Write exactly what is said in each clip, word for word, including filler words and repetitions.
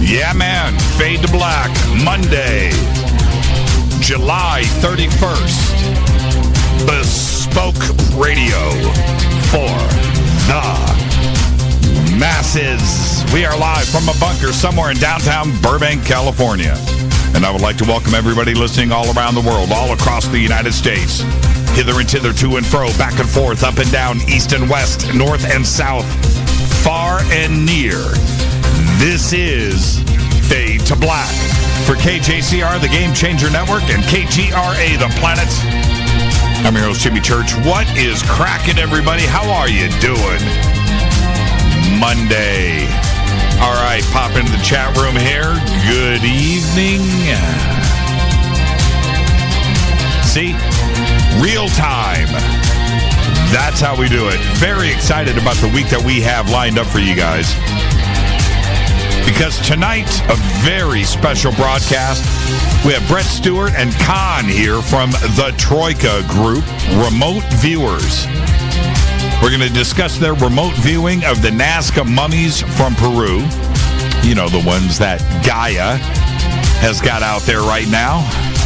Yeah, man. Fade to Black, Monday, July thirty-first. Bespoke radio for the masses. We are live from a bunker somewhere in downtown Burbank, California. And I would like to welcome everybody listening all around the world, all across the United States. Hither and thither, to and fro, back and forth, up and down, east and west, north and south, far and near. This is Fade to Black for K J C R, the Game Changer Network, and K G R A, the Planet. I'm your host, Jimmy Church. What is cracking, everybody? How are you doing? Monday. All right, pop into the chat room here. Good evening. See? Real time. That's how we do it. Very excited about the week that we have lined up for you guys. Because tonight, a very special broadcast. We have Brett Stewart and Khan here from the Troika Group, remote viewers. We're going to discuss their remote viewing of the Nazca mummies from Peru. You know, the ones that Gaia has got out there right now.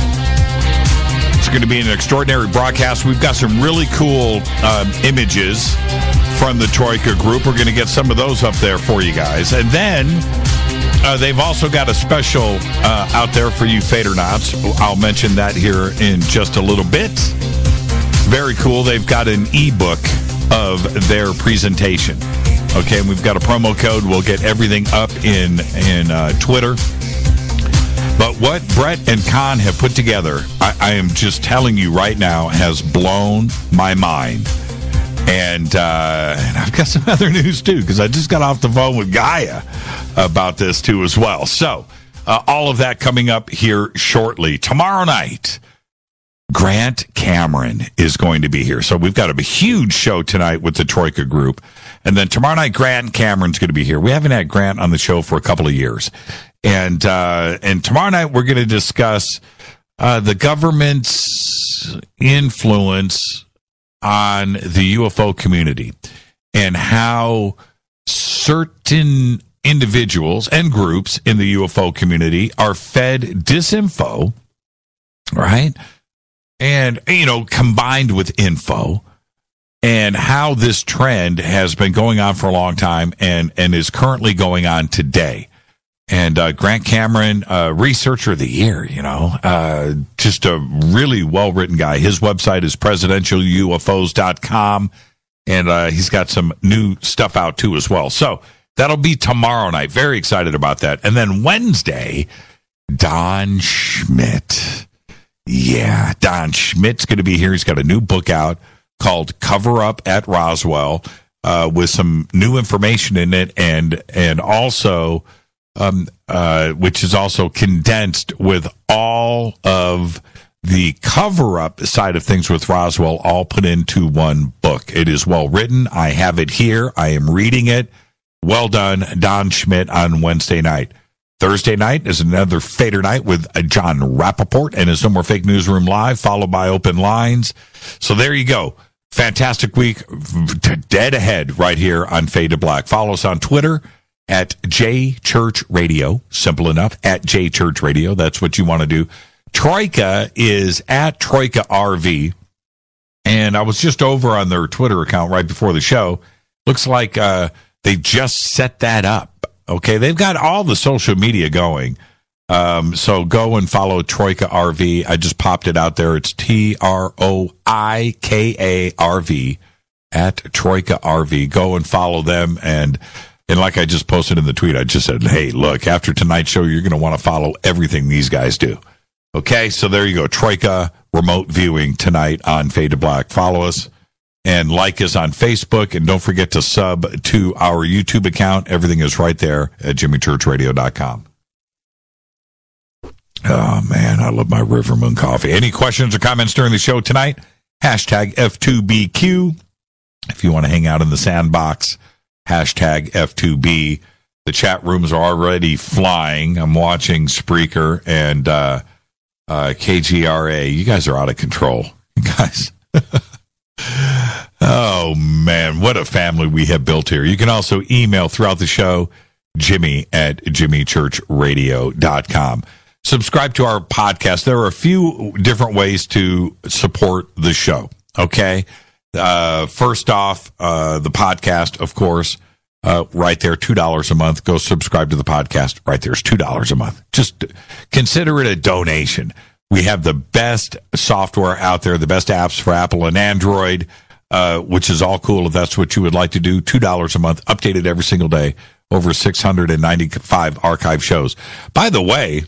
It's going to be an extraordinary broadcast. We've got some really cool um, images from the Troika Group. We're going to get some of those up there for you guys. And then uh, they've also got a special uh, out there for you Fadernauts. I'll mention that here in just a little bit. Very cool. They've got an ebook of their presentation. Okay, and we've got a promo code. We'll get everything up in, in uh, Twitter. But what Brett and Khan have put together, I, I am just telling you right now, has blown my mind. And, uh, and I've got some other news, too, because I just got off the phone with Gaia about this, too, as well. So, uh, all of that coming up here shortly. Tomorrow night, Grant Cameron is going to be here. So we've got a huge show tonight with the Troika Group. And then tomorrow night, Grant Cameron's going to be here. We haven't had Grant on the show for a couple of years. And uh, and tomorrow night, we're going to discuss uh, the government's influence on the U F O community and how certain individuals and groups in the U F O community are fed disinfo, right? And, you know, combined with info, and how this trend has been going on for a long time and, and is currently going on today. And uh, Grant Cameron, uh, Researcher of the Year, you know, uh, just a really well-written guy. His website is presidential U F Os dot com, and uh, he's got some new stuff out, too, as well. So that'll be tomorrow night. Very excited about that. And then Wednesday, Don Schmitt. Yeah, Don Schmitt's going to be here. He's got a new book out called Cover Up at Roswell, uh, with some new information in it, and and also... Um, uh, which is also condensed with all of the cover-up side of things with Roswell, all put into one book. It is well written. I have it here. I am reading it. Well done, Don Schmitt on Wednesday night. Thursday night is another Fader night with John Rappaport and his No More Fake Newsroom Live, followed by Open Lines. So there you go. Fantastic week. Dead ahead right here on Fade to Black. Follow us on Twitter at J Church Radio. Simple enough. At J Church Radio. That's what you want to do. Troika is at Troika R V. And I was just over on their Twitter account right before the show. Looks like uh, they just set that up. Okay. They've got all the social media going. Um, so go and follow Troika R V. I just popped it out there. It's T R O I K A R V at Troika R V. Go and follow them. And And like I just posted in the tweet, I just said, hey, look, after tonight's show, you're going to want to follow everything these guys do. Okay, so there you go. Troika remote viewing tonight on Fade to Black. Follow us and like us on Facebook. And don't forget to sub to our YouTube account. Everything is right there at jimmy church radio dot com. Oh, man, I love my River Moon coffee. Any questions or comments during the show tonight? Hashtag F two B Q. If you want to hang out in the sandbox, hashtag F two B. The chat rooms are already flying. I'm watching Spreaker and uh, uh, K G R A. You guys are out of control. You guys. Oh, man, what a family we have built here. You can also email throughout the show, Jimmy at jimmy church radio dot com. Subscribe to our podcast. There are a few different ways to support the show, okay? Uh, first off, uh, the podcast, of course, uh, right there, two dollars a month. Go subscribe to the podcast. Right there is two dollars a month. Just consider it a donation. We have the best software out there, the best apps for Apple and Android, uh, which is all cool if that's what you would like to do. two dollars a month, updated every single day, over six hundred ninety-five archive shows. By the way,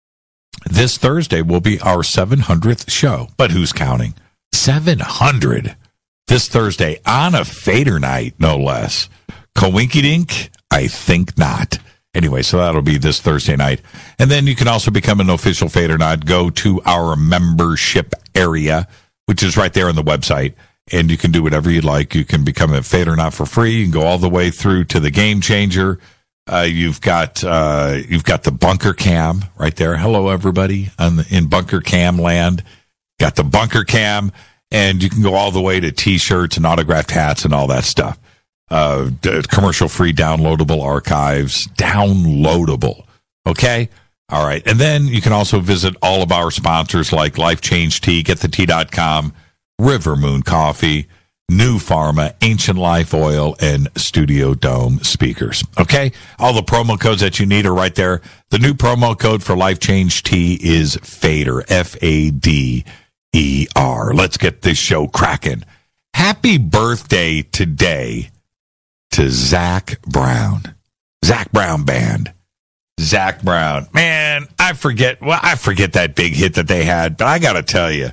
this Thursday will be our seven hundredth show, but who's counting? seven hundred this Thursday on a Fader night, no less. Coinkydink? I think not. Anyway, so that'll be this Thursday night. And then you can also become an official Fadernaut. Go to our membership area, which is right there on the website, and you can do whatever you'd like. You can become a Fadernaut for free. You can go all the way through to the Game Changer. Uh, you've got uh, you've got the Bunker Cam right there. Hello, everybody on the, in Bunker Cam land. Got the Bunker Cam, and you can go all the way to T-shirts and autographed hats and all that stuff. Uh, commercial-free downloadable archives, downloadable. Okay? All right. And then you can also visit all of our sponsors like Life Change Tea, get the tea dot com, River Moon Coffee, New Pharma, Ancient Life Oil, and Studio Dome speakers. Okay? All the promo codes that you need are right there. The new promo code for Life Change Tea is FADER, F A D E R. Let's get this show cracking. Happy birthday today to Zac Brown. Zac Brown Band. Zac Brown. Man, I forget, well, I forget that big hit that they had, but I got to tell you,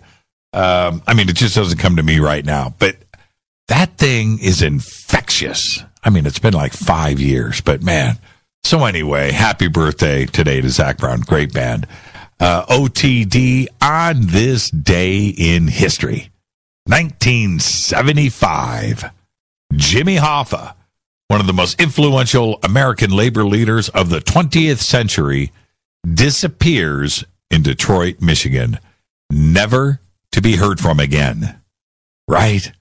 um, I mean, it just doesn't come to me right now, but that thing is infectious. I mean, it's been like five years, but man. So anyway, happy birthday today to Zac Brown. Great band. Uh, O T D on this day in history. nineteen seventy-five. Jimmy Hoffa, one of the most influential American labor leaders of the twentieth century, disappears in Detroit, Michigan, never to be heard from again. Right?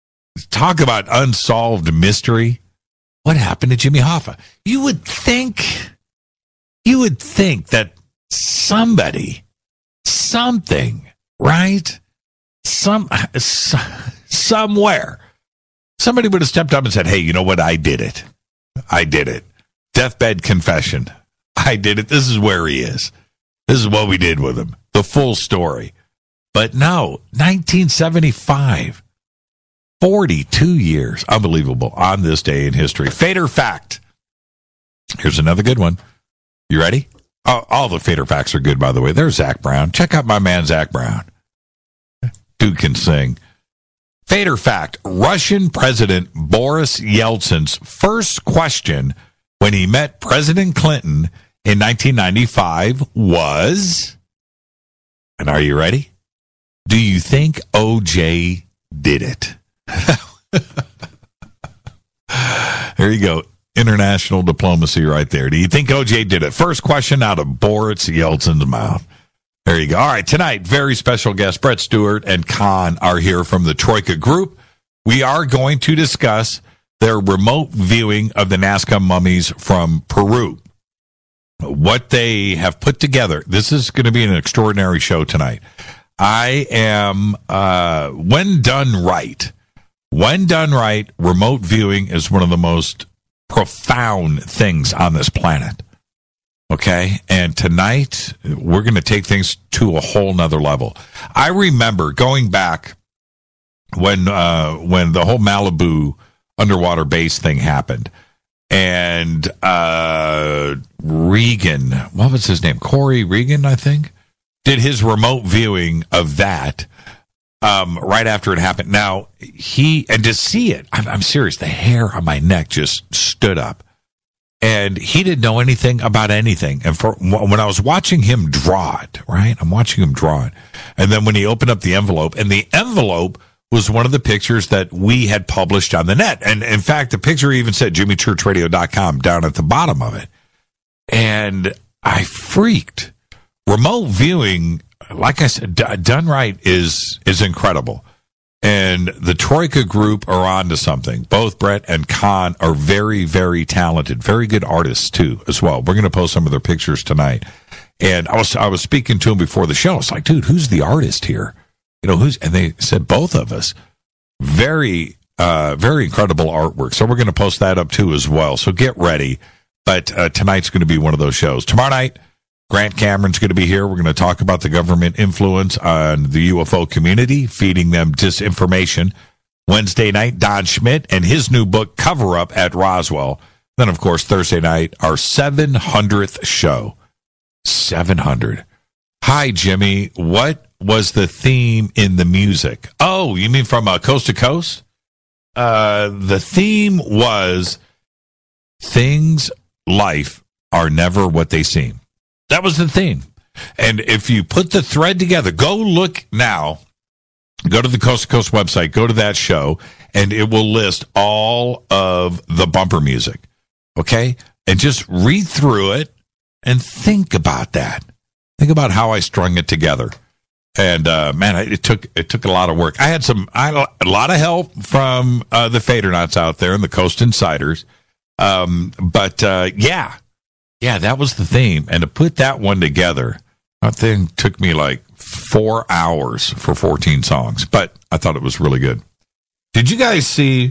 Talk about unsolved mystery. What happened to Jimmy Hoffa? You would think, you would think that somebody, something, right? Some, somewhere, somebody would have stepped up and said, hey, you know what? I did it. I did it. Deathbed confession. I did it. This is where he is. This is what we did with him. The full story. But no, nineteen seventy-five. forty-two years. Unbelievable. On this day in history. Fader fact. Here's another good one. You ready? Oh, all the Fader facts are good, by the way. There's Zac Brown. Check out my man, Zac Brown. Dude can sing. Fader fact. Russian President Boris Yeltsin's first question when he met President Clinton in nineteen ninety-five was, and are you ready? Do you think O J did it? There you go. International diplomacy right there. Do you think O J did it? First question out of Boris Yeltsin's mouth. There you go. All right, tonight, very special guests, Brett Stewart and Khan are here from the Troika Group. We are going to discuss their remote viewing of the Nazca mummies from Peru. What they have put together. This is going to be an extraordinary show tonight. I am, uh, when done right, when done right, remote viewing is one of the most profound things on this planet. Okay? And tonight, we're going to take things to a whole nother level. I remember going back when, uh, when the whole Malibu underwater base thing happened. And, uh, Regan, what was his name? Corey Regan, I think, did his remote viewing of that, um, right after it happened. Now, he, and to see it, I'm, I'm serious, the hair on my neck just stood up. And he didn't know anything about anything. And for when I was watching him draw it, right? I'm watching him draw it. And then when he opened up the envelope, and the envelope was one of the pictures that we had published on the net. And in fact, the picture even said jimmy church radio dot com down at the bottom of it. And I freaked. Remote viewing, like I said, d- done right is, is incredible. And the Troika group are on to something. Both Brett and Con are very, very talented, very good artists too, as well. We're going to post some of their pictures tonight. And I was I was speaking to them before the show. I was like, dude, who's the artist here? You know, who's? And they said both of us. Very, uh, very incredible artwork. So we're going to post that up too as well. So get ready. But uh, tonight's going to be one of those shows. Tomorrow night, Grant Cameron's going to be here. We're going to talk about the government influence on the U F O community, feeding them disinformation. Wednesday night, Don Schmidt and his new book, Cover Up at Roswell. Then, of course, Thursday night, our seven hundredth show. seven hundred. Hi, Jimmy. What was the theme in the music? Oh, you mean from uh, Coast to Coast? Uh, the theme was things, life, are never what they seem. That was the theme. And if you put the thread together, go look now, go to the Coast to Coast website, go to that show, and it will list all of the bumper music. Okay? And just read through it and think about that. Think about how I strung it together. And, uh, man, it took it took a lot of work. I had some I had a lot of help from uh, the Fadernauts out there and the Coast Insiders. Um, but, uh, yeah. Yeah, that was the theme. And to put that one together, that thing took me like four hours for fourteen songs. But I thought it was really good. Did you guys see,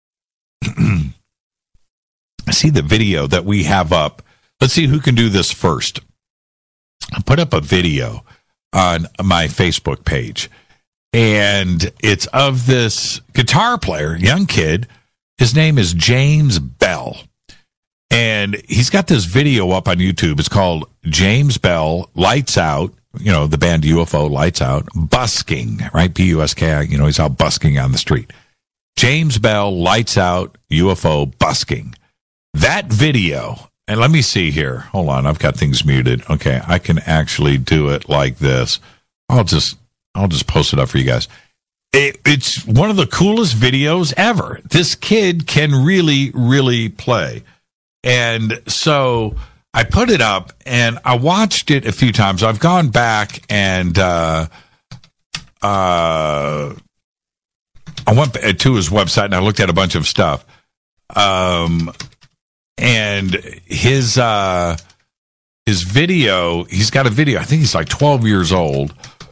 see the video that we have up? Let's see who can do this first. I put up a video on my Facebook page. And it's of this guitar player, young kid. His name is James Bell. And he's got this video up on YouTube. It's called James Bell Lights Out. You know, the band U F O, Lights Out. Busking, right? B U S K I. You know, he's out busking on the street. James Bell Lights Out U F O busking. That video, and let me see here. Hold on, I've got things muted. Okay, I can actually do it like this. I'll just, I'll just post it up for you guys. It, it's one of the coolest videos ever. This kid can really, really play. And so I put it up, and I watched it a few times. I've gone back, and uh, uh, I went to his website, and I looked at a bunch of stuff. Um, and his uh, his video, he's got a video. I think he's like twelve years old,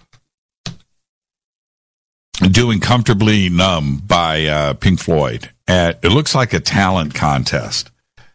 doing Comfortably Numb by uh, Pink Floyd. At, it looks like a talent contest.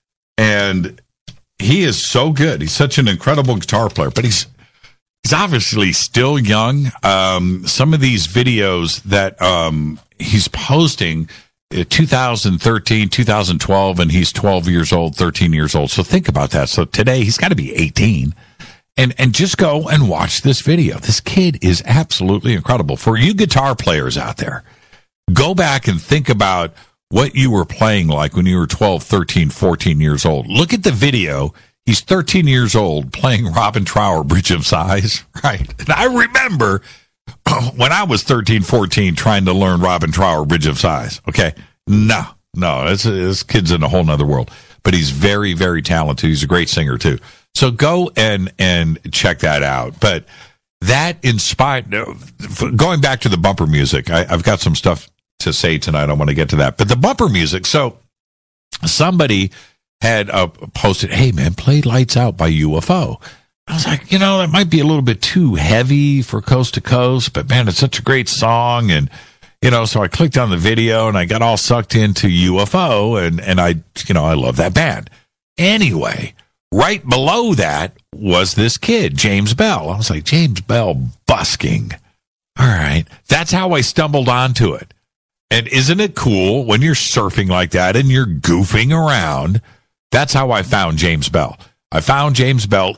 And he is so good. He's such an incredible guitar player, but he's he's obviously still young. Um, some of these videos that um, he's posting, uh, two thousand thirteen, two thousand twelve, and he's twelve years old, thirteen years old. So think about that. So today he's got to be eighteen. And and just go and watch this video. This kid is absolutely incredible. For you guitar players out there, go back and think about what you were playing like when you were twelve, thirteen, fourteen years old. Look at the video. He's thirteen years old playing Robin Trower, Bridge of Sighs, right? And I remember when I was thirteen, fourteen trying to learn Robin Trower, Bridge of Sighs, okay? No, no, this, this kid's in a whole nother world. But he's very, very talented. He's a great singer, too. So go and, and check that out. But that inspired, going back to the bumper music, I, I've got some stuff to say tonight. I want to get to that. But the bumper music, so somebody had uh, posted, hey, man, play Lights Out by U F O. I was like, you know, that might be a little bit too heavy for Coast to Coast, but, man, it's such a great song. And, you know, so I clicked on the video, and I got all sucked into U F O, and, and I, you know, I love that band. Anyway, right below that was this kid, James Bell. I was like, James Bell busking. All right. That's how I stumbled onto it. And isn't it cool when you're surfing like that and you're goofing around? That's how I found James Bell. I found James Bell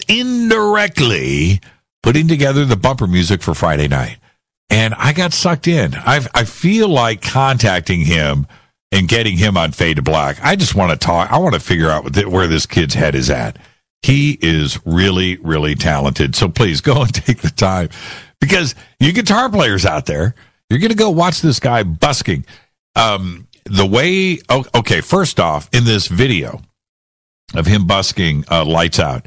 indirectly putting together the bumper music for Friday night. And I got sucked in. I've, I feel like contacting him and getting him on Fade to Black. I just want to talk. I want to figure out where this kid's head is at. He is really, really talented. So please go and take the time. Because you guitar players out there, you're going to go watch this guy busking. Um, the way, oh, okay, first off, in this video of him busking uh, Lights Out,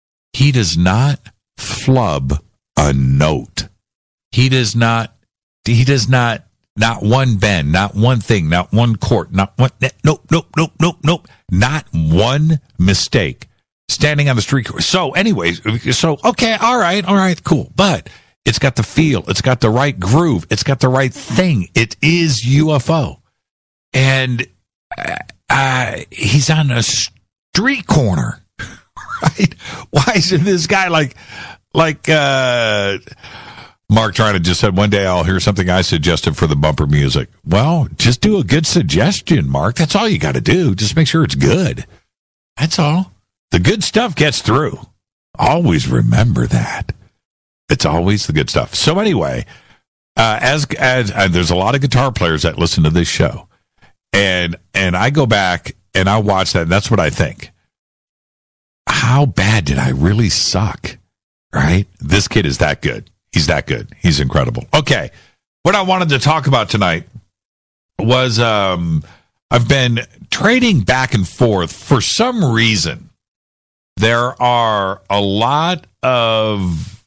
he does not flub a note. He does not, he does not not one bend, not one thing, not one court, not one, nope, nope, nope, nope, nope, not one mistake. Standing on the street. So anyways, so, okay, all right, all right, cool. But it's got the feel. It's got the right groove. It's got the right thing. It is U F O. And uh, he's on a street corner, right? Why isn't this guy like, like, uh, Mark trying to just said, one day I'll hear something I suggested for the bumper music. Well, just do a good suggestion, Mark. That's all you got to do. Just make sure it's good. That's all. The good stuff gets through. Always remember that. It's always the good stuff. So anyway, uh, as as uh, there's a lot of guitar players that listen to this show, and and I go back and I watch that, and that's what I think. How bad did I really suck? Right? This kid is that good. He's that good. He's incredible. Okay, what I wanted to talk about tonight was um, I've been trading back and forth for some reason. There are a lot of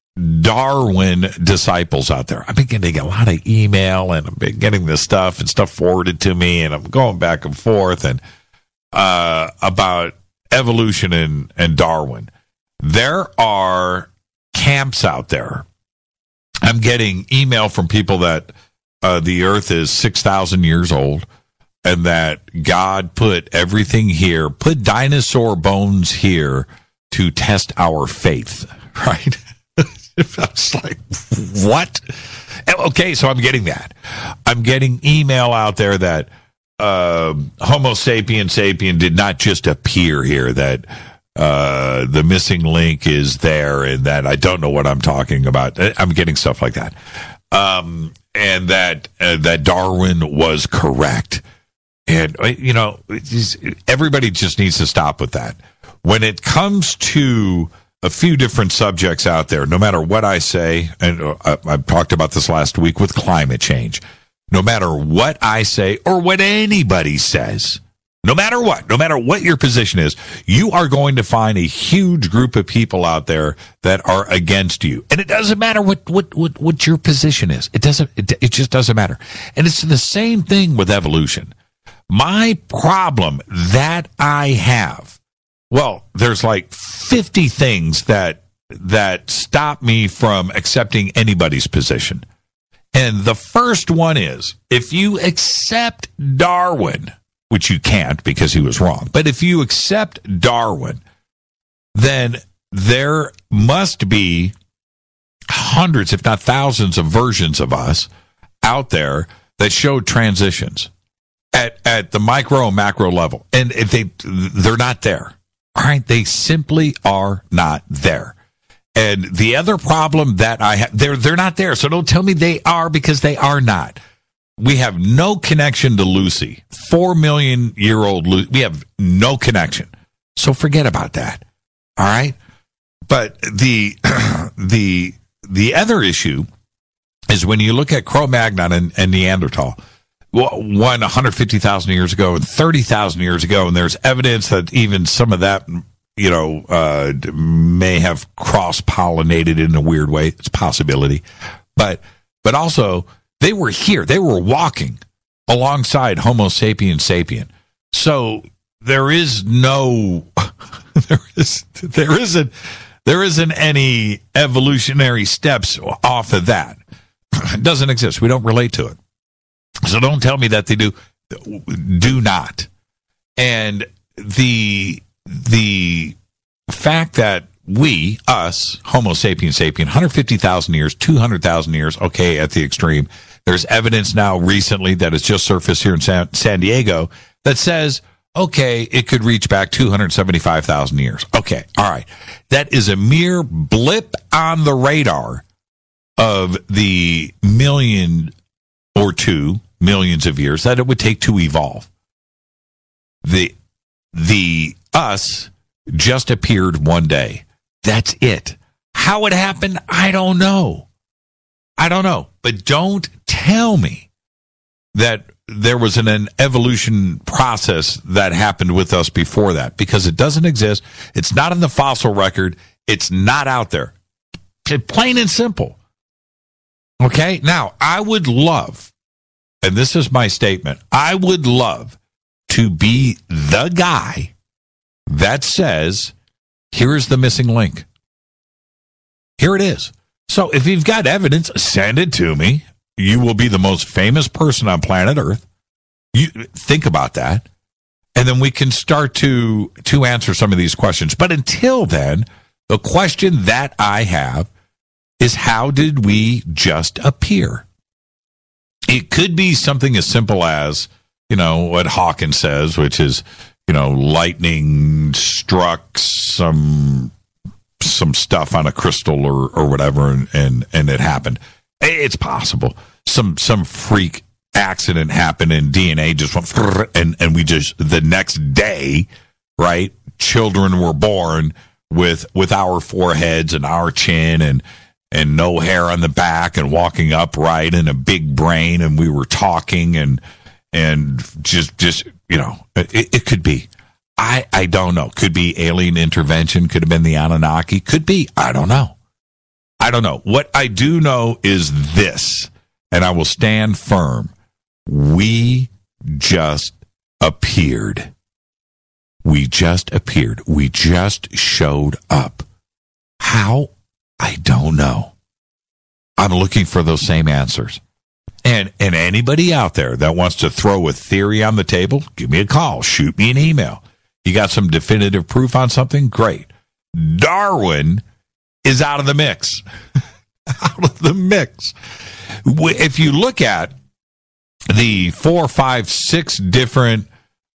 Darwin disciples out there. I've been getting a lot of email, and I've been getting this stuff and stuff forwarded to me, and I'm going back and forth and uh, about evolution and, and Darwin. There are camps out there. I'm getting email from people that uh, the earth is six thousand years old. And that God put everything here, put dinosaur bones here to test our faith, right? I was like, what? Okay, so I'm getting that. I'm getting email out there that uh, Homo sapien sapien did not just appear here, that uh, the missing link is there, and that I don't know what I'm talking about. I'm getting stuff like that. Um, and that uh, that Darwin was correct. And, you know, everybody just needs to stop with that. When it comes to a few different subjects out there, no matter what I say, and I've talked about this last week with climate change, no matter what I say or what anybody says, no matter what, no matter what your position is, you are going to find a huge group of people out there that are against you. And it doesn't matter what, what, what, what your position is. It doesn't, it, it just doesn't matter. And it's the same thing with evolution. My problem that I have, well, there's like fifty things that that stop me from accepting anybody's position. And the first one is, if you accept Darwin, which you can't because he was wrong, but if you accept Darwin, then there must be hundreds, if not thousands, of versions of us out there that show transitions. At at the micro and macro level, and if they they're not there, all right? They simply are not there. And the other problem that I have, they're they're not there. So don't tell me they are, because they are not. We have no connection to Lucy, four million year old Lucy. We have no connection. So forget about that. All right. But the the the other issue is when you look at Cro-Magnon and, and Neanderthal. One one hundred fifty thousand years ago and thirty thousand years ago, and there's evidence that even some of that, you know, uh, may have cross-pollinated in a weird way. It's a possibility. But, but also, they were here. They were walking alongside Homo sapien sapien. So there is no, there is, there isn't, there isn't any evolutionary steps off of that. It doesn't exist. We don't relate to it. So don't tell me that they do. Do not. And the the fact that we, us, Homo sapien sapien, one hundred fifty thousand years, two hundred thousand years, okay, at the extreme. There's evidence now recently that has just surfaced here in San, San Diego that says, okay, it could reach back two hundred seventy-five thousand years. Okay, all right. That is a mere blip on the radar of the million or two millions of years that it would take to evolve. The the us just appeared one day. That's it. How it happened, I don't know. I don't know. But don't tell me that there was an, an evolution process that happened with us before that, because it doesn't exist. It's not in the fossil record. It's not out there. Plain and simple. Okay? Now, I would love and this is my statement, I would love to be the guy that says, here's the missing link. Here it is. So if you've got evidence, send it to me. You will be the most famous person on planet Earth. You think about that. And then we can start to, to answer some of these questions. But until then, the question that I have is, how did we just appear? It could be something as simple as, you know, what Hawkins says, which is, you know, lightning struck some some stuff on a crystal or, or whatever, and, and, and it happened. It's possible. Some some freak accident happened and D N A just went, and, and we just, the next day, right, children were born with with our foreheads and our chin and and no hair on the back and walking upright and a big brain, and we were talking and and just just you know, it, it could be. I, I don't know. Could be alien intervention. Could have been the Anunnaki. Could be. I don't know. I don't know. What I do know is this, and I will stand firm. We just appeared. We just appeared. We just showed up. How? I don't know. I'm looking for those same answers. And and anybody out there that wants to throw a theory on the table, give me a call. Shoot me an email. You got some definitive proof on something? Great. Darwin is out of the mix. Out of the mix. If you look at the four, five, six different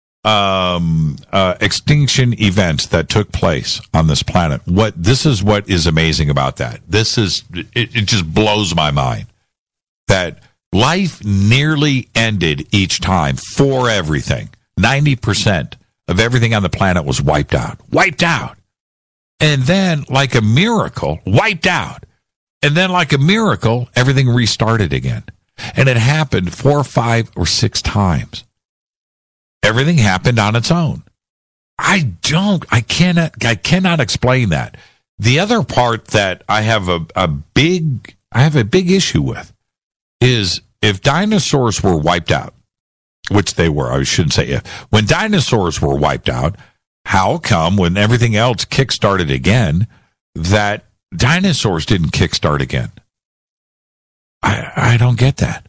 um, uh, extinction events that took place on this planet, what this is what is amazing about that. This is, it, it just blows my mind that life nearly ended each time for everything. ninety percent of everything on the planet was wiped out. Wiped out. And then, like a miracle, wiped out. And then, like a miracle, everything restarted again. And it happened four, five, or six times. Everything happened on its own. I don't, I cannot, I cannot explain that. The other part that I have a, a big, I have a big issue with is if dinosaurs were wiped out, which they were, I shouldn't say if, when dinosaurs were wiped out, how come when everything else kick-started again, that dinosaurs didn't kickstart again? I, I don't get that.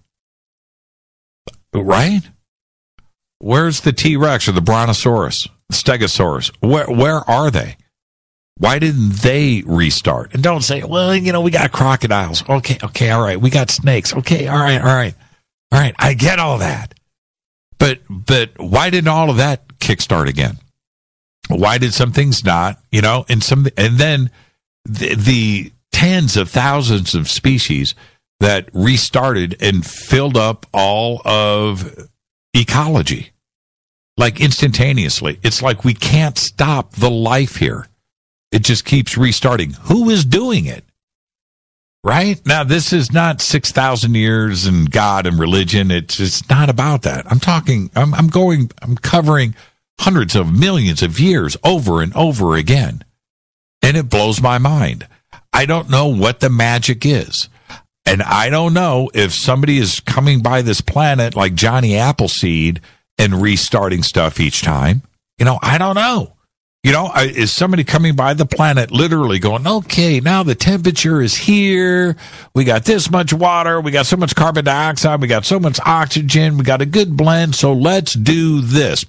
Right? Where's the T-Rex or the Brontosaurus, the Stegosaurus? Where, where are they? Why didn't they restart? And don't say, well, you know, we got crocodiles. Okay, okay, all right. We got snakes. Okay, all right, all right. All right, I get all that. But but why didn't all of that kickstart again? Why did some things not, you know, and some and then the, the tens of thousands of species that restarted and filled up all of ecology, like instantaneously. It's like we can't stop the life here. It just keeps restarting. Who is doing it? Right? Now, this is not six thousand years and God and religion. It's it's not about that. I'm talking, I'm, I'm going, I'm covering hundreds of millions of years over and over again. And it blows my mind. I don't know what the magic is. And I don't know if somebody is coming by this planet like Johnny Appleseed and restarting stuff each time. You know, I don't know. You know, is somebody coming by the planet literally going, okay, now the temperature is here. We got this much water. We got so much carbon dioxide. We got so much oxygen. We got a good blend. So let's do this.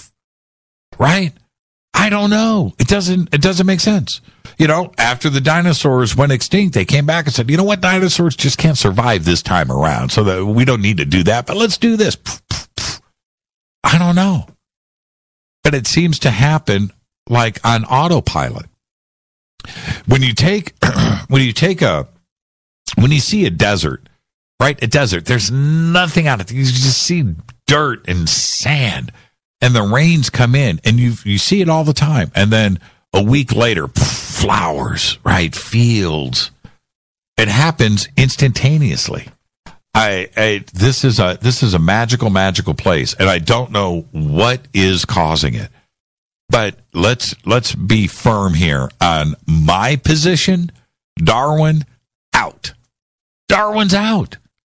Right? I don't know. It doesn't, it doesn't make sense. You know, after the dinosaurs went extinct, they came back and said, you know what? Dinosaurs just can't survive this time around. So that we don't need to do that, but let's do this. I don't know. But it seems to happen like on autopilot. When you take, when you take a, when you see a desert, right? A desert, there's nothing on it. You just see dirt and sand, and the rains come in, and you you see it all the time. And then a week later, flowers, right? Fields. It happens instantaneously. I, I this is a this is a magical, magical place, and I don't know what is causing it. But let's let's be firm here on my position. Darwin out. Darwin's out.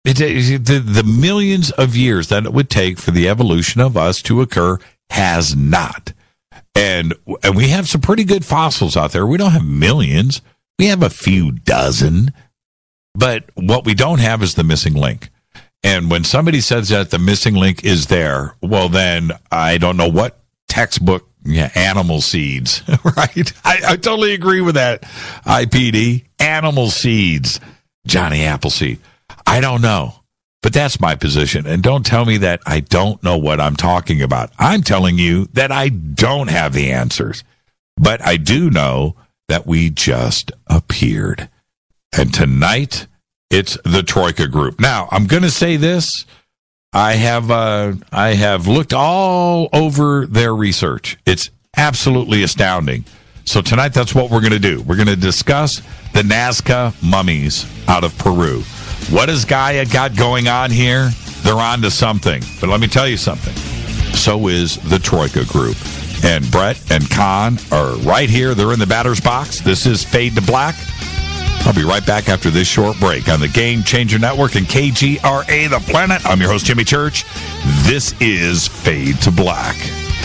It, it, the, the millions of years that it would take for the evolution of us to occur has not. And, and we have some pretty good fossils out there. We don't have millions. We have a few dozen. But what we don't have is the missing link. And when somebody says that the missing link is there, well, then I don't know what textbook, yeah, animal seeds, right? I, I totally agree with that, I P D. Animal seeds, Johnny Appleseed. I don't know, but that's my position. And don't tell me that I don't know what I'm talking about. I'm telling you that I don't have the answers, but I do know that we just appeared. And tonight, it's the Troika Group. Now, I'm going to say this. I have uh, I have looked all over their research. It's absolutely astounding. So tonight, that's what we're going to do. We're going to discuss the Nazca mummies out of Peru. What has Gaia got going on here? They're on to something. But let me tell you something. So is the Troika Group. And Brett and Con are right here. They're in the batter's box. This is Fade to Black. I'll be right back after this short break on the Game Changer Network and K G R A, The Planet. I'm your host, Jimmy Church. This is Fade to Black.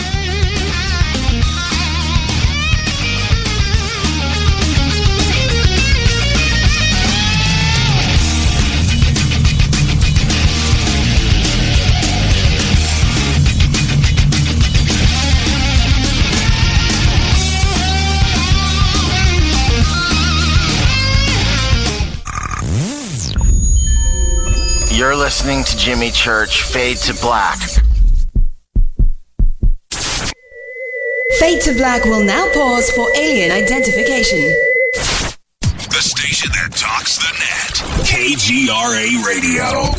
You're listening to Jimmy Church, Fade to Black. Fade to Black will now pause for alien identification. The station that talks the net. K G R A Radio.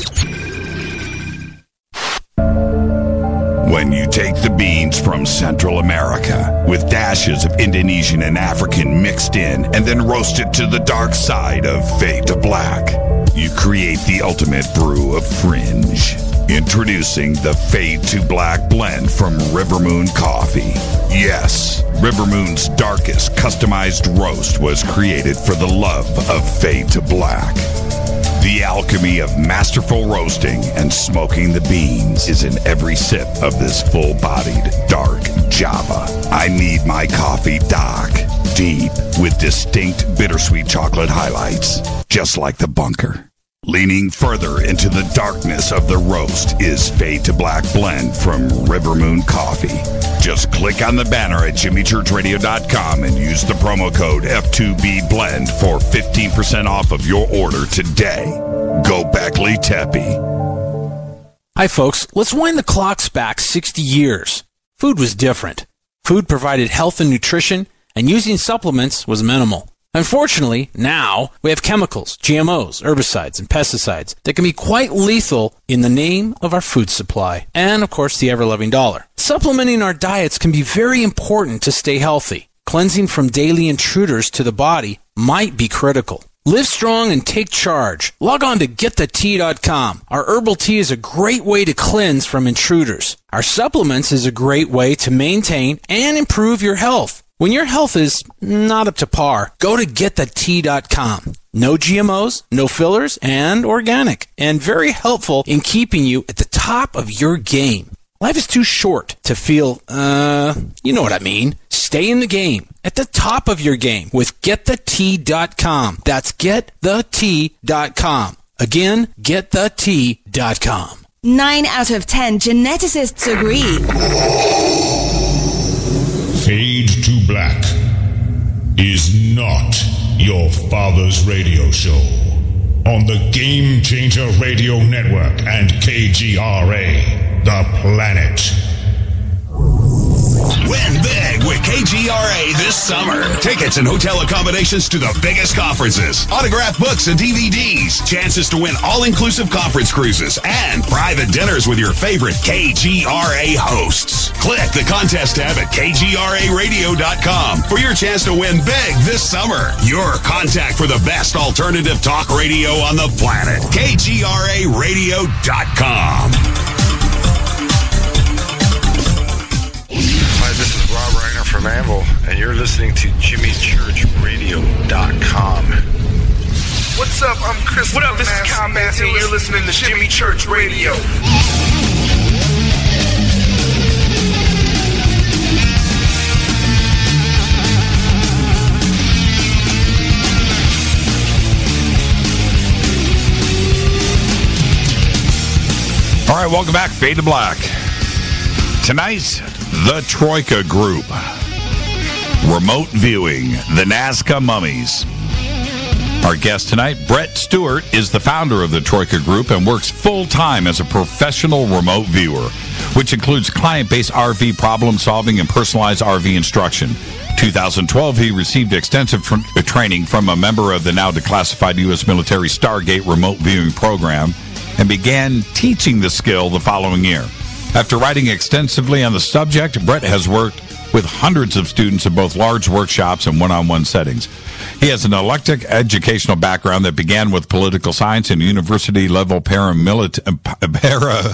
When you take the beans from Central America with dashes of Indonesian and African mixed in and then roast it to the dark side of Fade to Black, you create the ultimate brew of fringe. Introducing the Fade to Black blend from Rivermoon Coffee. Yes, Rivermoon's darkest customized roast was created for the love of Fade to Black. The alchemy of masterful roasting and smoking the beans is in every sip of this full-bodied, dark Java. I need my coffee dark, deep, with distinct bittersweet chocolate highlights, just like the bunker. Leaning further into the darkness of the roast is Fade to Black blend from Rivermoon Coffee. Just click on the banner at jimmy church radio dot com and use the promo code F two B blend for fifteen percent off of your order today. Go Beckley Teppy. Hi folks, let's wind the clocks back sixty years. Food was different. Food provided health and nutrition, and using supplements was minimal. Unfortunately, now we have chemicals, G M Os, herbicides, and pesticides that can be quite lethal in the name of our food supply, and of course the ever-loving dollar. Supplementing our diets can be very important to stay healthy. Cleansing from daily intruders to the body might be critical. Live strong and take charge. Log on to get the tea dot com. Our herbal tea is a great way to cleanse from intruders. Our supplements is a great way to maintain and improve your health. When your health is not up to par, go to get the tea dot com. No G M Os, no fillers, and organic. And very helpful in keeping you at the top of your game. Life is too short to feel, uh, you know what I mean. Stay in the game, at the top of your game with get the tea dot com. That's get the tea dot com. Again, get the tea dot com. Nine out of ten geneticists agree. Fade to Black is not your father's radio show on the Game Changer Radio Network and K G R A, The Planet. Win big with K G R A this summer. Tickets and hotel accommodations to the biggest conferences, autographed books and D V Ds, chances to win all-inclusive conference cruises, and private dinners with your favorite K G R A hosts. Click the contest tab at K G R A radio dot com for your chance to win big this summer. Your contact for the best alternative talk radio on the planet. K G R A radio dot com. Hi, this is Rob Reiner from Anvil, and you're listening to Jimmy Church Radio dot com. What's up? I'm Chris. What up? This is Kyle Con Massey, and you're listening to Jimmy Church Radio. All right, welcome back. Fade to Black. Tonight's the Troika Group. Remote viewing, the Nazca Mummies. Our guest tonight, Brett Stewart, is the founder of the Troika Group and works full-time as a professional remote viewer, which includes client-based R V problem solving and personalized R V instruction. two thousand twelve, he received extensive tra- training from a member of the now declassified U S military Stargate remote viewing program and began teaching the skill the following year. After writing extensively on the subject, Brett has worked with hundreds of students in both large workshops and one-on-one settings. He has an eclectic educational background that began with political science and university-level paramilitary, para,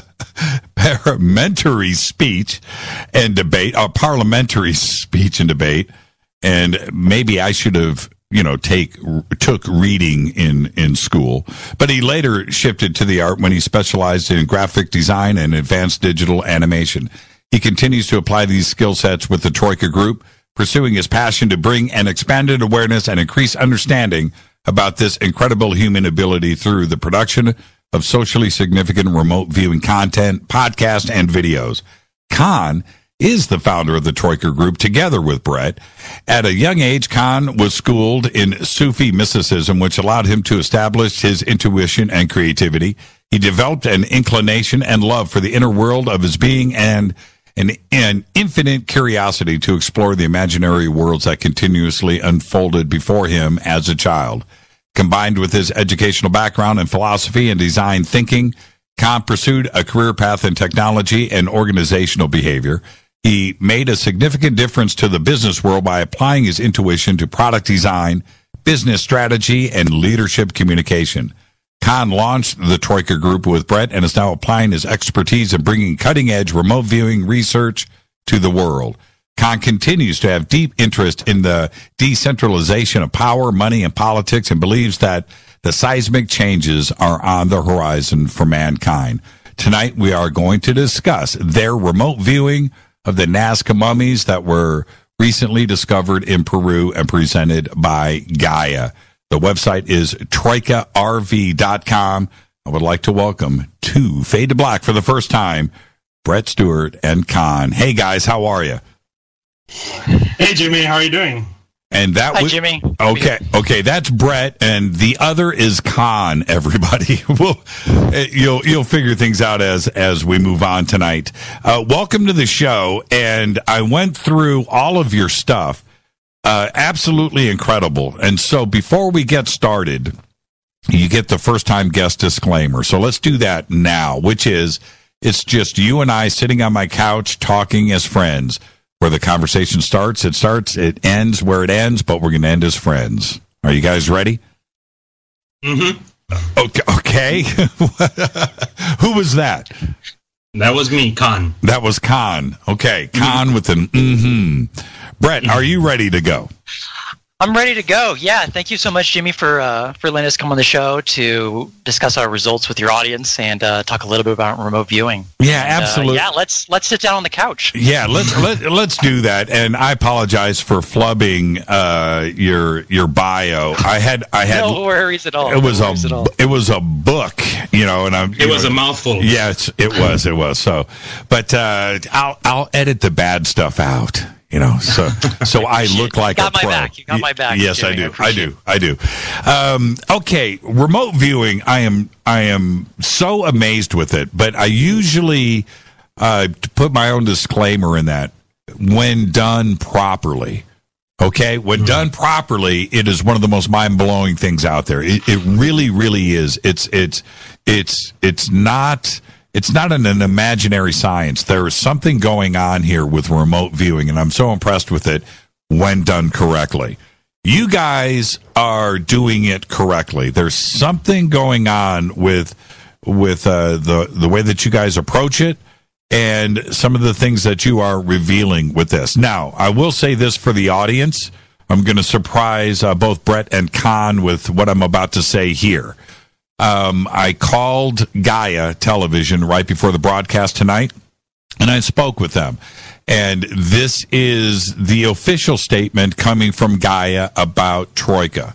parliamentary speech and debate, uh, parliamentary speech and debate, and maybe I should have, you know, take took reading in, in school. But he later shifted to the art when he specialized in graphic design and advanced digital animation. He continues to apply these skill sets with the Troika Group, pursuing his passion to bring an expanded awareness and increased understanding about this incredible human ability through the production of socially significant remote viewing content, podcasts, and videos. Con is the founder of the Troika Group together with Brett. At a young age, Con was schooled in Sufi mysticism, which allowed him to establish his intuition and creativity. He developed an inclination and love for the inner world of his being and an, an infinite curiosity to explore the imaginary worlds that continuously unfolded before him as a child. Combined with his educational background in philosophy and design thinking, Con pursued a career path in technology and organizational behavior. He made a significant difference to the business world by applying his intuition to product design, business strategy, and leadership communication. Con launched the Troika Group with Brett and is now applying his expertise in bringing cutting-edge remote viewing research to the world. Con continues to have deep interest in the decentralization of power, money, and politics, and believes that the seismic changes are on the horizon for mankind. Tonight, we are going to discuss their remote viewing of the Nazca mummies that were recently discovered in Peru and presented by Gaia. The website is troika r v dot com. I would like to welcome to Fade to Black for the first time, Brett Stewart and Con. Hey, guys, how are you? Hey, Jimmy, how are you doing? And that Hi, was, Jimmy. Okay, okay, that's Brett, and the other is Con. Everybody, we'll, you'll you'll figure things out as as we move on tonight. Uh, welcome to the show, and I went through all of your stuff. Uh, absolutely incredible. And so, before we get started, you get the first time guest disclaimer. So let's do that now, which is it's just you and I sitting on my couch talking as friends. Where the conversation starts, it starts, it ends where it ends, but we're going to end as friends. Are you guys ready? Mm-hmm. Okay. okay. Who was that? That was me, Con. That was Con. Okay, Con with an mm-hmm. Brett, are you ready to go? I'm ready to go. Yeah, thank you so much, Jimmy, for uh, for letting us come on the show to discuss our results with your audience and uh, talk a little bit about remote viewing. Yeah, and, absolutely. Uh, yeah, let's let's sit down on the couch. Yeah, let's let, let's do that. And I apologize for flubbing uh, your your bio. I had I had no worries at all. It was no a it was a book, you know, and I'm. It was know, a mouthful. Yes, it was. It was. So, but uh, I'll I'll edit the bad stuff out. You know, so so I look like you got a pro. my back. You got my back. Yes, Jimmy, I do. I, I do. I do. Um, okay, remote viewing. I am I am so amazed with it, but I usually uh, put my own disclaimer in that when done properly. Okay, when mm-hmm. done properly, it is one of the most mind blowing things out there. It, it really, really is. It's it's it's it's not. It's not an, an imaginary science. There is something going on here with remote viewing, and I'm so impressed with it when done correctly. You guys are doing it correctly. There's something going on with with uh, the the way that you guys approach it and some of the things that you are revealing with this. Now, I will say this for the audience. I'm going to surprise uh, both Brett and Con with what I'm about to say here. um, I called Gaia Television right before the broadcast tonight, and I spoke with them. And this is the official statement coming from Gaia about Troika.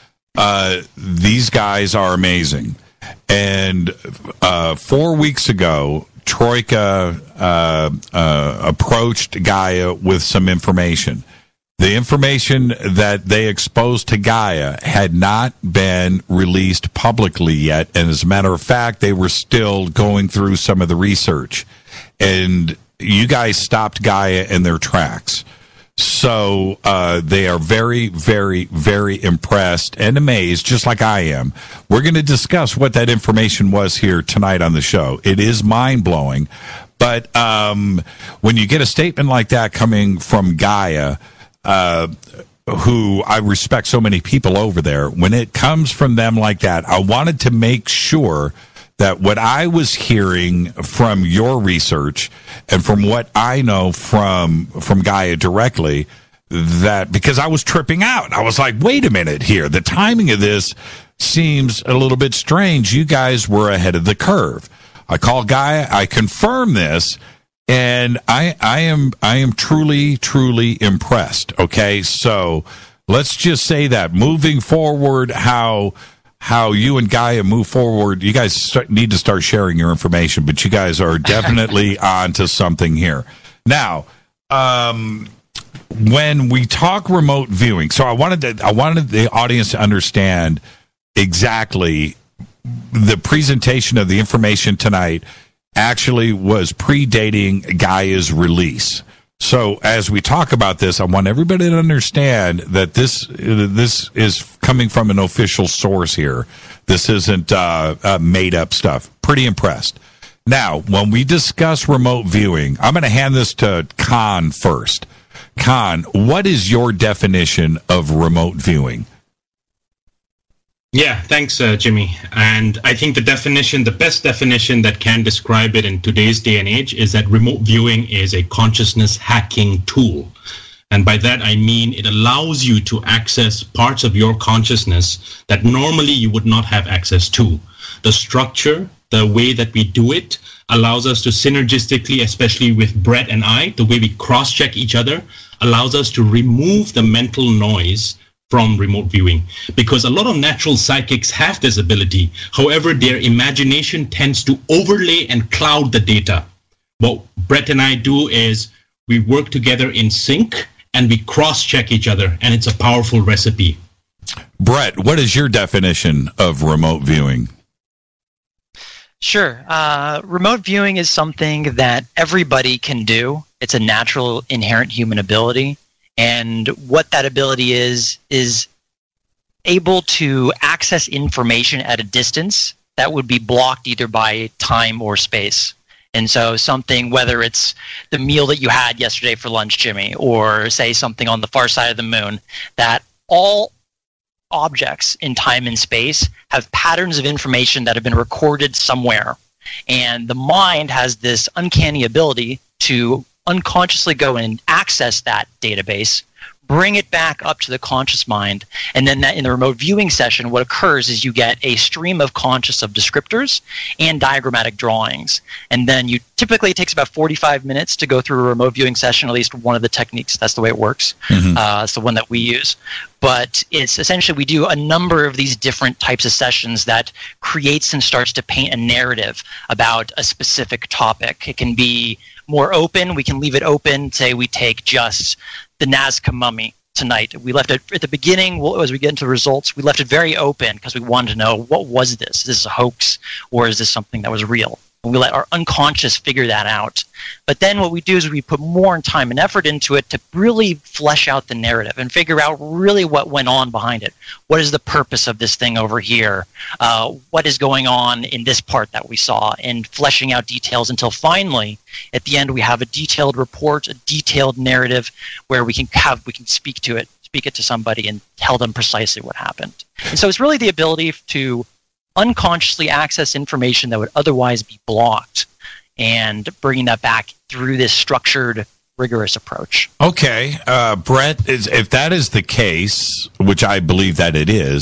Uh, these guys are amazing. And uh, four weeks ago, Troika uh, uh, approached Gaia with some information. The information that they exposed to Gaia had not been released publicly yet. And as a matter of fact, they were still going through some of the research. And you guys stopped Gaia in their tracks. So uh, they are very, very, very impressed and amazed, just like I am. We're going to discuss what that information was here tonight on the show. It is mind-blowing. But um, when you get a statement like that coming from Gaia, uh, who I respect so many people over there, when it comes from them like that, I wanted to make sure that what I was hearing from your research and from what I know from from Gaia directly, that because I was tripping out. I was like, wait a minute here. The timing of this seems a little bit strange. You guys were ahead of the curve. I called Gaia. I confirmed this, and I I am I am truly, truly impressed. Okay, so let's just say that moving forward, how how you and Gaia move forward, you guys start, need to start sharing your information, but you guys are definitely on to something here. Now, um, when we talk remote viewing, so I wanted to, I wanted the audience to understand exactly the presentation of the information tonight actually was predating Gaia's release. So as we talk about this, I want everybody to understand that this this is coming from an official source here. This isn't uh, uh, made up stuff. Pretty impressed. Now, when we discuss remote viewing, I'm going to hand this to Khan first. Khan, what is your definition of remote viewing? Yeah, thanks, uh, Jimmy. And I think the definition, the best definition that can describe it in today's day and age is that remote viewing is a consciousness hacking tool. And by that, I mean it allows you to access parts of your consciousness that normally you would not have access to. The structure, the way that we do it, allows us to synergistically, especially with Brett and I, the way we cross-check each other, allows us to remove the mental noise from remote viewing, because a lot of natural psychics have this ability. However, their imagination tends to overlay and cloud the data. What Brett and I do is we work together in sync and we cross-check each other, and it's a powerful recipe. Brett, what is your definition of remote viewing? Sure. Uh, remote viewing is something that everybody can do. It's a natural, inherent human ability. And what that ability is, is able to access information at a distance that would be blocked either by time or space. And so something, whether it's the meal that you had yesterday for lunch, Jimmy, or say something on the far side of the moon, that all objects in time and space have patterns of information that have been recorded somewhere. And the mind has this uncanny ability to unconsciously go and access that database, bring it back up to the conscious mind, and then that in the remote viewing session, what occurs is you get a stream of conscious of descriptors and diagrammatic drawings. And then you typically, it takes about forty-five minutes to go through a remote viewing session, at least one of the techniques. That's the way it works. Mm-hmm. Uh, it's the one that we use. But it's essentially, we do a number of these different types of sessions that creates and starts to paint a narrative about a specific topic. It can be more open. We can leave it open. Say we take just the Nazca mummy tonight. We left it at the beginning, as we get into the results, we left it very open because we wanted to know, what was this? Is this a hoax, or is this something that was real? And we let our unconscious figure that out. But then what we do is we put more time and effort into it to really flesh out the narrative and figure out really what went on behind it. What is the purpose of this thing over here? Uh, what is going on in this part that we saw? And fleshing out details until finally, at the end, we have a detailed report, a detailed narrative where we can have we can speak to it, speak it to somebody and tell them precisely what happened. And so it's really the ability to unconsciously access information that would otherwise be blocked and bringing that back through this structured, rigorous approach. Okay, uh, Brett, is, if that is the case, which I believe that it is,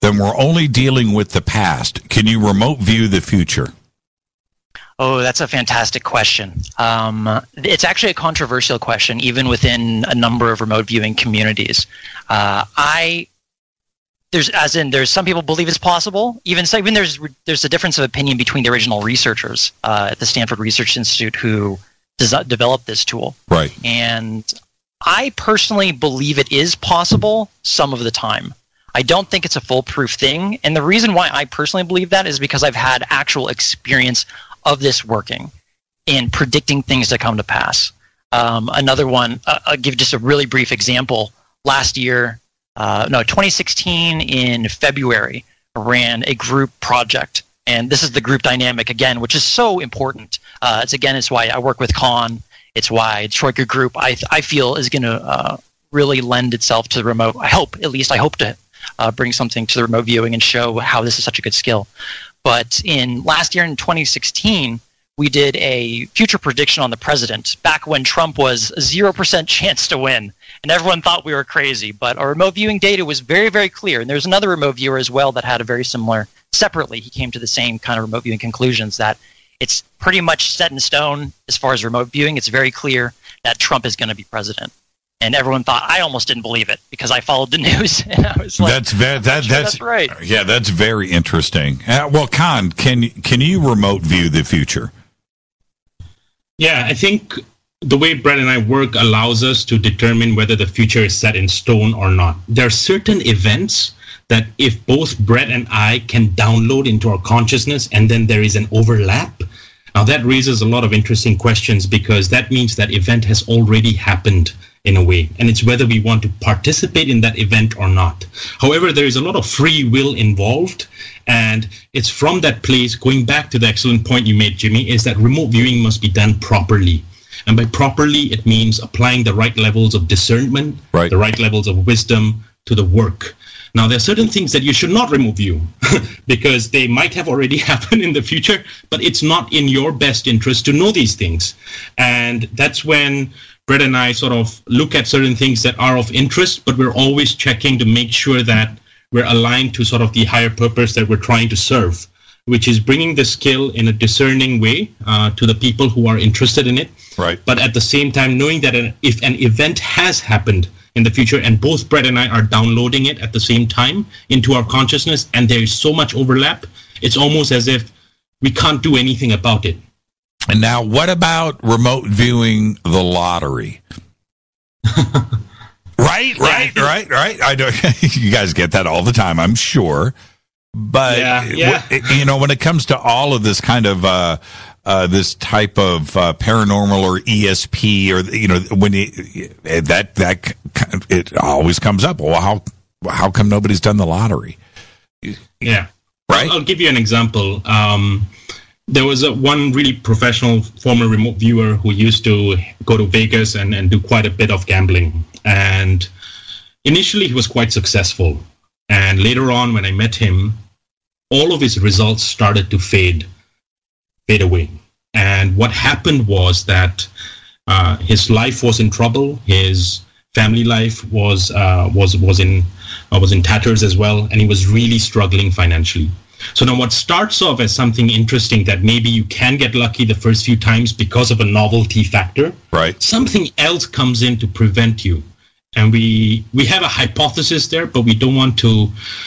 then we're only dealing with the past. Can you remote view the future? Oh, that's a fantastic question. Um, it's actually a controversial question, even within a number of remote viewing communities. Uh, I there's as in there's some people believe it's possible. Even so, even there's there's a difference of opinion between the original researchers uh, at the Stanford Research Institute who des- developed this tool. Right. And I personally believe it is possible some of the time. I don't think it's a foolproof thing, and the reason why I personally believe that is because I've had actual experience of this working and predicting things to come to pass. Um, another one, uh, I'll give just a really brief example. Last year, uh, no, twenty sixteen in February, I ran a group project, and this is the group dynamic again, which is so important. Uh, it's again, it's why I work with Khan. It's why Troika Group, I I feel, is going to uh, really lend itself to the remote. I hope, at least, I hope to uh, bring something to the remote viewing and show how this is such a good skill. But in last year in twenty sixteen, we did a future prediction on the president back when Trump was a zero percent chance to win. And everyone thought we were crazy. But our remote viewing data was very, very clear. And there's another remote viewer as well that had a very similar, separately, he came to the same kind of remote viewing conclusions that it's pretty much set in stone as far as remote viewing. It's very clear that Trump is going to be president. And everyone thought, I almost didn't believe it because I followed the news. And I was like, that's, that, that, sure that's, that's right. Yeah, that's very interesting. Uh, well, Khan, can, can you remote view the future? Yeah, I think the way Brett and I work allows us to determine whether the future is set in stone or not. There are certain events that if both Brett and I can download into our consciousness and then there is an overlap, now that raises a lot of interesting questions because that means that event has already happened in a way, and it's whether we want to participate in that event or not. However, there is a lot of free will involved, and it's from that place, going back to the excellent point you made, Jimmy, is that remote viewing must be done properly. And by properly, it means applying the right levels of discernment, right. the right levels of wisdom to the work. Now, there are certain things that you should not remote view because they might have already happened in the future, but it's not in your best interest to know these things. And that's when Brett and I sort of look at certain things that are of interest, but we're always checking to make sure that we're aligned to sort of the higher purpose that we're trying to serve, which is bringing the skill in a discerning way uh, to the people who are interested in it. Right. But at the same time, knowing that an, if an event has happened in the future and both Brett and I are downloading it at the same time into our consciousness and there is so much overlap, it's almost as if we can't do anything about it. And now, what about remote viewing the lottery? right, right, right, right. I don't. You guys get that all the time, I'm sure. But yeah, yeah. you know, when it comes to all of this kind of uh, uh, this type of uh, paranormal or E S P, or you know, when it, that that it always comes up. Well, how how come nobody's done the lottery? Yeah, right. I'll, I'll give you an example. Um, There was a, one really professional former remote viewer who used to go to Vegas and, and do quite a bit of gambling. And initially he was quite successful. And later on when I met him, all of his results started to fade, fade away. And what happened was that uh, his life was in trouble. His family life was uh, was was in uh, was in tatters as well, and he was really struggling financially. So now what starts off as something interesting that maybe you can get lucky the first few times because of a novelty factor, right? Something else comes in to prevent you. And we we have a hypothesis there, but we don't want to,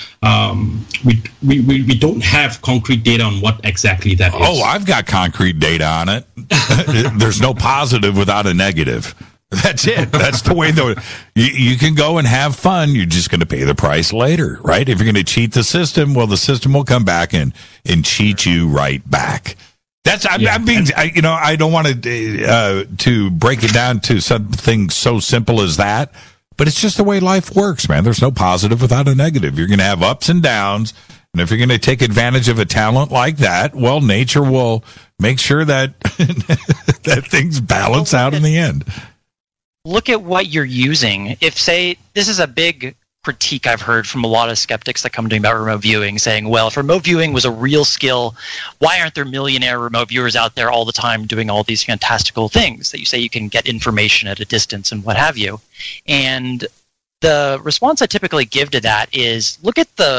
um, we, we, we, we don't have concrete data on what exactly that is. Oh, I've got concrete data on it. There's no positive without a negative. That's it. That's the way the you, you can go and have fun. You're just going to pay the price later, right? If you're going to cheat the system, well, the system will come back and, and cheat you right back. That's I'm, yeah. I'm being, I, you know, I don't want to uh, to break it down to something so simple as that, but it's just the way life works, man. There's no positive without a negative. You're going to have ups and downs, and if you're going to take advantage of a talent like that, well, nature will make sure that that things balance out in the end. Look at what you're using. If, say, this is a big critique I've heard from a lot of skeptics that come to me about remote viewing, saying, well, if remote viewing was a real skill, why aren't there millionaire remote viewers out there all the time doing all these fantastical things that you say you can get information at a distance and what have you? And the response I typically give to that is, look at the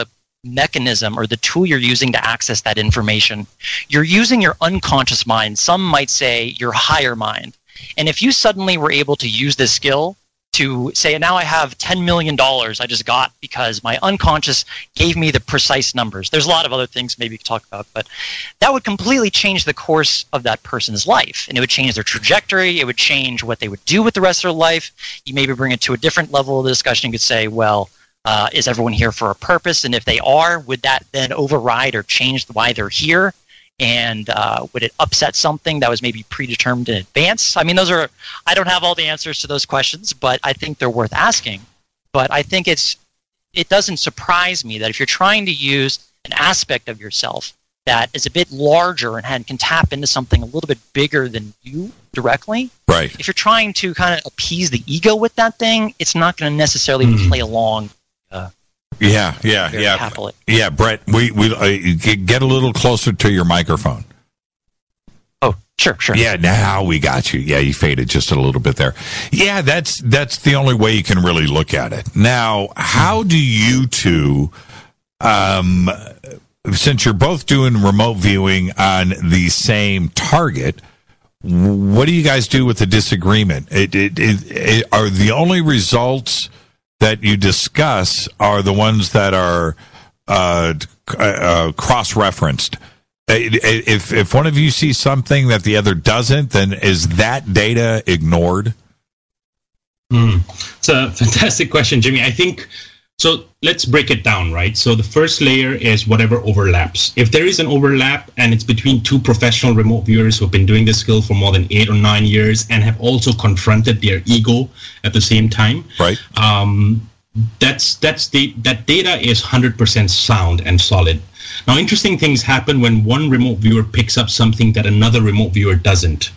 mechanism or the tool you're using to access that information, you're using your unconscious mind. Some might say your higher mind. And if you suddenly were able to use this skill to say, now I have ten million dollars I just got because my unconscious gave me the precise numbers. There's a lot of other things maybe we could talk about, but that would completely change the course of that person's life. And it would change their trajectory. It would change what they would do with the rest of their life. You maybe bring it to a different level of the discussion. You could say, well, uh, is everyone here for a purpose? And if they are, would that then override or change why they're here? And uh, would it upset something that was maybe predetermined in advance? I mean, those are, I don't have all the answers to those questions, but I think they're worth asking. But I think it's, it doesn't surprise me that if you're trying to use an aspect of yourself that is a bit larger and can tap into something a little bit bigger than you directly, right? If you're trying to kind of appease the ego with that thing, it's not going to necessarily mm. play along. Uh, Yeah, yeah, yeah, happily. yeah. Brett, we we uh, get a little closer to your microphone. Oh, sure, sure. Yeah, now we got you. Yeah, you faded just a little bit there. Yeah, that's that's the only way you can really look at it. Now, how do you two, um, since you're both doing remote viewing on the same target, what do you guys do with the disagreement? It, it, it, it, are the only results that you discuss are the ones that are uh, uh, cross-referenced? If if one of you sees something that the other doesn't, then is that data ignored? Mm. It's a fantastic question, Jimmy. I think, so let's break it down, right? So the first layer is whatever overlaps. If there is an overlap and it's between two professional remote viewers who have been doing this skill for more than eight or nine years and have also confronted their ego at the same time, right? Um, that's that's the that data is one hundred percent sound and solid. Now, interesting things happen when one remote viewer picks up something that another remote viewer doesn't.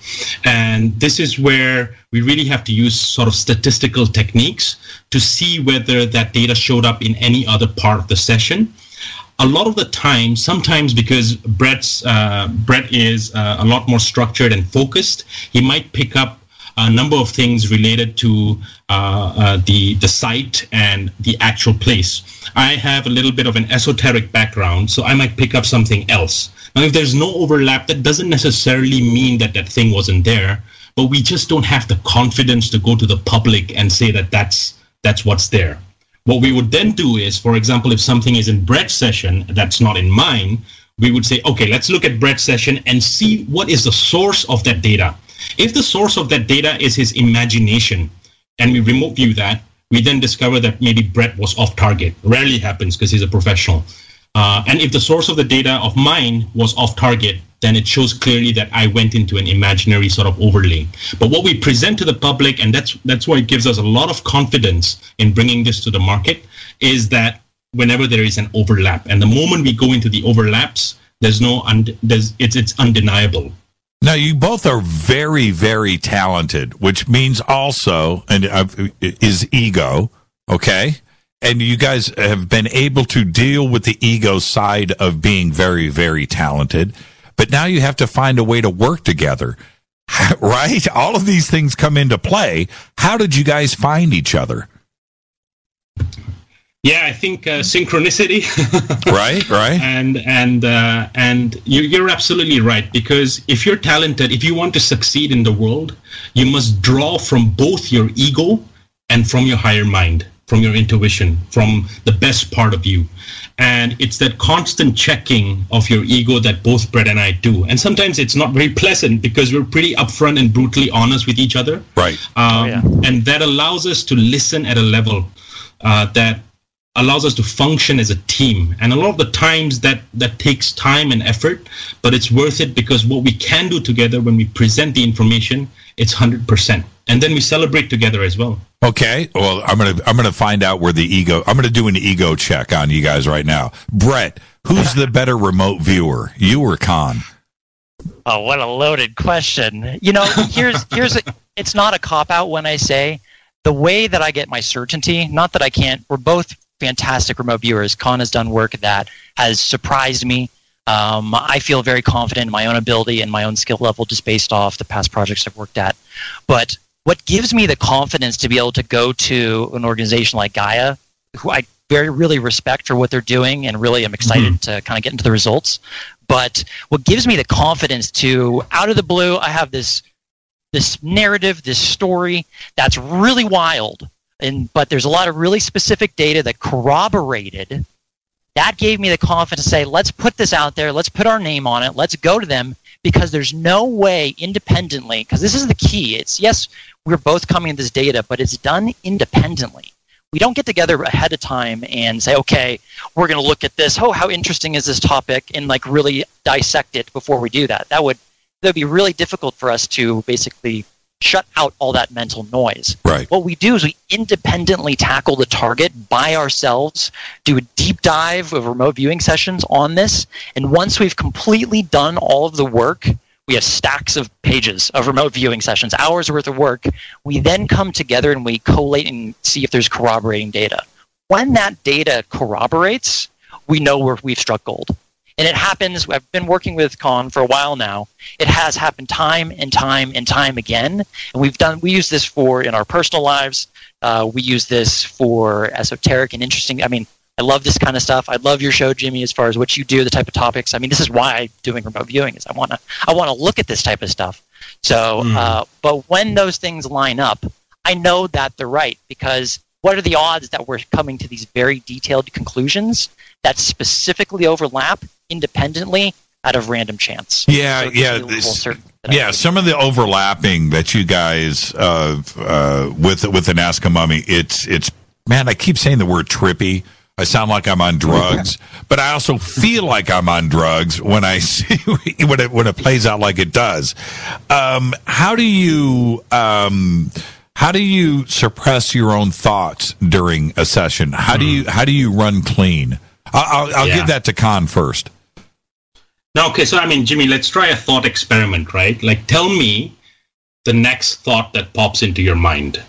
And this is where we really have to use sort of statistical techniques to see whether that data showed up in any other part of the session. A lot of the time, sometimes because Brett's, uh, Brett is uh, a lot more structured and focused, he might pick up a number of things related to uh, uh, the the site and the actual place. I have a little bit of an esoteric background, so I might pick up something else. Now, if there's no overlap, that doesn't necessarily mean that that thing wasn't there, but we just don't have the confidence to go to the public and say that that's that's what's there. What we would then do is, for example, if something is in Brett's session that's not in mine, we would say, okay, let's look at Brett's session and see what is the source of that data. If the source of that data is his imagination, and we remote view that, we then discover that maybe Brett was off target. Rarely happens because he's a professional. Uh, and if the source of the data of mine was off target, then it shows clearly that I went into an imaginary sort of overlay. But what we present to the public, and that's that's why it gives us a lot of confidence in bringing this to the market, is that whenever there is an overlap, and the moment we go into the overlaps, there's no und- there's it's it's undeniable. Now, you both are very, very talented, which means also, and uh, is ego, okay? And you guys have been able to deal with the ego side of being very, very talented, but now you have to find a way to work together, right? All of these things come into play. How did you guys find each other? Yeah, I think uh, synchronicity. right, right. And and uh, and you, you're absolutely right, because if you're talented, if you want to succeed in the world, you must draw from both your ego and from your higher mind, from your intuition, from the best part of you. And it's that constant checking of your ego that both Brett and I do. And sometimes it's not very pleasant because we're pretty upfront and brutally honest with each other. Right. Um, oh, yeah. And that allows us to listen at a level uh, that allows us to function as a team. And a lot of the times that that takes time and effort, but it's worth it because what we can do together when we present the information, it's one hundred percent. And then we celebrate together as well. Okay. Well, I'm going to I'm going to find out where the ego, I'm going to do an ego check on you guys right now. Brett, who's the better remote viewer, you or Khan? Oh, what a loaded question. You know, here's here's a, it's not a cop-out when I say the way that I get my certainty, not that I can't, we're both fantastic remote viewers. Khan has done work that has surprised me. Um, I feel very confident in my own ability and my own skill level just based off the past projects I've worked at. But what gives me the confidence to be able to go to an organization like Gaia, who I very really respect for what they're doing, and really am excited mm-hmm. to kind of get into the results. But what gives me the confidence to, out of the blue, I have this this narrative, this story that's really wild, and but there's a lot of really specific data that corroborated. That gave me the confidence to say, let's put this out there, let's put our name on it, let's go to them, because there's no way independently, because this is the key. It's, yes, we're both coming at this data, but it's done independently. We don't get together ahead of time and say, okay, we're going to look at this. Oh, how interesting is this topic? And like really dissect it before we do that. That would that would be really difficult for us to basically shut out all that mental noise. Right. What we do is we independently tackle the target by ourselves, do a deep dive of remote viewing sessions on this, and once we've completely done all of the work, we have stacks of pages of remote viewing sessions, hours worth of work. We then come together and we collate and see if there's corroborating data. When that data corroborates, we know where we've struck gold. And it happens, I've been working with Con for a while now. It has happened time and time and time again. And we've done, we use this for in our personal lives. Uh, we use this for esoteric and interesting. I mean, I love this kind of stuff. I love your show, Jimmy, as far as what you do, the type of topics. I mean, this is why I'm doing remote viewing, is I want to I want to look at this type of stuff. So, mm. uh, but when those things line up, I know that they're right, because what are the odds that we're coming to these very detailed conclusions that specifically overlap independently out of random chance? Yeah, so yeah. This, yeah, some of the overlapping that you guys uh, uh, with with the Nazca Mummy, it's it's man, I keep saying the word trippy. I sound like I'm on drugs, but I also feel like I'm on drugs when I see when it when it plays out like it does. Um, how do you um, how do you suppress your own thoughts during a session? How do you how do you run clean? I'll, I'll, I'll yeah. give that to Con first. No, okay. So I mean, Jimmy, let's try a thought experiment, right? Like, tell me the next thought that pops into your mind.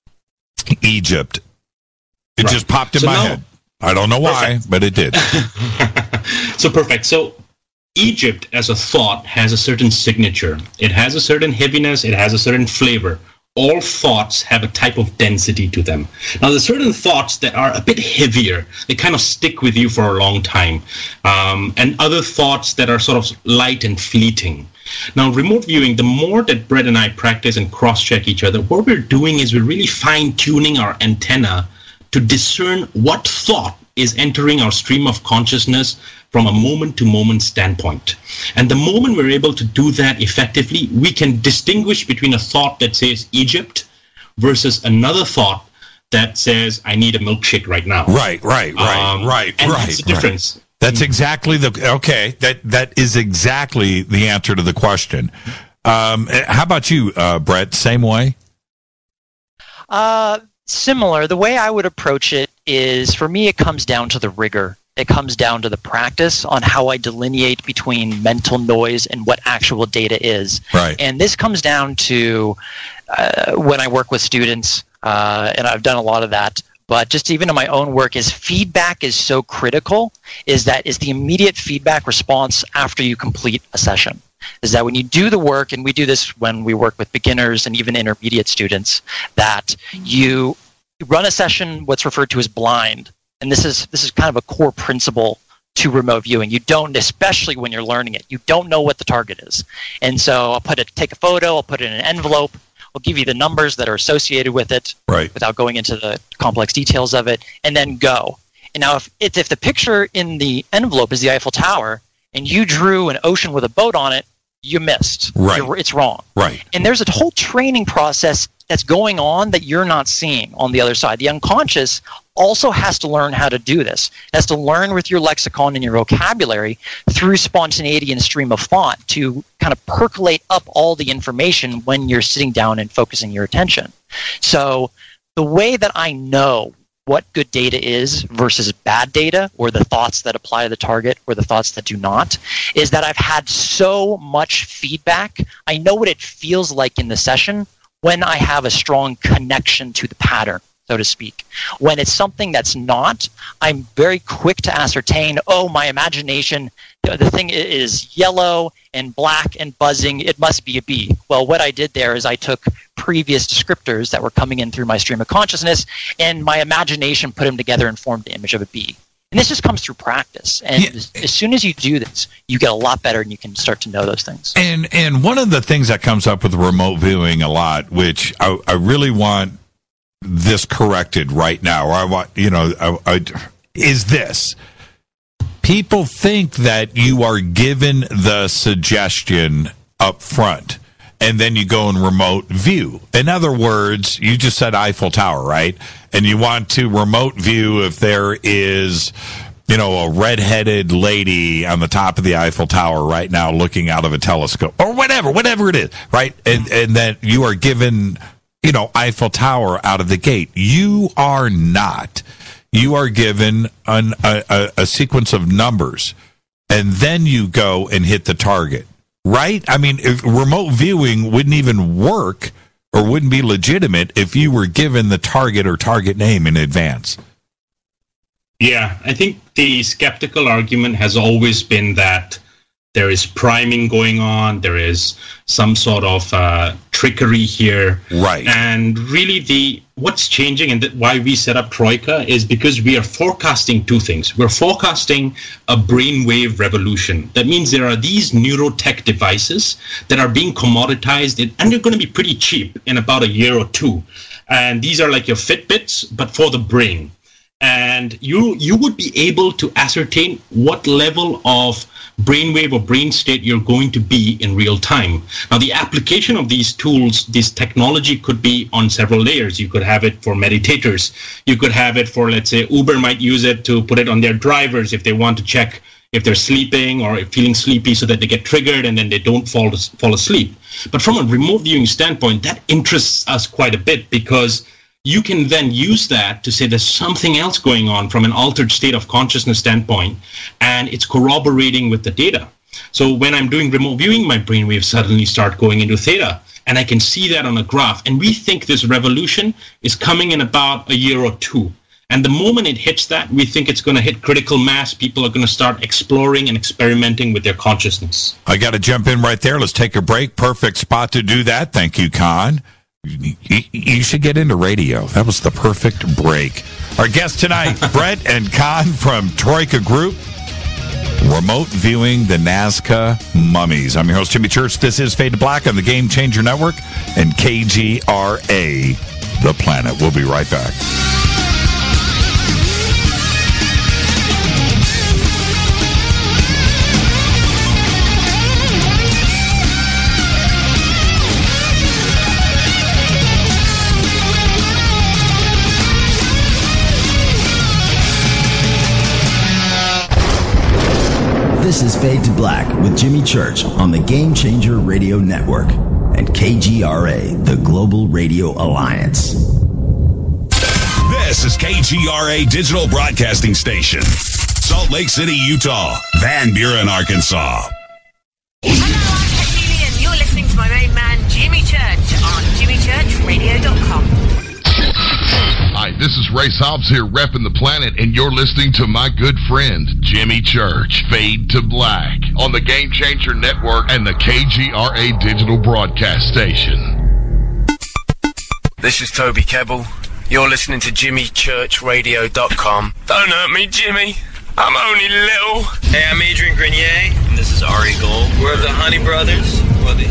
Egypt. It right. just popped in so my now, head. I don't know why, perfect. but it did. So perfect. So Egypt as a thought has a certain signature. It has a certain heaviness. It has a certain flavor. All thoughts have a type of density to them. Now, there's certain thoughts that are a bit heavier. They kind of stick with you for a long time. Um, and other thoughts that are sort of light and fleeting. Now, remote viewing, the more that Brett and I practice and cross-check each other, what we're doing is we're really fine-tuning our antenna to discern what thought is entering our stream of consciousness from a moment-to-moment standpoint. And the moment we're able to do that effectively, we can distinguish between a thought that says Egypt versus another thought that says, I need a milkshake right now. Right, right, right, um, right, and right. that's the difference. Right. That's exactly the, okay, that that is exactly the answer to the question. Um, how about you, uh, Brett? Same way? Uh, similar. The way I would approach it is, for me, it comes down to the rigor. It comes down to the practice on how I delineate between mental noise and what actual data is. Right. And this comes down to uh, when I work with students, uh, and I've done a lot of that, but just even in my own work, is feedback is so critical, is that is the immediate feedback response after you complete a session. Is that when you do the work, and we do this when we work with beginners and even intermediate students, that you run a session what's referred to as blind. And this is this is kind of a core principle to remote viewing. You don't, especially when you're learning it, you don't know what the target is. And so I'll put it, take a photo, I'll put it in an envelope, I'll give you the numbers that are associated with it, right, without going into the complex details of it, and then go. And now if it's, if the picture in the envelope is the Eiffel Tower, and you drew an ocean with a boat on it, you missed. Right. You're, it's wrong. Right. And there's a whole training process that's going on that you're not seeing on the other side. The unconscious also has to learn how to do this. It has to learn with your lexicon and your vocabulary through spontaneity and stream of thought to kind of percolate up all the information when you're sitting down and focusing your attention. So the way that I know what good data is versus bad data, or the thoughts that apply to the target or the thoughts that do not, is that I've had so much feedback. I know what it feels like in the session when I have a strong connection to the pattern. so to speak. When it's something that's not, I'm very quick to ascertain, oh, my imagination, the, the thing is yellow and black and buzzing, it must be a bee. Well, what I did there is I took previous descriptors that were coming in through my stream of consciousness, and my imagination put them together and formed the image of a bee. And this just comes through practice. And yeah. as, as soon as you do this, you get a lot better and you can start to know those things. And and one of the things that comes up with remote viewing a lot, which I, I really want this corrected right now, or I want, you know, I, I, is this. People think that you are given the suggestion up front, and then you go in remote view. In other words, you just said Eiffel Tower, right? And you want to remote view if there is, you know, a red-headed lady on the top of the Eiffel Tower right now looking out of a telescope, or whatever, whatever it is, right? And and then you are given, you know, Eiffel Tower out of the gate. You are not. You are given an, a, a sequence of numbers, and then you go and hit the target, right? I mean, if remote viewing wouldn't even work or wouldn't be legitimate if you were given the target or target name in advance. Yeah, I think the skeptical argument has always been that there is priming going on, there is some sort of uh, trickery here. Right. And really the what's changing and th- why we set up Troika is because we are forecasting two things. We're forecasting a brainwave revolution. That means there are these neurotech devices that are being commoditized, and they're going to be pretty cheap in about a year or two. And these are like your Fitbits, but for the brain. And you you would be able to ascertain what level of brainwave or brain state you're going to be in real time. Now, the application of these tools, this technology could be on several layers. You could have it for meditators. You could have it for, let's say, Uber might use it to put it on their drivers if they want to check if they're sleeping or feeling sleepy so that they get triggered and then they don't fall to, fall asleep. But from a remote viewing standpoint, that interests us quite a bit because you can then use that to say there's something else going on from an altered state of consciousness standpoint, and it's corroborating with the data. So when I'm doing remote viewing, my brainwaves suddenly start going into theta, and I can see that on a graph. And we think this revolution is coming in about a year or two. And the moment it hits that, we think it's going to hit critical mass. People are going to start exploring and experimenting with their consciousness. I got to jump in right there. Let's take a break. Perfect spot to do that. Thank you, Khan. You should get into radio. That was the perfect break. Our guests tonight, Brett and Khan from Troika Group, remote viewing the Nazca mummies. I'm your host, Jimmy Church. This is Fade to Black on the Game Changer Network and K G R A, The Planet. We'll be right back. This is Fade to Black with Jimmy Church on the Game Changer Radio Network and K G R A, the Global Radio Alliance. This is K G R A Digital Broadcasting Station, Salt Lake City, Utah, Van Buren, Arkansas. Hello, I'm Cecilia, and you're listening to my main man, Jimmy Church, on jimmy church radio dot com. Hi, this is Ray Hobbs here, repping the planet, and you're listening to my good friend, Jimmy Church, Fade to Black, on the Game Changer Network and the K G R A Digital Broadcast Station. This is Toby Kebbell. You're listening to jimmy church radio dot com. Don't hurt me, Jimmy. I'm only little. Hey, I'm Adrian Grenier. And this is Ari Gold. We're the Honey Brothers. Well, the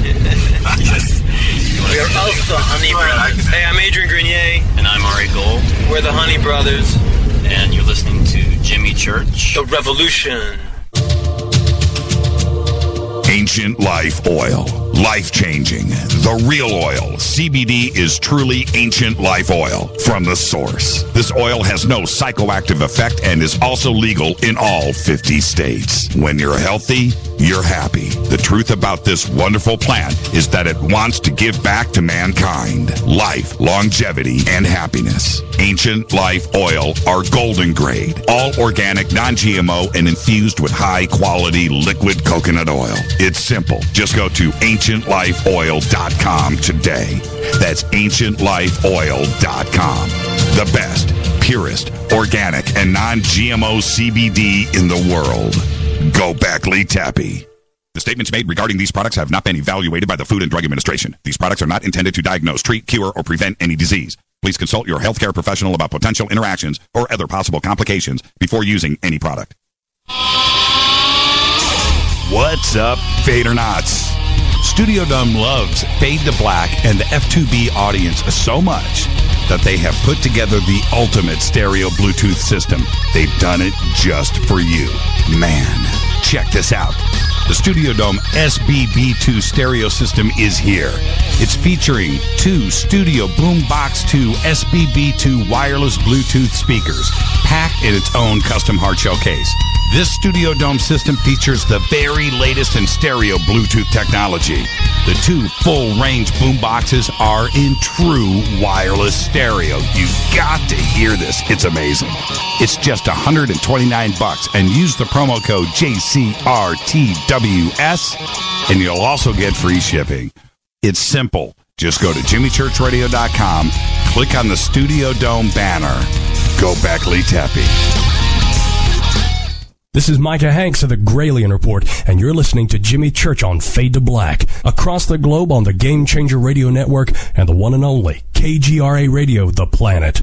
We are of the Honey Brothers. Hey, I'm Adrian Grenier. And I'm Ari Gold. We're the Honey Brothers. And you're listening to Jimmy Church. The Revolution. Ancient Life Oil. Life-changing. The real oil. C B D is truly Ancient Life Oil from the source. This oil has no psychoactive effect and is also legal in all fifty states. When you're healthy, you're happy. The truth about this wonderful plant is that it wants to give back to mankind life, longevity, and happiness. Ancient Life Oil are golden grade, all organic, non-G M O, and infused with high-quality liquid coconut oil. It's simple. Just go to ancient ancient life oil dot com today. That's ancient life oil dot com. The best, purest, organic, and non-G M O C B D in the world. Go back, Lee Tappy. The statements made regarding these products have not been evaluated by the Food and Drug Administration. These products are not intended to diagnose, treat, cure, or prevent any disease. Please consult your healthcare professional about potential interactions or other possible complications before using any product. What's up, Fadernauts? Studio Dome loves Fade to Black and the F two B audience so much that they have put together the ultimate stereo Bluetooth system. They've done it just for you. Man, check this out. The Studio Dome S B B two stereo system is here. It's featuring two Studio Boombox two S B B two wireless Bluetooth speakers, packed in its own custom hard shell case. This Studio Dome system features the very latest in stereo Bluetooth technology. The two full-range boomboxes are in true wireless stereo. You've got to hear this. It's amazing. It's just one hundred twenty-nine bucks, and use the promo code J C R T W S, and you'll also get free shipping. It's simple. Just go to jimmy church radio dot com, click on the Studio Dome banner. Go back, Lee Tappy. This is Micah Hanks of the Gralien Report, and you're listening to Jimmy Church on Fade to Black, across the globe on the Game Changer Radio Network and the one and only K G R A Radio, The Planet.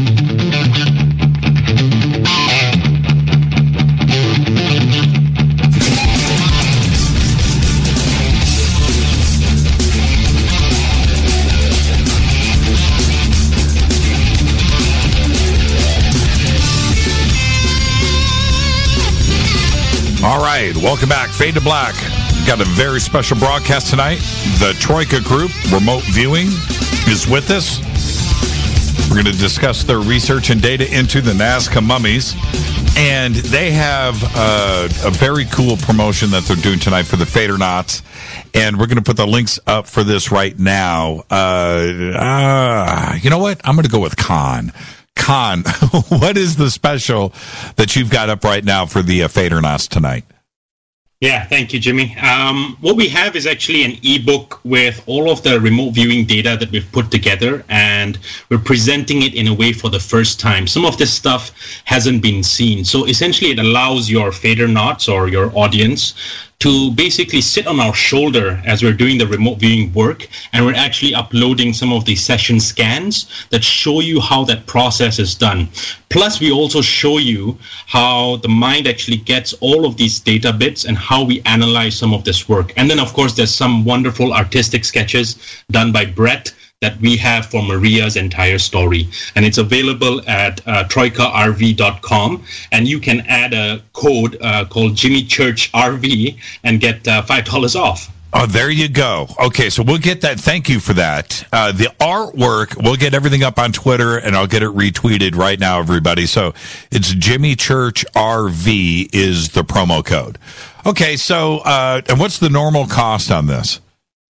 All right, welcome back. Fade to Black. Got a very special broadcast tonight. The Troika Group, remote viewing, is with us. We're going to discuss their research and data into the Nazca mummies. And they have uh, a very cool promotion that they're doing tonight for the Fadernauts. And we're going to put the links up for this right now. Uh, uh, you know what? I'm going to go with Khan. Khan, what is the special that you've got up right now for the uh, Fadernauts tonight? Yeah, thank you, Jimmy. Um, what we have is actually an ebook with all of the remote viewing data that we've put together, and we're presenting it in a way for the first time. Some of this stuff hasn't been seen. So essentially it allows your Fadernauts or your audience to basically sit on our shoulder as we're doing the remote viewing work, and we're actually uploading some of the session scans that show you how that process is done. Plus, we also show you how the mind actually gets all of these data bits and how we analyze some of this work. And then, of course, there's some wonderful artistic sketches done by Brett that we have for Maria's entire story. And it's available at uh, troika R V dot com. And you can add a code uh, called Jimmy Church R V and get uh, five dollars off. Oh, there you go. Okay, so we'll get that. Thank you for that. Uh, the artwork, we'll get everything up on Twitter, and I'll get it retweeted right now, everybody. So it's Jimmy Church R V is the promo code. Okay, so uh, and what's the normal cost on this?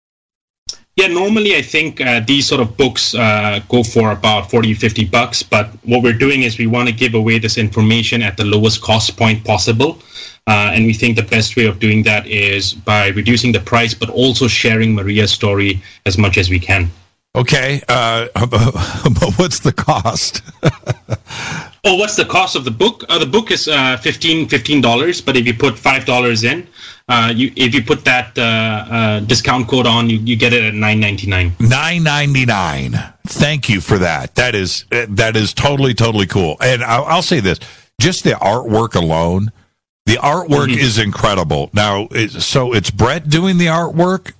Yeah, normally I think uh, these sort of books uh, go for about forty, fifty bucks. But what we're doing is we want to give away this information at the lowest cost point possible. Uh, and we think the best way of doing that is by reducing the price, but also sharing Maria's story as much as we can. Okay. Uh, but what's the cost? Oh, what's the cost of the book? Uh, the book is uh, fifteen dollars, but if you put five dollars in, uh, you if you put that uh, uh, discount code on, you, you get it at nine ninety-nine. nine ninety-nine. Thank you for that. That is that is totally, totally cool. And I'll, I'll say this, just the artwork alone, the artwork mm-hmm. is incredible. Now, so it's Brett doing the artwork?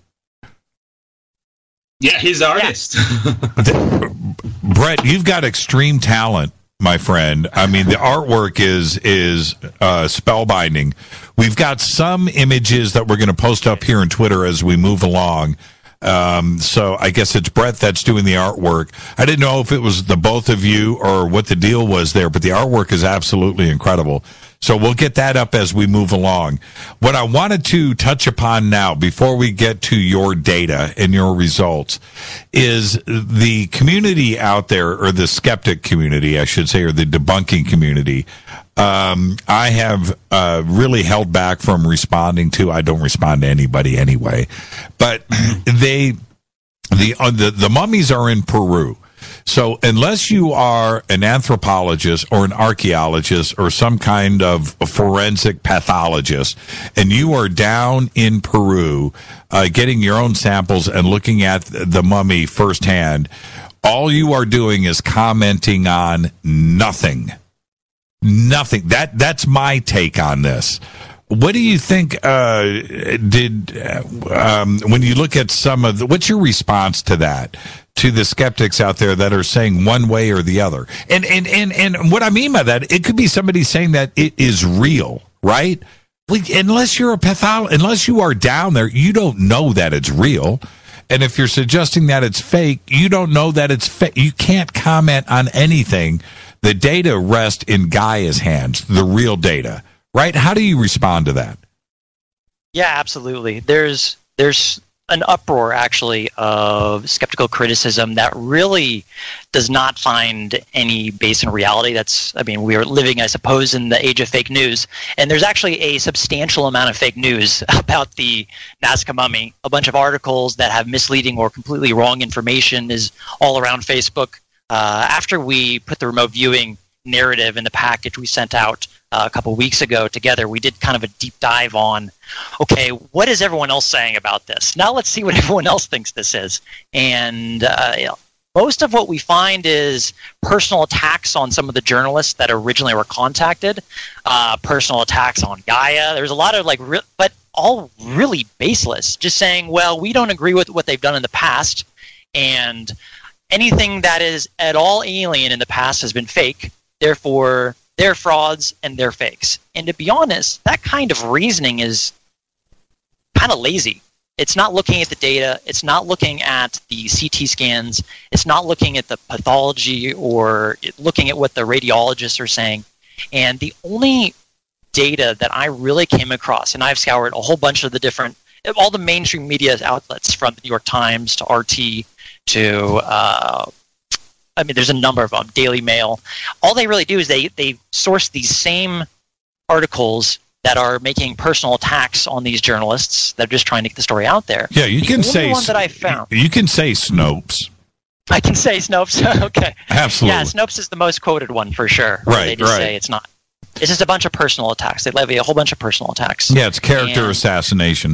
Yeah, he's the artist. Brett, you've got extreme talent, my friend. I mean, the artwork is is uh, spellbinding. We've got some images that we're going to post up here on Twitter as we move along. Um, so I guess it's Brett that's doing the artwork. I didn't know if it was the both of you or what the deal was there, but the artwork is absolutely incredible. So we'll get that up as we move along. What I wanted to touch upon now, before we get to your data and your results, is the community out there, or the skeptic community, I should say, or the debunking community. um, I have uh, really held back from responding to. I don't respond to anybody anyway, but they the uh, the the mummies are in Peru. So unless you are an anthropologist or an archaeologist or some kind of forensic pathologist, and you are down in Peru uh, getting your own samples and looking at the mummy firsthand, all you are doing is commenting on nothing. Nothing. That that's my take on this. What do you think uh, did um, when you look at some of the, what's your response to that, to the skeptics out there that are saying one way or the other? And and and and what I mean by that, it could be somebody saying that it is real, right? Like, unless you're a patholo- unless you are down there, you don't know that it's real. And if you're suggesting that it's fake, you don't know that it's fake. You can't comment on anything. The data rests in Gaia's hands, the real data. Right? How do you respond to that? Yeah, absolutely. There's there's an uproar, actually, of skeptical criticism that really does not find any base in reality. That's, I mean, we are living, I suppose, in the age of fake news. And there's actually a substantial amount of fake news about the Nazca mummy. A bunch of articles that have misleading or completely wrong information is all around Facebook. Uh, after we put the remote viewing narrative in the package we sent out Uh, a couple weeks ago together, we did kind of a deep dive on, okay, what is everyone else saying about this? Now let's see what everyone else thinks this is. And uh, you know, most of what we find is personal attacks on some of the journalists that originally were contacted, uh, personal attacks on Gaia. There's a lot of like, re- but all really baseless, just saying, well, we don't agree with what they've done in the past, and anything that is at all alien in the past has been fake, therefore they're frauds and they're fakes. And to be honest, that kind of reasoning is kind of lazy. It's not looking at the data. It's not looking at the C T scans. It's not looking at the pathology or looking at what the radiologists are saying. And the only data that I really came across, and I've scoured a whole bunch of the different, all the mainstream media outlets, from the New York Times to R T to uh, I mean, there's a number of them, Daily Mail. All they really do is they, they source these same articles that are making personal attacks on these journalists that are just trying to get the story out there. Yeah, you the can only say one that I found. You can say Snopes. I can say Snopes. Okay. Absolutely. Yeah, Snopes is the most quoted one for sure. Right, They just right. say it's not. It's just a bunch of personal attacks. They levy a whole bunch of personal attacks. Yeah, it's character And assassination.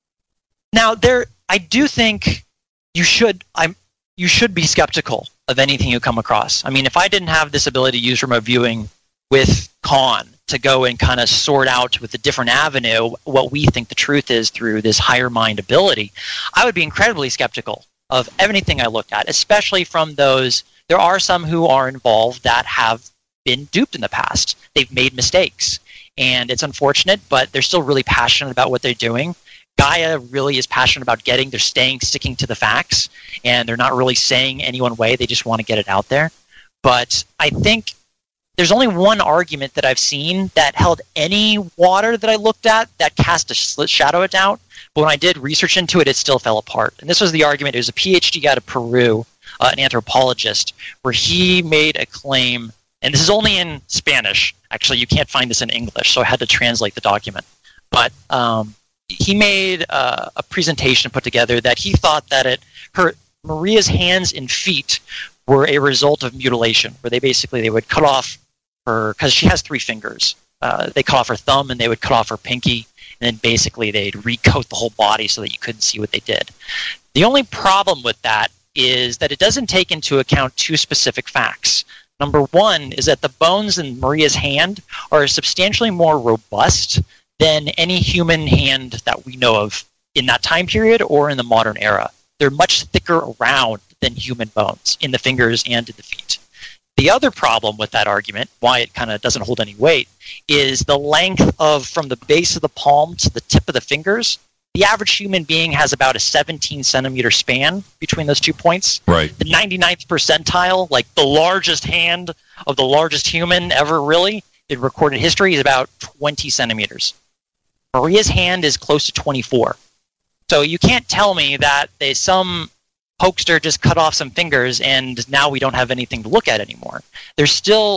now, there, I do think you should. I'm. You should be skeptical of anything you come across. I mean, if I didn't have this ability to use remote viewing with Khan to go and kind of sort out with a different avenue what we think the truth is through this higher mind ability, I would be incredibly skeptical of anything I looked at, especially from those. There are some who are involved that have been duped in the past. They've made mistakes, and it's unfortunate, but they're still really passionate about what they're doing. Gaia really is passionate about getting, they're staying, sticking to the facts, and they're not really saying any one way, they just want to get it out there. But I think there's only one argument that I've seen that held any water that I looked at that cast a slit shadow of doubt, but when I did research into it, it still fell apart. And this was the argument. It was a PhD out of Peru, uh, an anthropologist, where he made a claim, and this is only in Spanish. Actually, you can't find this in English, so I had to translate the document. But um, he made uh, a presentation put together that he thought that it, her Maria's hands and feet were a result of mutilation, where they basically they would cut off her, because she has three fingers. Uh, they cut off her thumb and they would cut off her pinky, and then basically they'd recoat the whole body so that you couldn't see what they did. The only problem with that is that it doesn't take into account two specific facts. Number one is that the bones in Maria's hand are substantially more robust than any human hand that we know of in that time period or in the modern era. They're much thicker around than human bones in the fingers and in the feet. The other problem with that argument, why it kind of doesn't hold any weight, is the length of from the base of the palm to the tip of the fingers. The average human being has about a seventeen centimeter span between those two points. Right. The ninety-ninth percentile, like the largest hand of the largest human ever really in recorded history, is about twenty centimeters. Maria's hand is close to twenty-four. So you can't tell me that they some hoaxer just cut off some fingers and now we don't have anything to look at anymore. There's still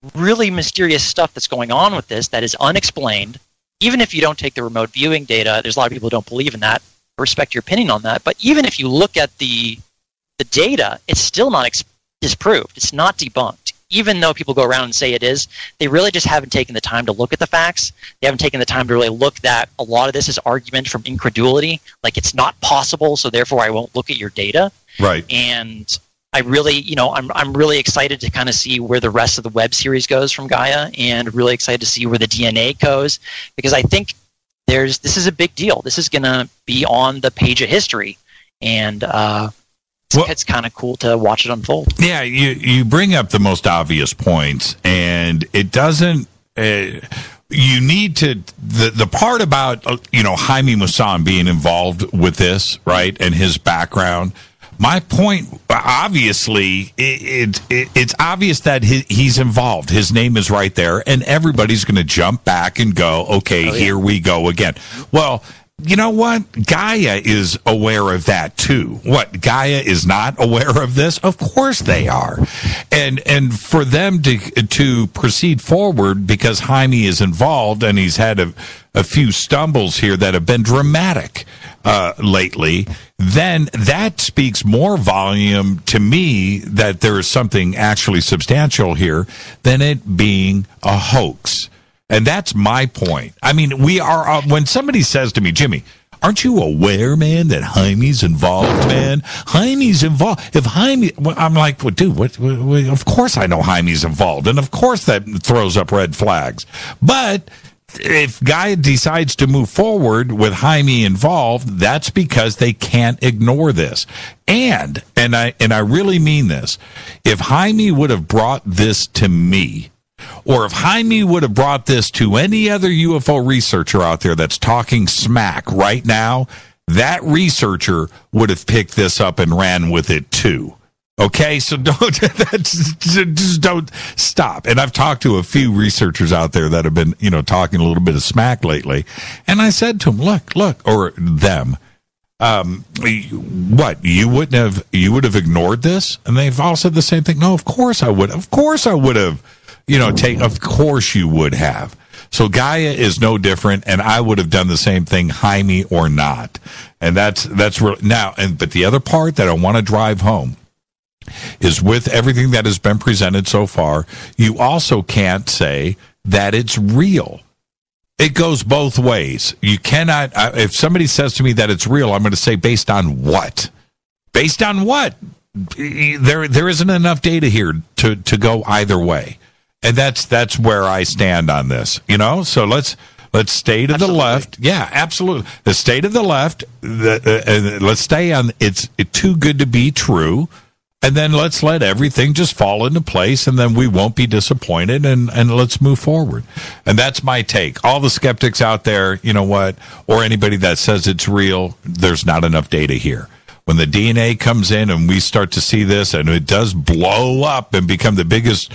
really mysterious stuff that's going on with this that is unexplained. Even if you don't take the remote viewing data, there's a lot of people who don't believe in that. I respect your opinion on that. But even if you look at the the data, it's still not ex- disproved. It's not debunked. Even though people go around and say it is, they really just haven't taken the time to look at the facts. They haven't taken the time to really look that a lot of this is argument from incredulity, like it's not possible, so therefore I won't look at your data. Right. And I really, you know, I'm I'm really excited to kind of see where the rest of the web series goes from Gaia, and really excited to see where the D N A goes, because I think there's this is a big deal. This is going to be on the page of history, and uh, it's, well, it's kind of cool to watch it unfold. Yeah, you you bring up the most obvious points, and it doesn't. Uh, you need to the the part about uh, you know Jaime Maussan being involved with this, right, and his background. My point, obviously, it, it, it's obvious that he, he's involved. His name is right there, and everybody's going to jump back and go, okay, oh, yeah. Here we go again. Well, you know what? Gaia is aware of that, too. What, Gaia is not aware of this? Of course they are. And and for them to to proceed forward, because Jaime is involved, and he's had a, a few stumbles here that have been dramatic uh, lately, then that speaks more volume to me that there is something actually substantial here than it being a hoax. And that's my point. I mean, we are, uh, when somebody says to me, Jimmy, aren't you aware, man, that Jaime's involved, man? Jaime's involved. If Jaime, well, I'm like, well, dude, what, what, what, of course I know Jaime's involved. And of course that throws up red flags. But if Gaia decides to move forward with Jaime involved, that's because they can't ignore this. And, and I, and I really mean this, if Jaime would have brought this to me, or if Jaime would have brought this to any other U F O researcher out there that's talking smack right now, that researcher would have picked this up and ran with it too. Okay, so don't that's, just don't stop. And I've talked to a few researchers out there that have been, you know, talking a little bit of smack lately. And I said to them, look, look, or them, um, what, you wouldn't have, you would have ignored this? And they've all said the same thing. No, of course I would. Of course I would have, you know, take, of course you would have. So Gaia is no different, and I would have done the same thing, Jaime or not. And that's, that's real. Now, and, but the other part that I want to drive home is with everything that has been presented so far, you also can't say that it's real. It goes both ways. You cannot, uh, if somebody says to me that it's real, I'm going to say based on what? Based on what? There, there isn't enough data here to, to go either way. And that's, that's where I stand on this, you know? So let's, let's stay to absolutely. the left. Yeah, absolutely. The stay to the left, the, uh, let's stay on, it's too good to be true. And then let's let everything just fall into place, and then we won't be disappointed, and, and let's move forward. And that's my take. All the skeptics out there, you know what, or anybody that says it's real, there's not enough data here. When the D N A comes in and we start to see this, and it does blow up and become the biggest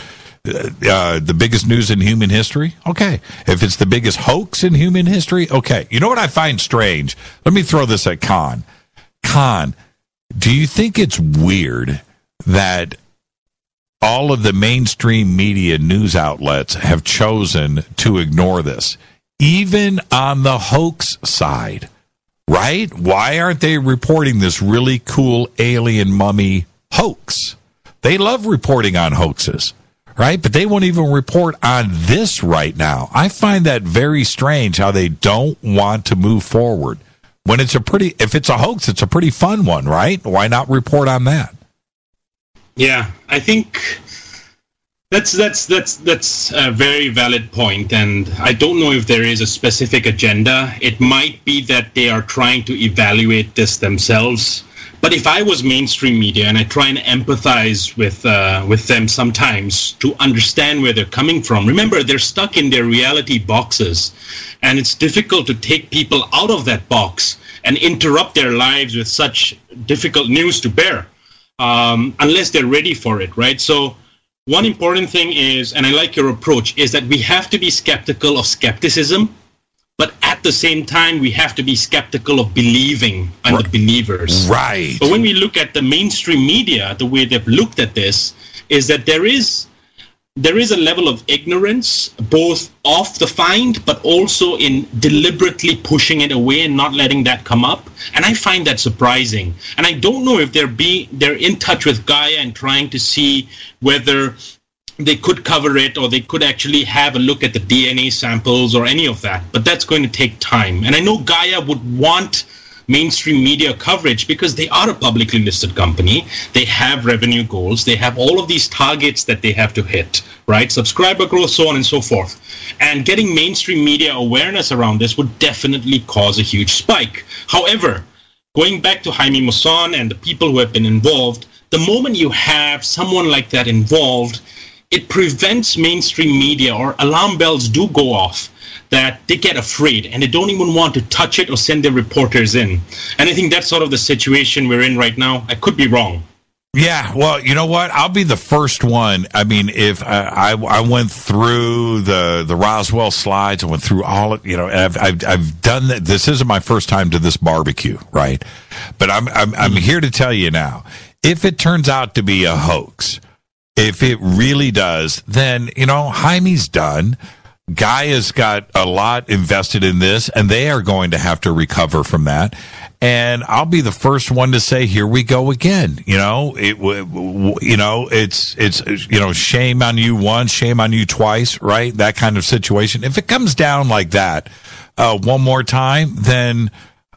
uh, the biggest news in human history, okay. If it's the biggest hoax in human history, okay. You know what I find strange? Let me throw this at Khan. Khan, do you think it's weird that all of the mainstream media news outlets have chosen to ignore this, even on the hoax side, right? Why aren't they reporting this really cool alien mummy hoax? They love reporting on hoaxes, right? But they won't even report on this right now. I find that very strange how they don't want to move forward. When it's a pretty, if it's a hoax, it's a pretty fun one, right? Why not report on that? Yeah, I think that's that's that's that's a very valid point, and I don't know if there is a specific agenda. It might be that they are trying to evaluate this themselves. But if I was mainstream media and I try and empathize with uh, with them sometimes to understand where they're coming from, remember they're stuck in their reality boxes, and it's difficult to take people out of that box and interrupt their lives with such difficult news to bear. Um, unless they're ready for it, right? So one important thing is, and I like your approach, is that we have to be skeptical of skepticism, but at the same time, we have to be skeptical of believing unbelievers. Right. But when we look at the mainstream media, the way they've looked at this is that there is there is a level of ignorance, both of the find, but also in deliberately pushing it away and not letting that come up. And I find that surprising. And I don't know if they're be they're in touch with Gaia and trying to see whether they could cover it or they could actually have a look at the D N A samples or any of that. But that's going to take time. And I know Gaia would want mainstream media coverage because they are a publicly listed company. They have revenue goals. They have all of these targets that they have to hit, right? Subscriber growth, so on and so forth. And getting mainstream media awareness around this would definitely cause a huge spike. However, going back to Jaime Maussan and the people who have been involved, the moment you have someone like that involved, it prevents mainstream media, or alarm bells do go off, that they get afraid and they don't even want to touch it or send their reporters in. And I think that's sort of the situation we're in right now. I could be wrong. Yeah, well, you know what? I'll be the first one. I mean, if I, I, I went through the, the Roswell slides, I went through all of, you know, I've, I've, I've done that. This isn't my first time to this barbecue, right? But I'm, I'm, I'm here to tell you now, if it turns out to be a hoax, if it really does, then, you know, Jaime's done. Gaia's got a lot invested in this, and they are going to have to recover from that. And I'll be the first one to say, here we go again. You know, it, you know, it's, it's, you know, shame on you once, shame on you twice, right? That kind of situation. If it comes down like that, uh, one more time, then,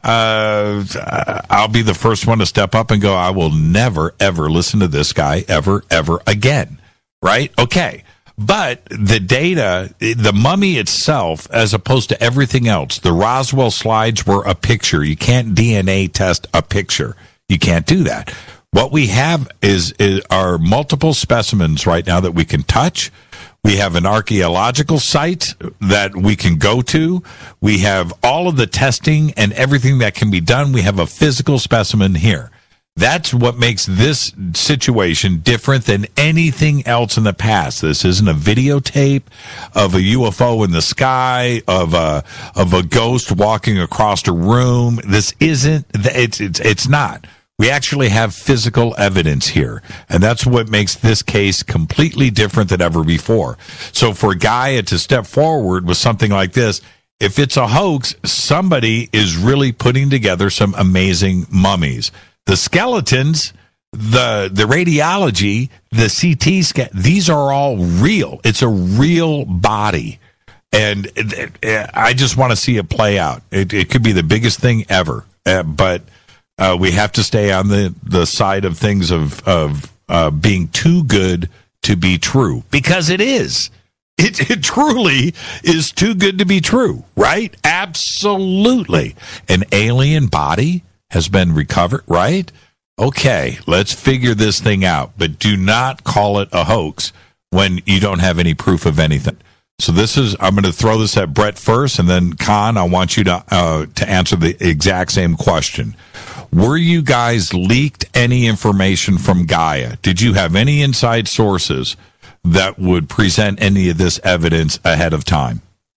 uh, I'll be the first one to step up and go, I will never, ever listen to this guy ever, ever again. Right? Okay. But the data, the mummy itself, as opposed to everything else, the Roswell slides were a picture. You can't D N A test a picture. You can't do that. What we have is, is are multiple specimens right now that we can touch. We have an archaeological site that we can go to. We have all of the testing and everything that can be done. We have a physical specimen here. That's what makes this situation different than anything else in the past. This isn't a videotape of a U F O in the sky, of a of a ghost walking across a room. This isn't. It's it's it's not. We actually have physical evidence here, and that's what makes this case completely different than ever before. So for Gaia to step forward with something like this, if it's a hoax, somebody is really putting together some amazing mummies. The skeletons, the the radiology, the C T scan, these are all real. It's a real body. And it, it, I just want to see it play out. It, it could be the biggest thing ever. Uh, but uh, we have to stay on the, the side of things of, of uh, being too good to be true. Because it is. It, it truly is too good to be true, right? Absolutely. An alien body has been recovered, right? Okay, let's figure this thing out, but do not call it a hoax when you don't have any proof of anything. So this is, I'm going to throw this at Brett first, and then Khan, I want you to uh, to answer the exact same question. Were you guys leaked any information from Gaia? Did you have any inside sources that would present any of this evidence ahead of time?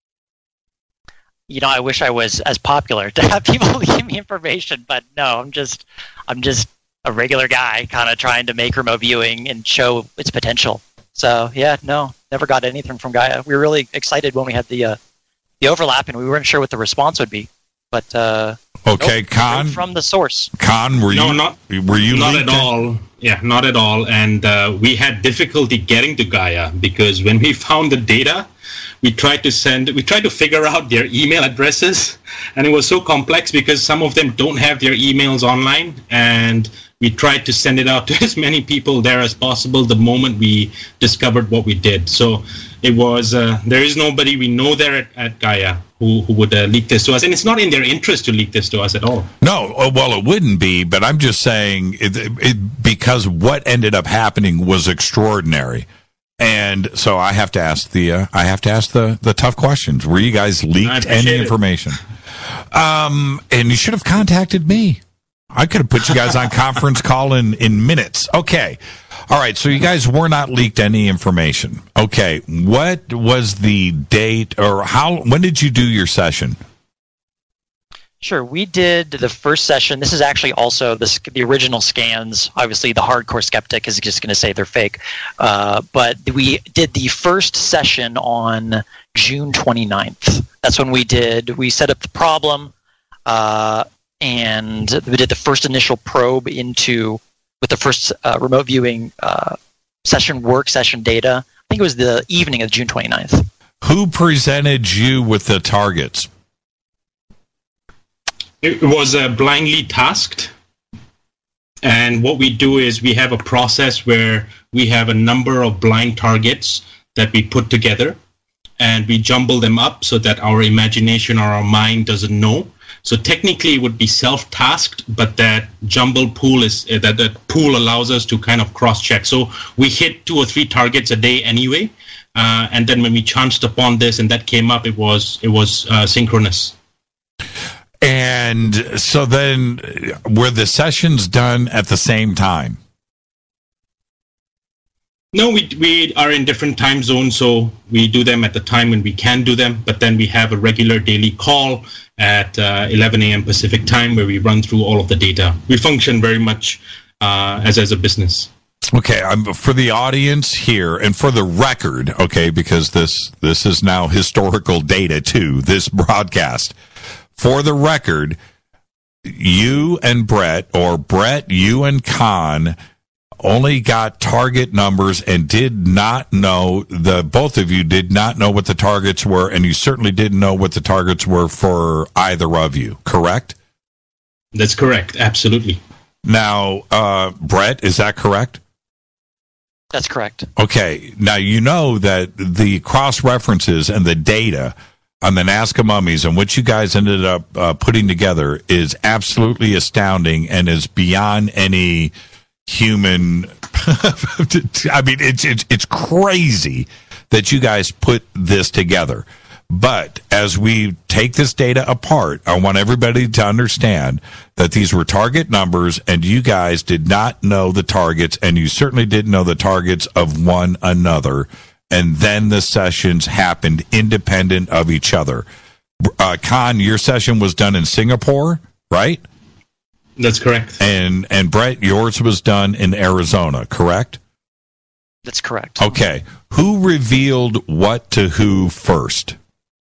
You know, I wish I was as popular to have people give me information, but no, I'm just, I'm just a regular guy, kind of trying to make remote viewing and show its potential. So yeah, no, never got anything from Gaia. We were really excited when we had the uh, the overlap, and we weren't sure what the response would be. But uh, okay, nope, Khan, from the source. Khan, were no, you not were you not leaked at all? Yeah, not at all. And uh, we had difficulty getting to Gaia because when we found the data, we tried to send, we tried to figure out their email addresses, and it was so complex because some of them don't have their emails online, and we tried to send it out to as many people there as possible the moment we discovered what we did. So it was, uh, there is nobody we know there at, at Gaia who, who would uh, leak this to us, and it's not in their interest to leak this to us at all. No, well, it wouldn't be, but I'm just saying it, it, because what ended up happening was extraordinary. And so I have to ask the uh, I have to ask the, the tough questions. Were you guys leaked any it. information? Um, and you should have contacted me. I could have put you guys on conference call in, in minutes. Okay. All right. So you guys were not leaked any information. Okay. What was the date, or how? When did you do your session? Sure. We did the first session. This is actually also the, the original scans. Obviously, the hardcore skeptic is just going to say they're fake. Uh, but we did the first session on June twenty-ninth. That's when we did, we set up the problem, uh, and we did the first initial probe into, with the first uh, remote viewing uh, session work session data. I think it was the evening of June twenty-ninth. Who presented you with the targets? It was uh, blindly tasked. And what we do is we have a process where we have a number of blind targets that we put together, and we jumble them up so that our imagination or our mind doesn't know. So technically it would be self-tasked, but that jumble pool is uh, that that pool allows us to kind of cross-check. So we hit two or three targets a day anyway, uh, and then when we chanced upon this and that came up, it was it was uh, synchronous. And so then, were the sessions done at the same time? No, we we are in different time zones, so we do them at the time when we can do them, but then we have a regular daily call at uh, eleven a.m. Pacific time where we run through all of the data. We function very much uh, as, as a business. Okay, um, for the audience here and for the record, okay, because this this is now historical data too, this broadcast. For the record, you and Brett, or Brett, you and Khan, only got target numbers and did not know, the both of you did not know what the targets were, and you certainly didn't know what the targets were for either of you, correct? That's correct, absolutely. Now, uh, Brett, is that correct? That's correct. Okay, now you know that the cross-references and the data on the Nazca mummies and what you guys ended up uh, putting together is absolutely astounding and is beyond any human. I mean, it's, it's it's crazy that you guys put this together. But as we take this data apart, I want everybody to understand that these were target numbers, and you guys did not know the targets, and you certainly didn't know the targets of one another. And then the sessions happened independent of each other. Uh, Khan, your session was done in Singapore, right? That's correct. And and Brett, yours was done in Arizona, correct? That's correct. Okay. Who revealed what to who first?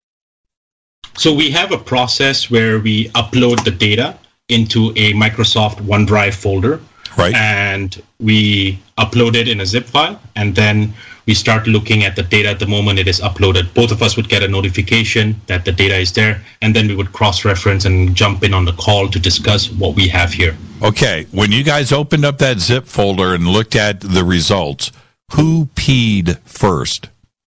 So we have a process where we upload the data into a Microsoft OneDrive folder. Right. And we upload it in a zip file, and then we start looking at the data at the moment it is uploaded. Both of us would get a notification that the data is there, and then we would cross-reference and jump in on the call to discuss what we have here. Okay, when you guys opened up that zip folder and looked at the results, who peed first?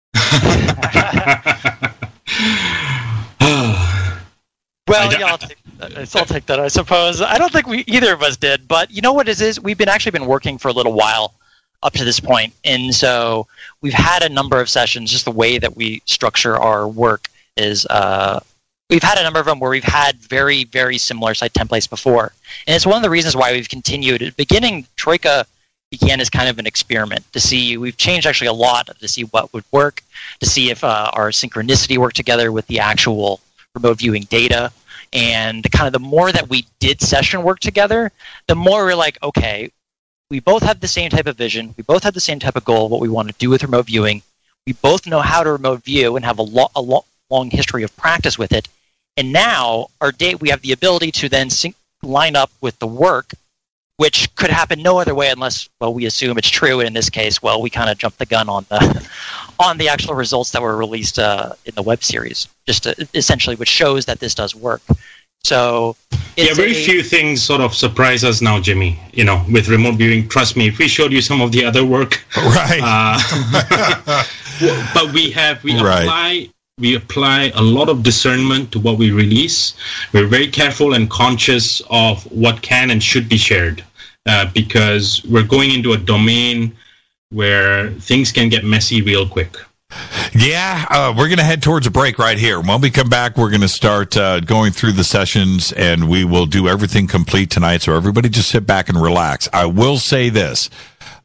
Well, yeah, I'll take, I'll take that, I suppose. I don't think we either of us did, but you know what it is? We've been actually been working for a little while up to this point, and so we've had a number of sessions. Just the way that we structure our work is uh, we've had a number of them where we've had very, very similar site templates before, and it's one of the reasons why we've continued. At the beginning, Troika began as kind of an experiment to see. We've changed actually a lot to see what would work, to see if uh, our synchronicity worked together with the actual remote viewing data. And the kind of the more that we did session work together, the more we're like, okay, we both have the same type of vision. We both have the same type of goal, what we want to do with remote viewing. We both know how to remote view and have a, lo- a lo- long history of practice with it. And now our day, we have the ability to then sync- line up with the work, which could happen no other way unless, well, we assume it's true. And in this case, well, we kind of jumped the gun on the on the actual results that were released uh, in the web series, just to, essentially, which shows that this does work. So, it's yeah, very a, few things sort of surprise us now, Jimmy. You know, with remote viewing, trust me, if we showed you some of the other work, right? Uh, but we have we right. apply we apply a lot of discernment to what we release. We're very careful and conscious of what can and should be shared, uh, because we're going into a domain where things can get messy real quick. Yeah, uh, we're going to head towards a break right here. When we come back, we're going to start uh, going through the sessions, and we will do everything complete tonight, so everybody just sit back and relax. I will say this.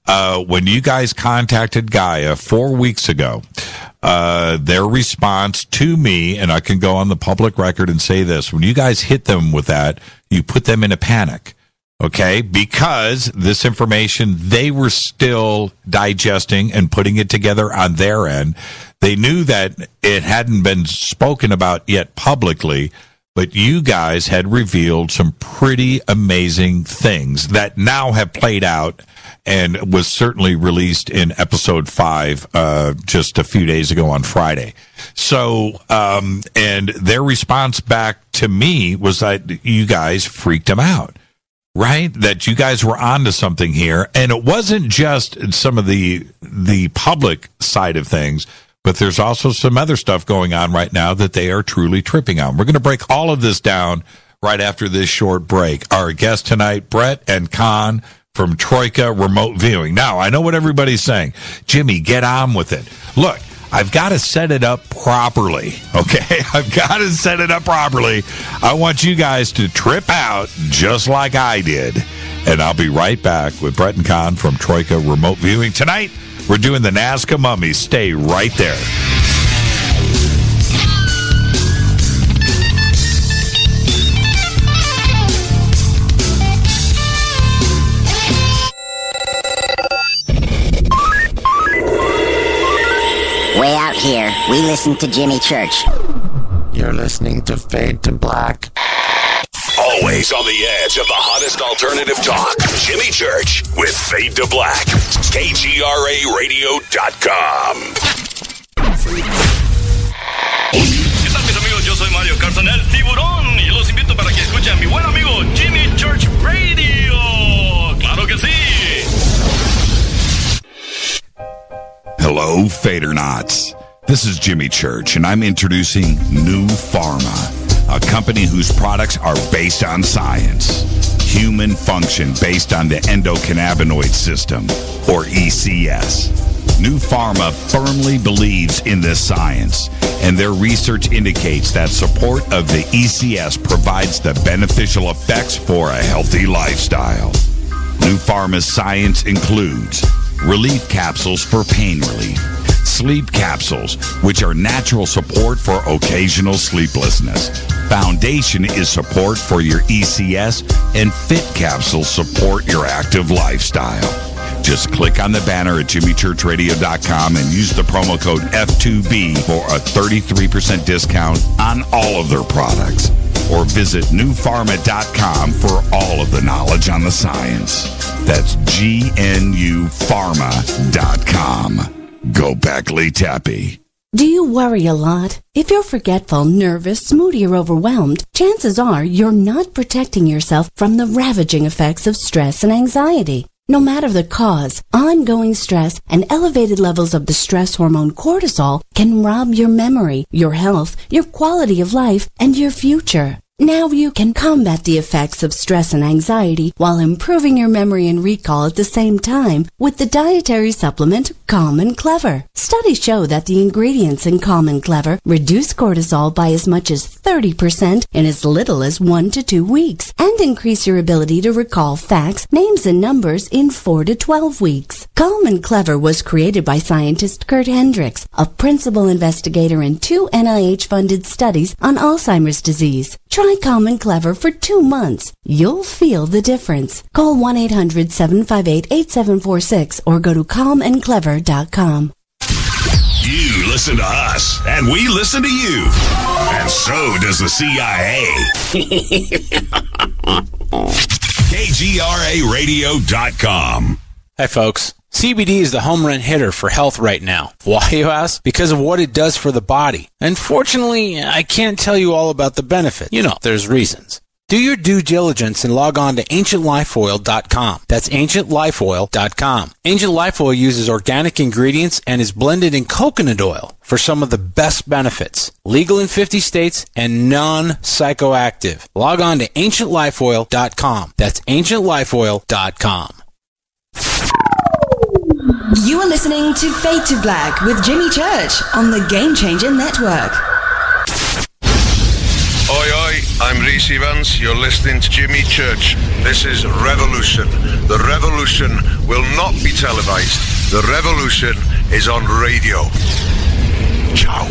uh, when you guys contacted Gaia four weeks ago, uh, their response to me, and I can go on the public record and say this, when you guys hit them with that, you put them in a panic. Okay, because this information they were still digesting and putting it together on their end. They knew that it hadn't been spoken about yet publicly, but you guys had revealed some pretty amazing things that now have played out and was certainly released in episode five uh, just a few days ago on Friday. So, um, and their response back to me was that you guys freaked them out. Right? That you guys were onto something here. And it wasn't just some of the the public side of things, but there's also some other stuff going on right now that they are truly tripping on. We're going to break all of this down right after this short break. Our guests tonight, Brett and Con from Troika Remote Viewing. Now, I know what everybody's saying. Jimmy, get on with it. Look, I've got to set it up properly, okay? I've got to set it up properly. I want you guys to trip out just like I did. And I'll be right back with Brett and Con from Troika Remote Viewing. Tonight, we're doing the Nazca Mummies. Stay right there. Way out here, we listen to Jimmy Church. You're listening to Fade to Black. Always on the edge of the hottest alternative talk. Jimmy Church with Fade to Black. K G R A radio dot com. ¿Qué tal, mis amigos? Yo soy Mario Carson, el tiburón, y los invito para que escuchen a mi buen amigo Jimmy Church Radio. ¡Claro que sí! Hello, Fadernauts. This is Jimmy Church, and I'm introducing New Pharma, a company whose products are based on science. Human function based on the endocannabinoid system, or E C S. New Pharma firmly believes in this science, and their research indicates that support of the E C S provides the beneficial effects for a healthy lifestyle. New Pharma's science includes relief capsules for pain relief, sleep capsules, which are natural support for occasional sleeplessness. Foundation is support for your E C S, and Fit capsules support your active lifestyle. Just click on the banner at Jimmy Church Radio dot com and use the promo code F two B for a thirty-three percent discount on all of their products. Or visit New Pharma dot com for all of the knowledge on the science. That's G N U Pharma dot com. Go back, Lee Tappy. Do you worry a lot? If you're forgetful, nervous, moody, or overwhelmed, chances are you're not protecting yourself from the ravaging effects of stress and anxiety. No matter the cause, ongoing stress and elevated levels of the stress hormone cortisol can rob your memory, your health, your quality of life, and your future. Now you can combat the effects of stress and anxiety while improving your memory and recall at the same time with the dietary supplement Calm and Clever. Studies show that the ingredients in Calm and Clever reduce cortisol by as much as thirty percent in as little as one to two weeks and increase your ability to recall facts, names, and numbers in four to twelve weeks. Calm and Clever was created by scientist Kurt Hendricks, a principal investigator in two N I H-funded studies on Alzheimer's disease. Try Calm and Clever for two months. You'll feel the difference. Call one eight hundred seven five eight eight seven four six or go to calm and clever dot com. You listen to us, and we listen to you. And so does the C I A. K G R A radio dot com. Hi, folks. C B D is the home run hitter for health right now. Why, you ask? Because of what it does for the body. Unfortunately, I can't tell you all about the benefits. You know, there's reasons. Do your due diligence and log on to ancient life oil dot com. That's ancient life oil dot com. Ancient Life Oil uses organic ingredients and is blended in coconut oil for some of the best benefits. Legal in fifty states and non-psychoactive. Log on to ancient life oil dot com. That's ancient life oil dot com. You are listening to Fade to Black with Jimmy Church on the Game Changer Network. Oi, oi. I'm Reese Evans. You're listening to Jimmy Church. This is Revolution. The revolution will not be televised. The revolution is on radio. Ciao.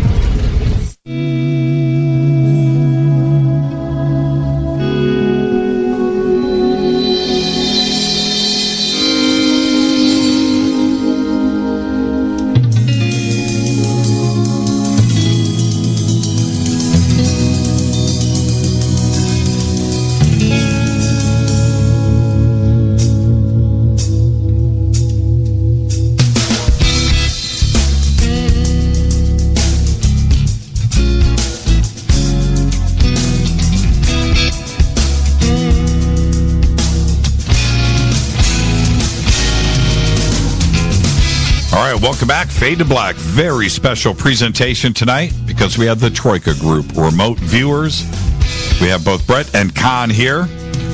Welcome back. Fade to Black. Very special presentation tonight because we have the Troika Group, remote viewers. We have both Brett and Con here.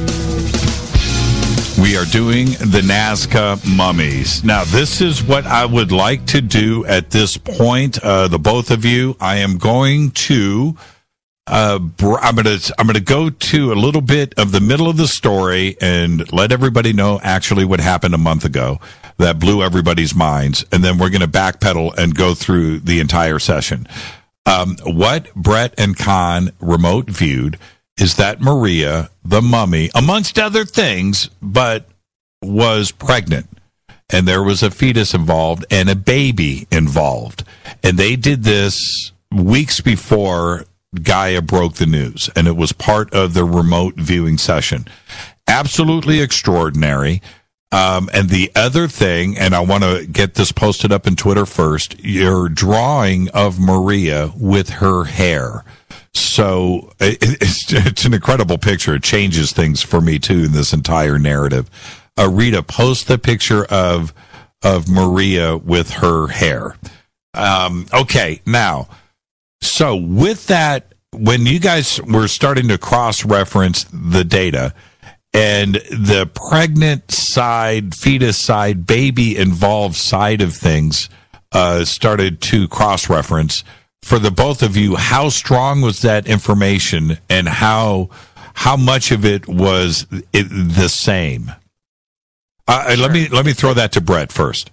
We are doing the Nazca mummies. Now, this is what I would like to do at this point. Uh, the both of you, I am going to... Uh, I'm going to I'm going to go to a little bit of the middle of the story and let everybody know actually what happened a month ago that blew everybody's minds, and then we're going to backpedal and go through the entire session. Um, what Brett and Con remote viewed is that Maria, the mummy, amongst other things, but was pregnant, and there was a fetus involved and a baby involved, and they did this weeks before Gaia broke the news, and it was part of the remote viewing session. Absolutely extraordinary. Um, and the other thing, and I want to get this posted up in Twitter first, your drawing of Maria with her hair. So it, it's, it's an incredible picture. It changes things for me, too, in this entire narrative. Uh, Rita, post the picture of of Maria with her hair. Um, okay, now... So with that, when you guys were starting to cross-reference the data and the pregnant side, fetus side, baby-involved side of things uh, started to cross-reference, for the both of you, how strong was that information and how how much of it was it, the same? Uh, sure. Let me let me throw that to Brett first.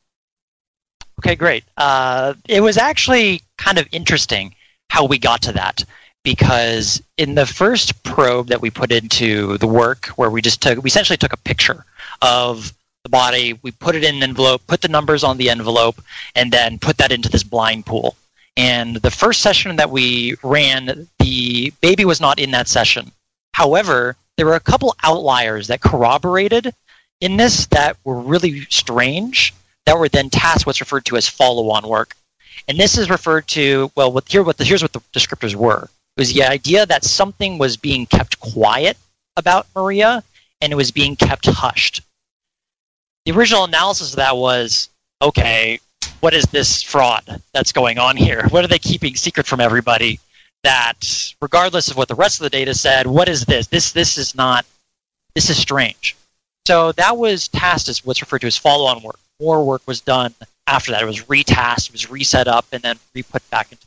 Okay, great. Uh, it was actually kind of interesting how we got to that, because in the first probe that we put into the work, where we just took, we essentially took a picture of the body, we put it in an envelope, put the numbers on the envelope, and then put that into this blind pool. And the first session that we ran, the baby was not in that session. However, there were a couple outliers that corroborated in this that were really strange, that were then tasked what's referred to as follow-on work. And this is referred to, well, what, here, what the, here's what the descriptors were. It was the idea that something was being kept quiet about Maria, and it was being kept hushed. The original analysis of that was, okay, what is this fraud that's going on here? What are they keeping secret from everybody? That, regardless of what the rest of the data said, what is this? This, this is not, this is strange. So that was tasked as what's referred to as follow-on work. More work was done after that. It was retasked, it was reset up, and then re-put back into.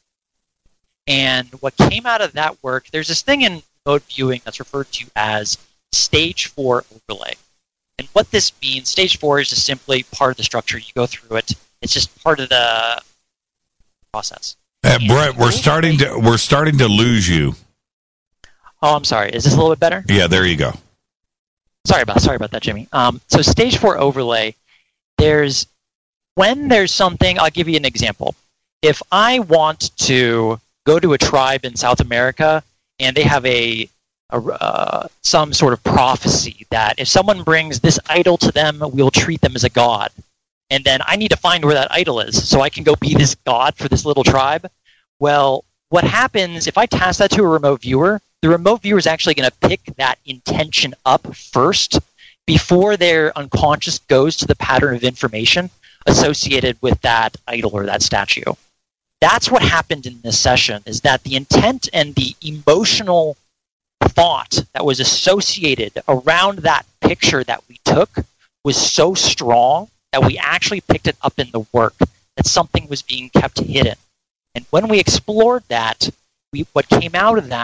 And what came out of that work, there's this thing in remote viewing that's referred to as stage four overlay. And what this means, stage four is just simply part of the structure. You go through it. It's just part of the process. Uh, Brett, we're starting to we're starting to lose you. Oh, I'm sorry. Is this a little bit better? Yeah, there you go. Sorry about sorry about that, Jimmy. Um, so stage four overlay. There's when there's something. I'll give you an example. If I want to go to a tribe in South America and they have a, a uh, some sort of prophecy that if someone brings this idol to them, we'll treat them as a god. And then I need to find where that idol is so I can go be this god for this little tribe. Well, what happens if I task that to a remote viewer, the remote viewer is actually going to pick that intention up first before their unconscious goes to the pattern of information associated with that idol or that statue. That's what happened in this session, is that the intent and the emotional thought that was associated around that picture that we took was so strong that we actually picked it up in the work, that something was being kept hidden. And when we explored that, we, what came out of that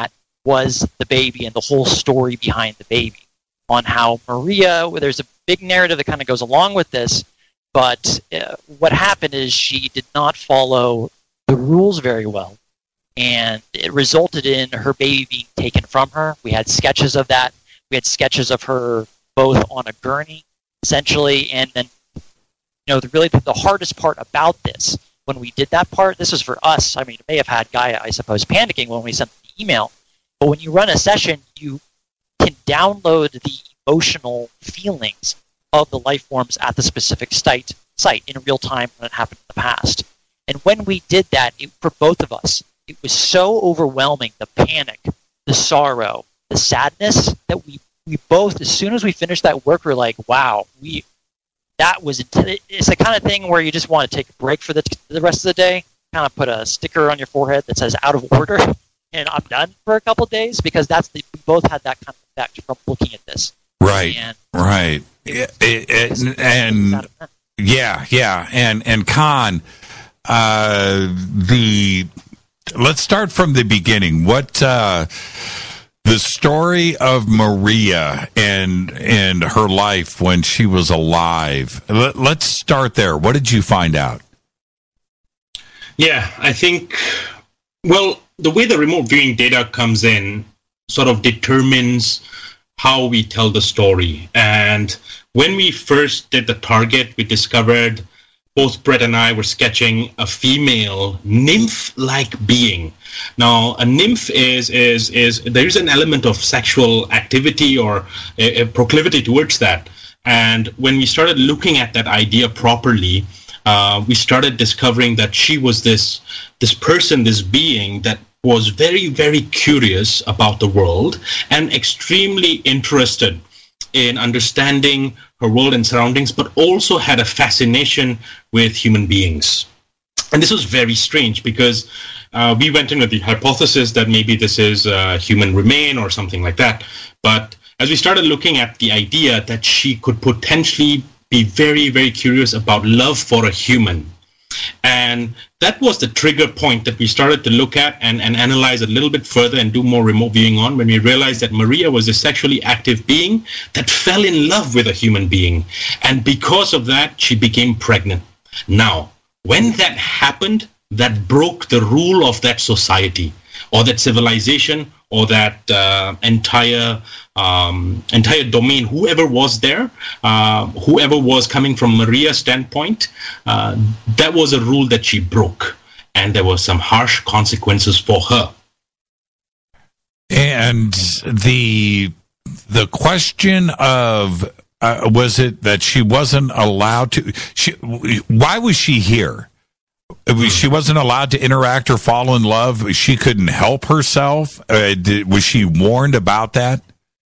was the baby and the whole story behind the baby. On how Maria, well, there's a big narrative that kind of goes along with this, but uh, what happened is she did not follow the rules very well, and it resulted in her baby being taken from her. We had sketches of that. We had sketches of her both on a gurney, essentially, and then, you know, the, really the hardest part about this, when we did that part, this was for us. I mean, it may have had Gaia, I suppose, panicking when we sent the email, but when you run a session, you can download the emotional feelings of the life forms at the specific site, site in real time when it happened in the past. And when we did that, it, for both of us, it was so overwhelming, the panic, the sorrow, the sadness, that we, we both, as soon as we finished that work, we're like, wow, we that was, it's the kind of thing where you just want to take a break for the, the rest of the day, kind of put a sticker on your forehead that says out of order, and I'm done for a couple of days, because that's the, we both had that kind of effect from looking at this. Right, and right. It, it, it, and yeah, yeah. And, and Khan, uh, the, let's start from the beginning. What, uh, the story of Maria and, and her life when she was alive. Let, let's start there. What did you find out? Yeah, I think, well, the way the remote viewing data comes in sort of determines how we tell the story. And when we first did the target, we discovered, both Brett and I were sketching a female nymph-like being. Now, a nymph is, is, is there's an element of sexual activity or a, a proclivity towards that. And when we started looking at that idea properly, uh, we started discovering that she was this, this person, this being that was very, very curious about the world and extremely interested in understanding her world and surroundings, but also had a fascination with human beings. And this was very strange, because uh, we went in with the hypothesis that maybe this is a human remain or something like that. But as we started looking at the idea that she could potentially be very, very curious about love for a human, and that was the trigger point that we started to look at and, and analyze a little bit further and do more remote viewing on, when we realized that Maria was a sexually active being that fell in love with a human being. And because of that, she became pregnant. Now, when that happened, that broke the rule of that society or that civilization or that uh, entire um, entire domain. Whoever was there, uh, whoever was coming from Maria's standpoint, uh, that was a rule that she broke, and there were some harsh consequences for her. And the the question of uh, was it that she wasn't allowed to? She, why was she here? She wasn't allowed to interact or fall in love. She couldn't help herself. Uh, did, was she warned about that?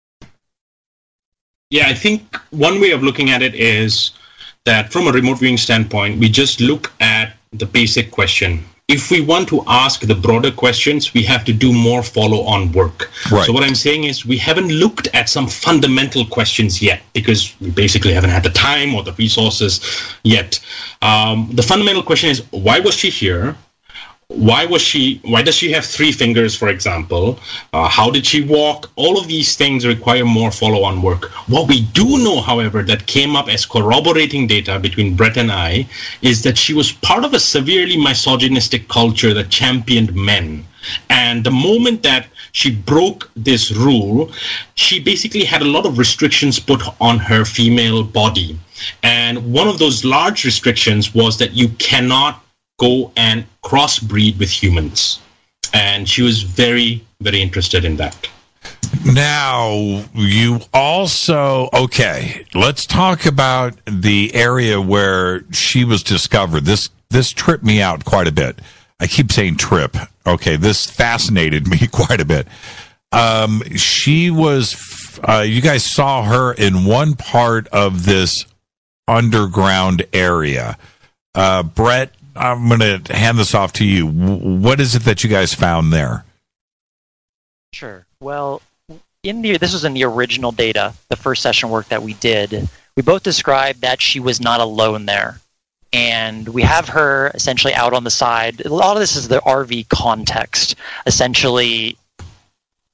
Yeah, I think one way of looking at it is that from a remote viewing standpoint, we just look at the basic question. If we want to ask the broader questions, we have to do more follow-on work. Right. So what I'm saying is we haven't looked at some fundamental questions yet, because we basically haven't had the time or the resources yet. Um, the fundamental question is, why was she here? Why was she? Why does she have three fingers, for example? Uh, how did she walk? All of these things require more follow-on work. What we do know, however, that came up as corroborating data between Brett and I, is that she was part of a severely misogynistic culture that championed men. And the moment that she broke this rule, she basically had a lot of restrictions put on her female body. And one of those large restrictions was that you cannot go and crossbreed with humans. And she was very, very interested in that. Now, you also, okay, let's talk about the area where she was discovered. This this tripped me out quite a bit. I keep saying trip. Okay, this fascinated me quite a bit. Um, she was, uh, you guys saw her in one part of this underground area. Uh, Brett, I'm going to hand this off to you. What is it that you guys found there? Sure. Well, in the this was in the original data, the first session work that we did. We both described that she was not alone there. And we have her essentially out on the side. A lot of this is the R V context. Essentially,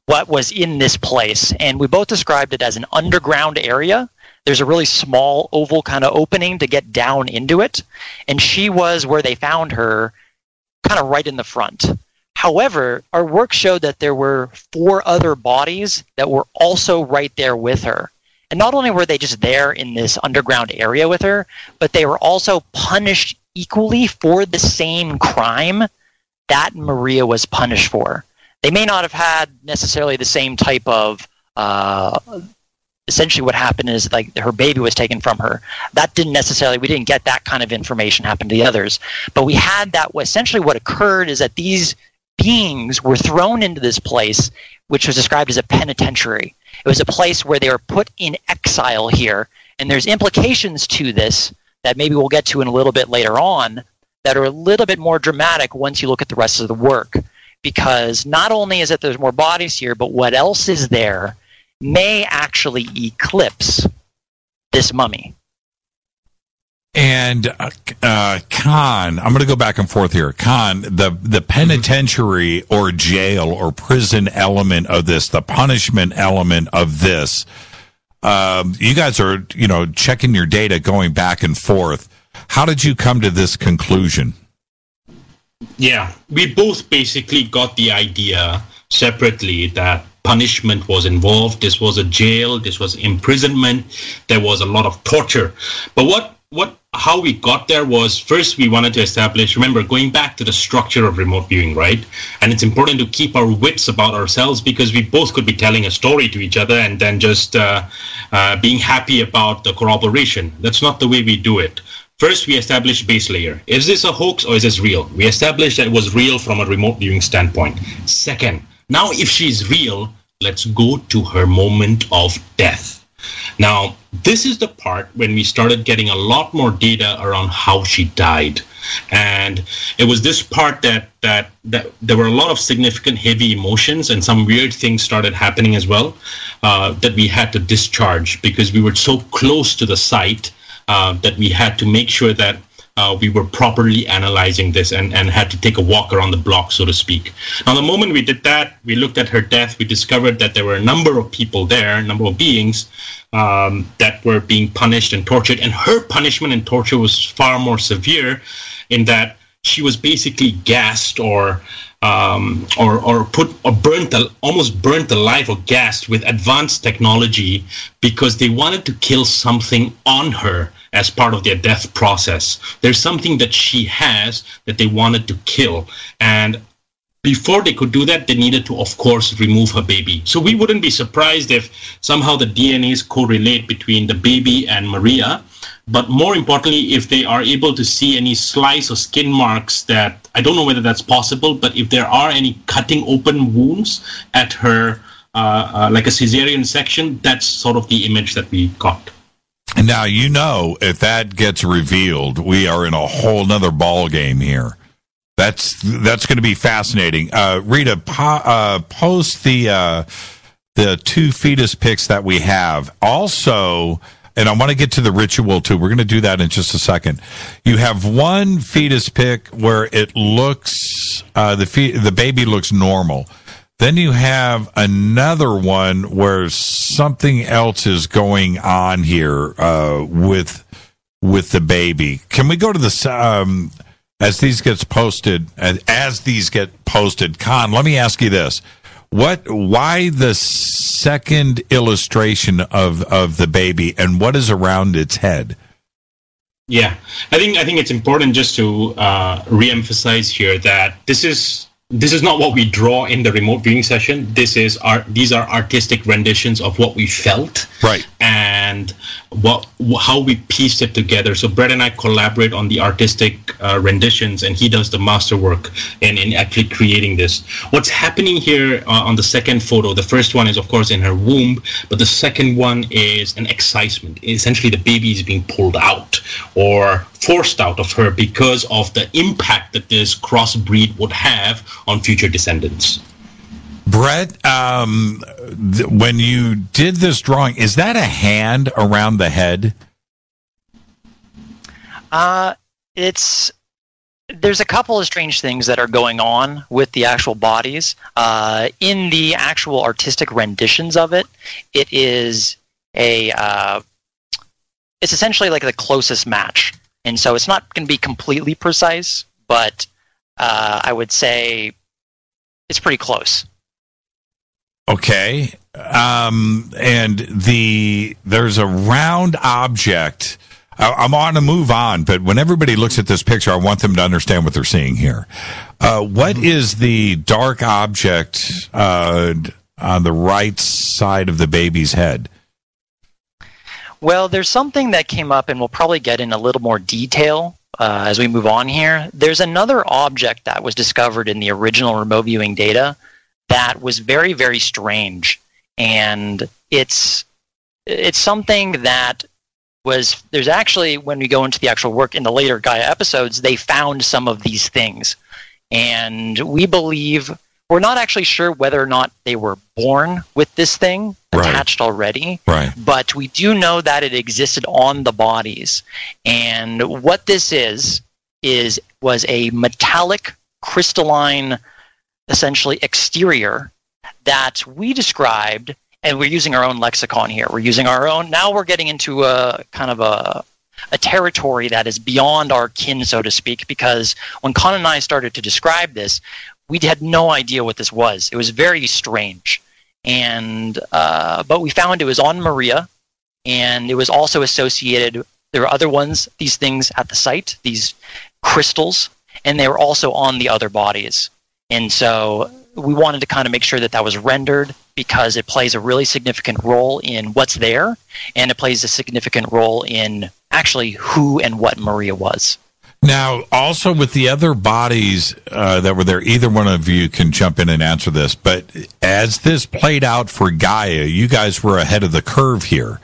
what was in this place. And we both described it as an underground area. There's a really small oval kind of opening to get down into it. And she was where they found her, kind of right in the front. However, our work showed that there were four other bodies that were also right there with her. And not only were they just there in this underground area with her, but they were also punished equally for the same crime that Maria was punished for. They may not have had necessarily the same type of, uh, essentially what happened is like her baby was taken from her. That didn't necessarily, we didn't get that kind of information happen to the others. But we had that, essentially what occurred is that these beings were thrown into this place, which was described as a penitentiary. It was a place where they were put in exile here. And there's implications to this that maybe we'll get to in a little bit later on that are a little bit more dramatic once you look at the rest of the work. Because not only is it there's more bodies here, but what else is there may actually eclipse this mummy. And uh, uh, Khan, I'm going to go back and forth here. Khan, the, the penitentiary or jail or prison element of this, the punishment element of this, um, you guys are, you know, checking your data, going back and forth. How did you come to this conclusion? Yeah, we both basically got the idea separately that punishment was involved. This was a jail, this was imprisonment, there was a lot of torture. But what, what, how we got there was, first we wanted to establish, remember, going back to the structure of remote viewing, right? And it's important to keep our wits about ourselves because we both could be telling a story to each other and then just uh, uh, being happy about the corroboration. That's not the way we do it. First, we established base layer. Is this a hoax or is this real? We established that it was real from a remote viewing standpoint. Second, now if she's real, let's go to her moment of death. Now, this is the part when we started getting a lot more data around how she died. And it was this part that, that, that there were a lot of significant heavy emotions and some weird things started happening as well uh, that we had to discharge because we were so close to the site Uh, that we had to make sure that uh, we were properly analyzing this and, and had to take a walk around the block, so to speak. Now, the moment we did that, we looked at her death, we discovered that there were a number of people there, a number of beings um, that were being punished and tortured. And her punishment and torture was far more severe in that she was basically gassed or um, or or put or burnt almost burnt alive or gassed with advanced technology because they wanted to kill something on her as part of their death process. There's something that she has that they wanted to kill, and before they could do that, they needed to, of course, remove her baby. So we wouldn't be surprised if somehow the D N As correlate between the baby and Maria. But more importantly, if they are able to see any slice or skin marks that, I don't know whether that's possible, but if there are any cutting open wounds at her, uh, uh, like a cesarean section, that's sort of the image that we got. And now, you know, if that gets revealed, we are in a whole nother ball game here. That's that's going to be fascinating. Uh, Rita, po- uh, post the uh, the two fetus pics that we have. Also, and I want to get to the ritual too. We're going to do that in just a second. You have one fetus pic where it looks uh, the fe- the baby looks normal. Then you have another one where something else is going on here uh, with with the baby. Can we go to the um, as these gets posted as, as these get posted? Khan, let me ask you this: What? Why the second illustration of of the baby, and what is around its head? Yeah, I think I think it's important just to uh, reemphasize here that this is. This is not what we draw in the remote viewing session. This is our, these are artistic renditions of what we felt. Right. And what, how we pieced it together. So Brett and I collaborate on the artistic uh, renditions, and he does the masterwork in, in actually creating this. What's happening here uh, on the second photo, the first one is, of course, in her womb, but the second one is an excisement. Essentially, the baby is being pulled out or forced out of her because of the impact that this crossbreed would have on future descendants. Brett, um, th- when you did this drawing, is that a hand around the head? Uh, it's There's a couple of strange things that are going on with the actual bodies. Uh, in the actual artistic renditions of it, it is a uh, it's essentially like the closest match, and so it's not going to be completely precise, but uh, I would say it's pretty close. Okay, um, and the there's a round object. I'm on to move on, but when everybody looks at this picture, I want them to understand what they're seeing here. Uh, what is the dark object uh, on the right side of the baby's head? Well, there's something that came up, and we'll probably get in a little more detail uh, as we move on here. There's another object that was discovered in the original remote viewing data that was very, very strange, and it's it's something that was there's actually, when we go into the actual work in the later Gaia episodes, they found some of these things, and we believe we're not actually sure whether or not they were born with this thing attached right. already, right. but we do know that it existed on the bodies, and what this is is was a metallic crystalline essentially exterior that we described. And we're using our own lexicon here. We're using our own. Now we're getting into a kind of a, a territory that is beyond our kin, so to speak, because when Con and I started to describe this, we had no idea what this was. It was very strange. And uh, but we found it was on Maria, and it was also associated. There were other ones, these things at the site, these crystals, and they were also on the other bodies. And so we wanted to kind of make sure that that was rendered, because it plays a really significant role in what's there, and it plays a significant role in actually who and what Maria was. Now, also with the other bodies uh, that were there, either one of you can jump in and answer this, but as this played out for Gaia, you guys were ahead of the curve here.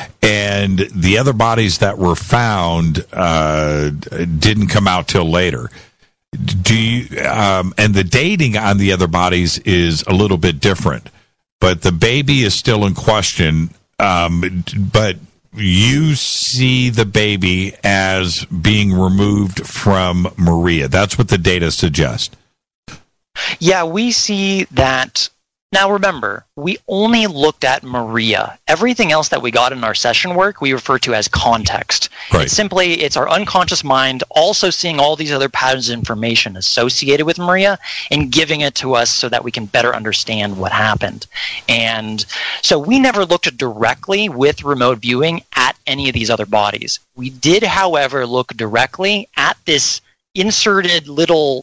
And the other bodies that were found uh, didn't come out till later. Do you, um, and the dating on the other bodies is a little bit different, but the baby is still in question. Um, but you see the baby as being removed from Maria. That's what the data suggest. Yeah, we see that. Now remember, we only looked at Maria. Everything else that we got in our session work, we refer to as context. Right. It's simply, it's our unconscious mind also seeing all these other patterns of information associated with Maria and giving it to us so that we can better understand what happened. And so we never looked directly with remote viewing at any of these other bodies. We did, however, look directly at this inserted little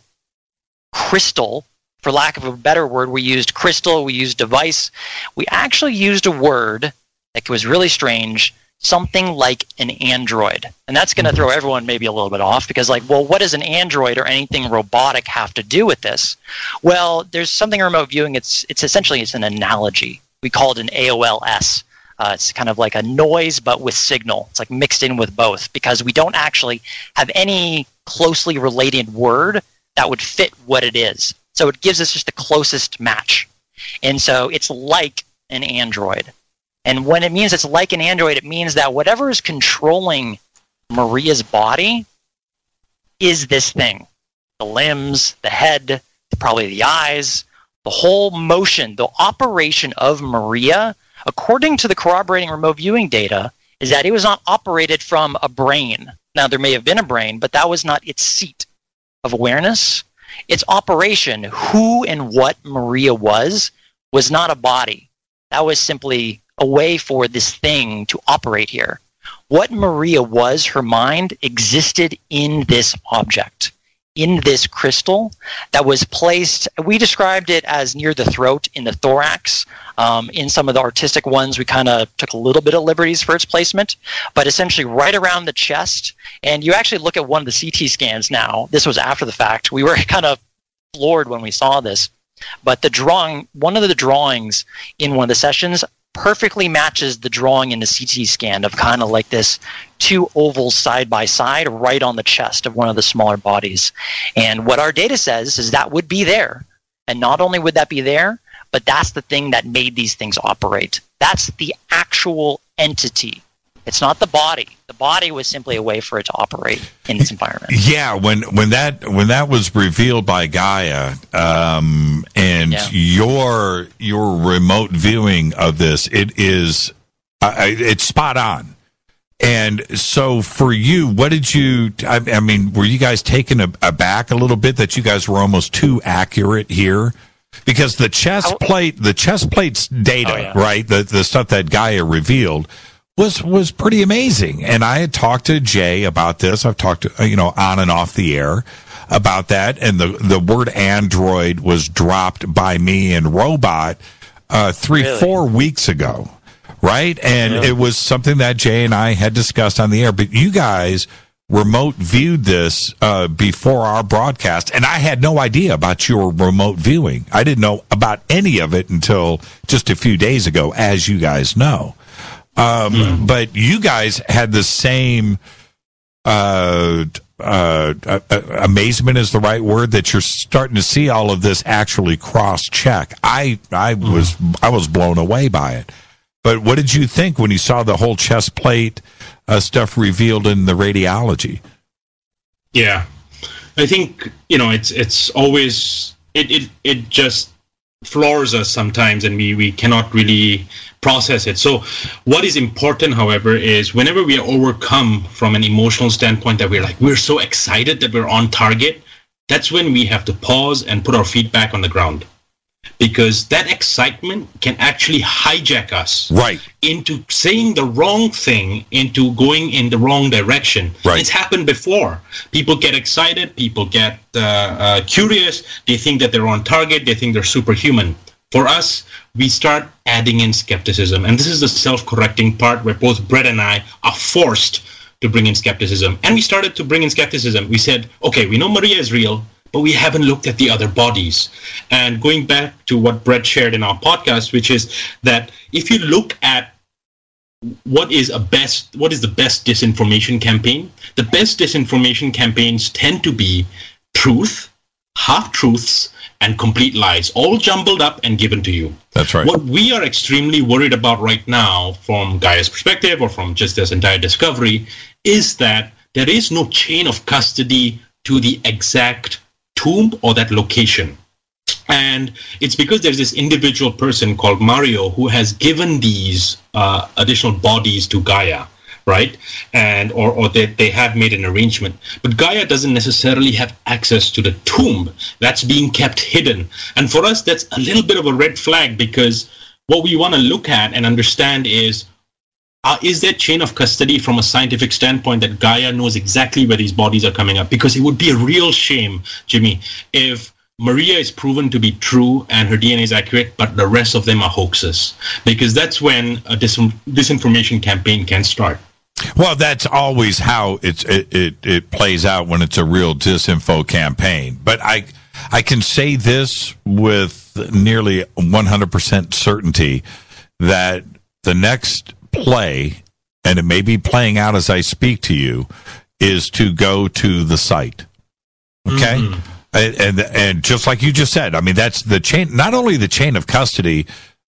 crystal. For lack of a better word, we used crystal, we used device. We actually used a word that was really strange, something like an android. And that's going to throw everyone maybe a little bit off, because like, well, what does an android or anything robotic have to do with this? Well, there's something in remote viewing, it's, it's essentially it's an analogy. We call it an A O L S. Uh, it's kind of like a noise, but with signal. It's like mixed in with both, because we don't actually have any closely related word that would fit what it is. So it gives us just the closest match. And so it's like an android. And when it means it's like an android, it means that whatever is controlling Maria's body is this thing. The limbs, the head, probably the eyes, the whole motion, the operation of Maria, according to the corroborating remote viewing data, is that it was not operated from a brain. Now, there may have been a brain, but that was not its seat of awareness. Its operation, who and what Maria was, was not a body. That was simply a way for this thing to operate here. What Maria was, her mind, existed in this object, in this crystal that was placed, we described it as near the throat, in the thorax. Um, in some of the artistic ones, we kind of took a little bit of liberties for its placement, but essentially right around the chest. And you actually look at one of the C T scans now. This was after the fact. We were kind of floored when we saw this. But the drawing, one of the drawings in one of the sessions perfectly matches the drawing in the C T scan of kind of like this two ovals side by side right on the chest of one of the smaller bodies. And what our data says is that would be there. And not only would that be there, but that's the thing that made these things operate. That's the actual entity It's not the body. The body was simply a way for it to operate in its environment. Yeah, when when that when that was revealed by Gaia, um, and Yeah. your your remote viewing of this, it is uh, it's spot on. And so for you, what did you? I, I mean, were you guys taken ab- aback a little bit that you guys were almost too accurate here? Because the chest plate, the chest plate's data, Oh, yeah. right? The the stuff that Gaia revealed was was pretty amazing. And I had talked to Jay about this. I've talked to, you know, on and off the air about that. And the the word android was dropped by me and Robot uh, three Really? four weeks ago, right? And Really? it was something that Jay and I had discussed on the air. But you guys remote viewed this uh, before our broadcast, and I had no idea about your remote viewing. I didn't know about any of it until just a few days ago, as you guys know. Um, Mm. But you guys had the same uh, uh, uh, amazement is the right word, that you're starting to see all of this actually cross-check. I I was I was blown away by it. But what did you think when you saw the whole chest plate uh, stuff revealed in the radiology? Yeah, I think, you know, it's it's always it it, it just floors us sometimes, and we, we cannot really process it. So what is important, however, is whenever we are overcome from an emotional standpoint, that we're like, we're so excited that we're on target, that's when we have to pause and put our feet back on the ground. Because that excitement can actually hijack us right into saying the wrong thing, into going in the wrong direction. Right. It's happened before. People get excited, people get uh, uh, curious, they think that they're on target, they think they're superhuman. For us, we start adding in skepticism. And this is the self-correcting part where both Brett and I are forced to bring in skepticism. And we started to bring in skepticism. We said, okay, we know Maria is real, but we haven't looked at the other bodies. And going back to what Brett shared in our podcast, which is that if you look at what is a best, what is the best disinformation campaign, the best disinformation campaigns tend to be truth, half-truths, and complete lies, all jumbled up and given to you. That's right. What we are extremely worried about right now, from Gaia's perspective or from just this entire discovery, is that there is no chain of custody to the exact tomb or that location. And it's because there's this individual person called Mario who has given these uh, additional bodies to Gaia, right? And or, or they, they have made an arrangement. But Gaia doesn't necessarily have access to the tomb. That's being kept hidden. And for us, that's a little bit of a red flag, because what we want to look at and understand is, Uh, is there chain of custody from a scientific standpoint that Gaia knows exactly where these bodies are coming up? Because it would be a real shame, Jimmy, if Maria is proven to be true and her D N A is accurate, but the rest of them are hoaxes. Because that's when a dis- disinformation campaign can start. Well, that's always how it's, it, it, it plays out when it's a real disinfo campaign. But I, I can say this with nearly one hundred percent certainty, that the next play, and it may be playing out as I speak to you, is to go to the site. Okay? Mm-hmm. And, and and just like you just said, I mean, that's the chain, not only the chain of custody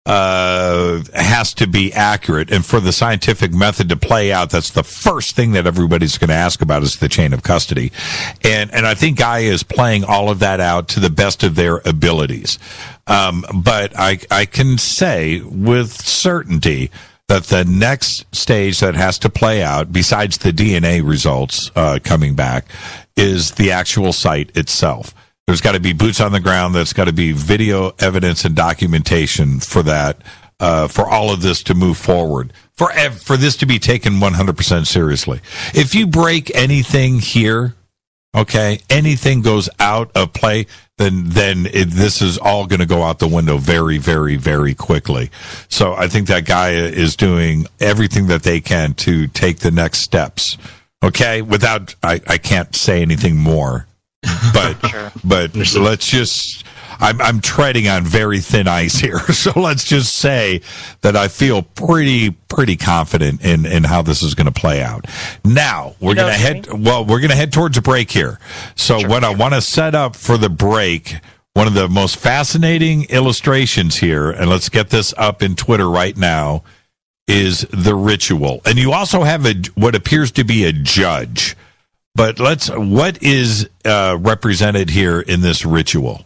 uh, has to be accurate, and for the scientific method to play out, that's the first thing that everybody's going to ask about, is the chain of custody. And and I think Gaia is playing all of that out to the best of their abilities. Um, but I I can say with certainty that the next stage that has to play out, besides the D N A results uh, coming back, is the actual site itself. There's got to be boots on the ground. There's got to be video evidence and documentation for that, uh, for all of this to move forward, for for this to be taken one hundred percent seriously. If you break anything here, okay, anything goes out of play, then then it, this is all going to go out the window very, very, very quickly. So I think that Gaia is doing everything that they can to take the next steps. Okay, without I, I can't say anything more, but sure. but let's just. I'm, I'm treading on very thin ice here, so let's just say that I feel pretty pretty confident in, in how this is going to play out. Now we're you know, going to head well. We're going to head towards a break here. So sure, what sure. I want to set up for the break, one of the most fascinating illustrations here, and let's get this up in Twitter right now, is the ritual. And you also have a what appears to be a judge. But let's what is uh, represented here in this ritual?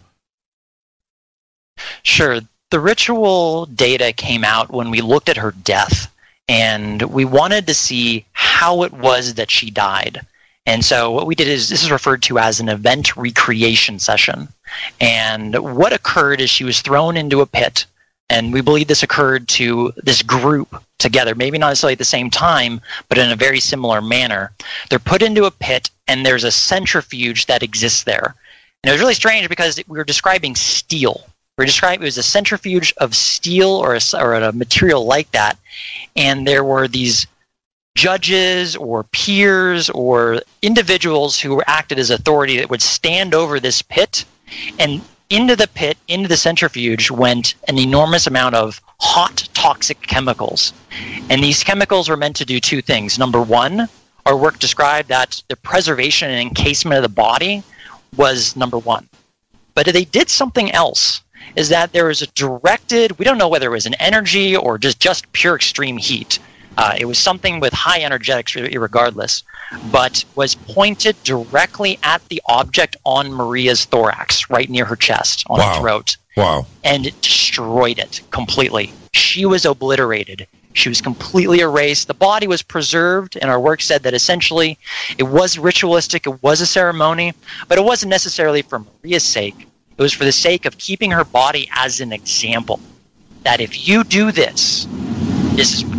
Sure. The ritual data came out when we looked at her death, and we wanted to see how it was that she died. And so what we did is, this is referred to as an event recreation session. And what occurred is she was thrown into a pit, and we believe this occurred to this group together, maybe not necessarily at the same time, but in a very similar manner. They're put into a pit, and there's a centrifuge that exists there. And it was really strange because we were describing steel. We were describing, it was a centrifuge of steel or a, or a material like that, and there were these judges or peers or individuals who acted as authority that would stand over this pit, and into the pit, into the centrifuge, went an enormous amount of hot, toxic chemicals. And these chemicals were meant to do two things. Number one, our work described that the preservation and encasement of the body was number one. But they did something else, is that there was a directed, we don't know whether it was an energy or just, just pure extreme heat. Uh, it was something with high energetics regardless, but was pointed directly at the object on Maria's thorax, right near her chest, on Wow. her throat. Wow. And it destroyed it completely. She was obliterated. She was completely erased. The body was preserved, and our work said that essentially it was ritualistic, it was a ceremony, but it wasn't necessarily for Maria's sake. It was for the sake of keeping her body as an example. That if you do this, this is...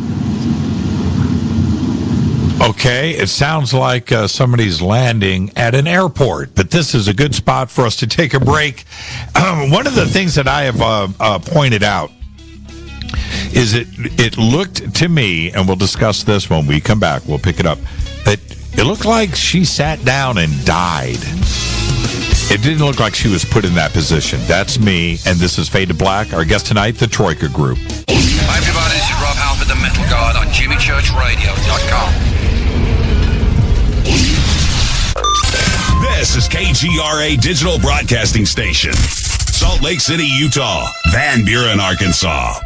Okay, it sounds like uh, somebody's landing at an airport, but this is a good spot for us to take a break. Um, one of the things that I have uh, uh, pointed out is it it looked to me, and we'll discuss this when we come back, we'll pick it up, that it looked like she sat down and died. It didn't look like she was put in that position. That's me, and this is Fade to Black. Our guest tonight, the Troika Group. Hi everybody, this is Rob Halford, the Metal Guard on Jimmy Church Radio dot com. This is K G R A Digital Broadcasting Station. Salt Lake City, Utah. Van Buren, Arkansas.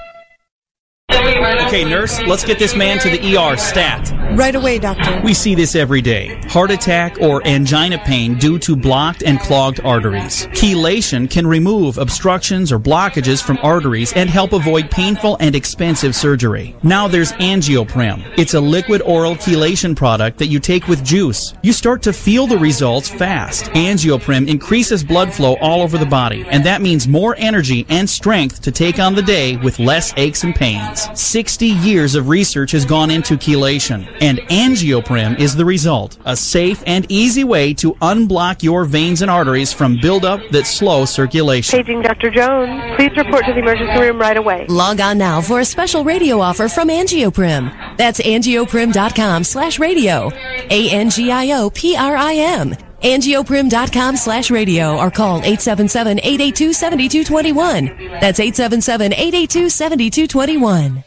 Okay, nurse, let's get this man to the E R stat. Right away, doctor. We see this every day. Heart attack or angina pain due to blocked and clogged arteries. Chelation can remove obstructions or blockages from arteries and help avoid painful and expensive surgery. Now there's Angioprim. It's a liquid oral chelation product that you take with juice. You start to feel the results fast. Angioprim increases blood flow all over the body, and that means more energy and strength to take on the day with less aches and pains. sixty years of research has gone into chelation, and Angioprim is the result. A safe and easy way to unblock your veins and arteries from buildup that slow circulation. Paging Doctor Jones. Please report to the emergency room right away. Log on now for a special radio offer from Angioprim. That's angioprim.com slash radio. A N G I O P R I M. angioprim.com slash radio or call eight seven seven, eight eight two, seven two two one. That's eight seven seven, eight eight two, seven two two one.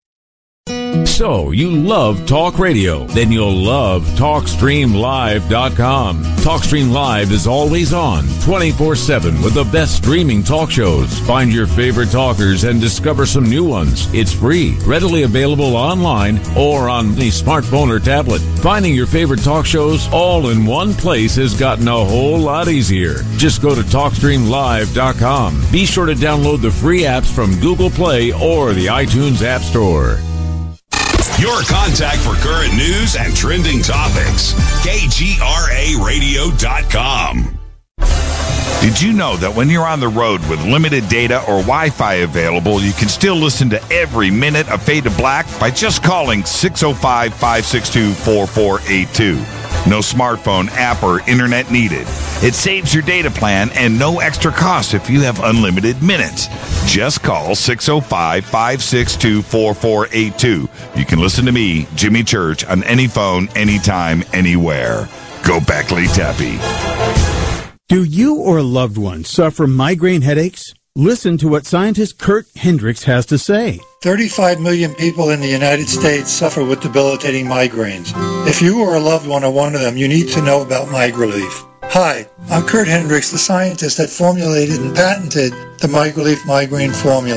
So, you love talk radio? Then you'll love talk stream live dot com. TalkStream Live is always on, twenty-four seven, with the best streaming talk shows. Find your favorite talkers and discover some new ones. It's free, readily available online or on the smartphone or tablet. Finding your favorite talk shows all in one place has gotten a whole lot easier. Just go to talk stream live dot com. Be sure to download the free apps from Google Play or the iTunes App Store. Your contact for current news and trending topics. K G R A radio dot com. Did you know that when you're on the road with limited data or Wi-Fi available, you can still listen to every minute of Fade to Black by just calling six oh five, five six two, four four eight two. No smartphone, app, or internet needed. It saves your data plan and no extra cost if you have unlimited minutes. Just call six oh five, five six two, four four eight two. You can listen to me, Jimmy Church, on any phone, anytime, anywhere. Go Beckley Tappy. Do you or a loved one suffer migraine headaches? Listen to what scientist Kurt Hendricks has to say. thirty-five million people in the United States suffer with debilitating migraines. If you or a loved one are one of them, you need to know about MigraLief. Hi, I'm Kurt Hendricks, the scientist that formulated and patented the MigraLief migraine formula.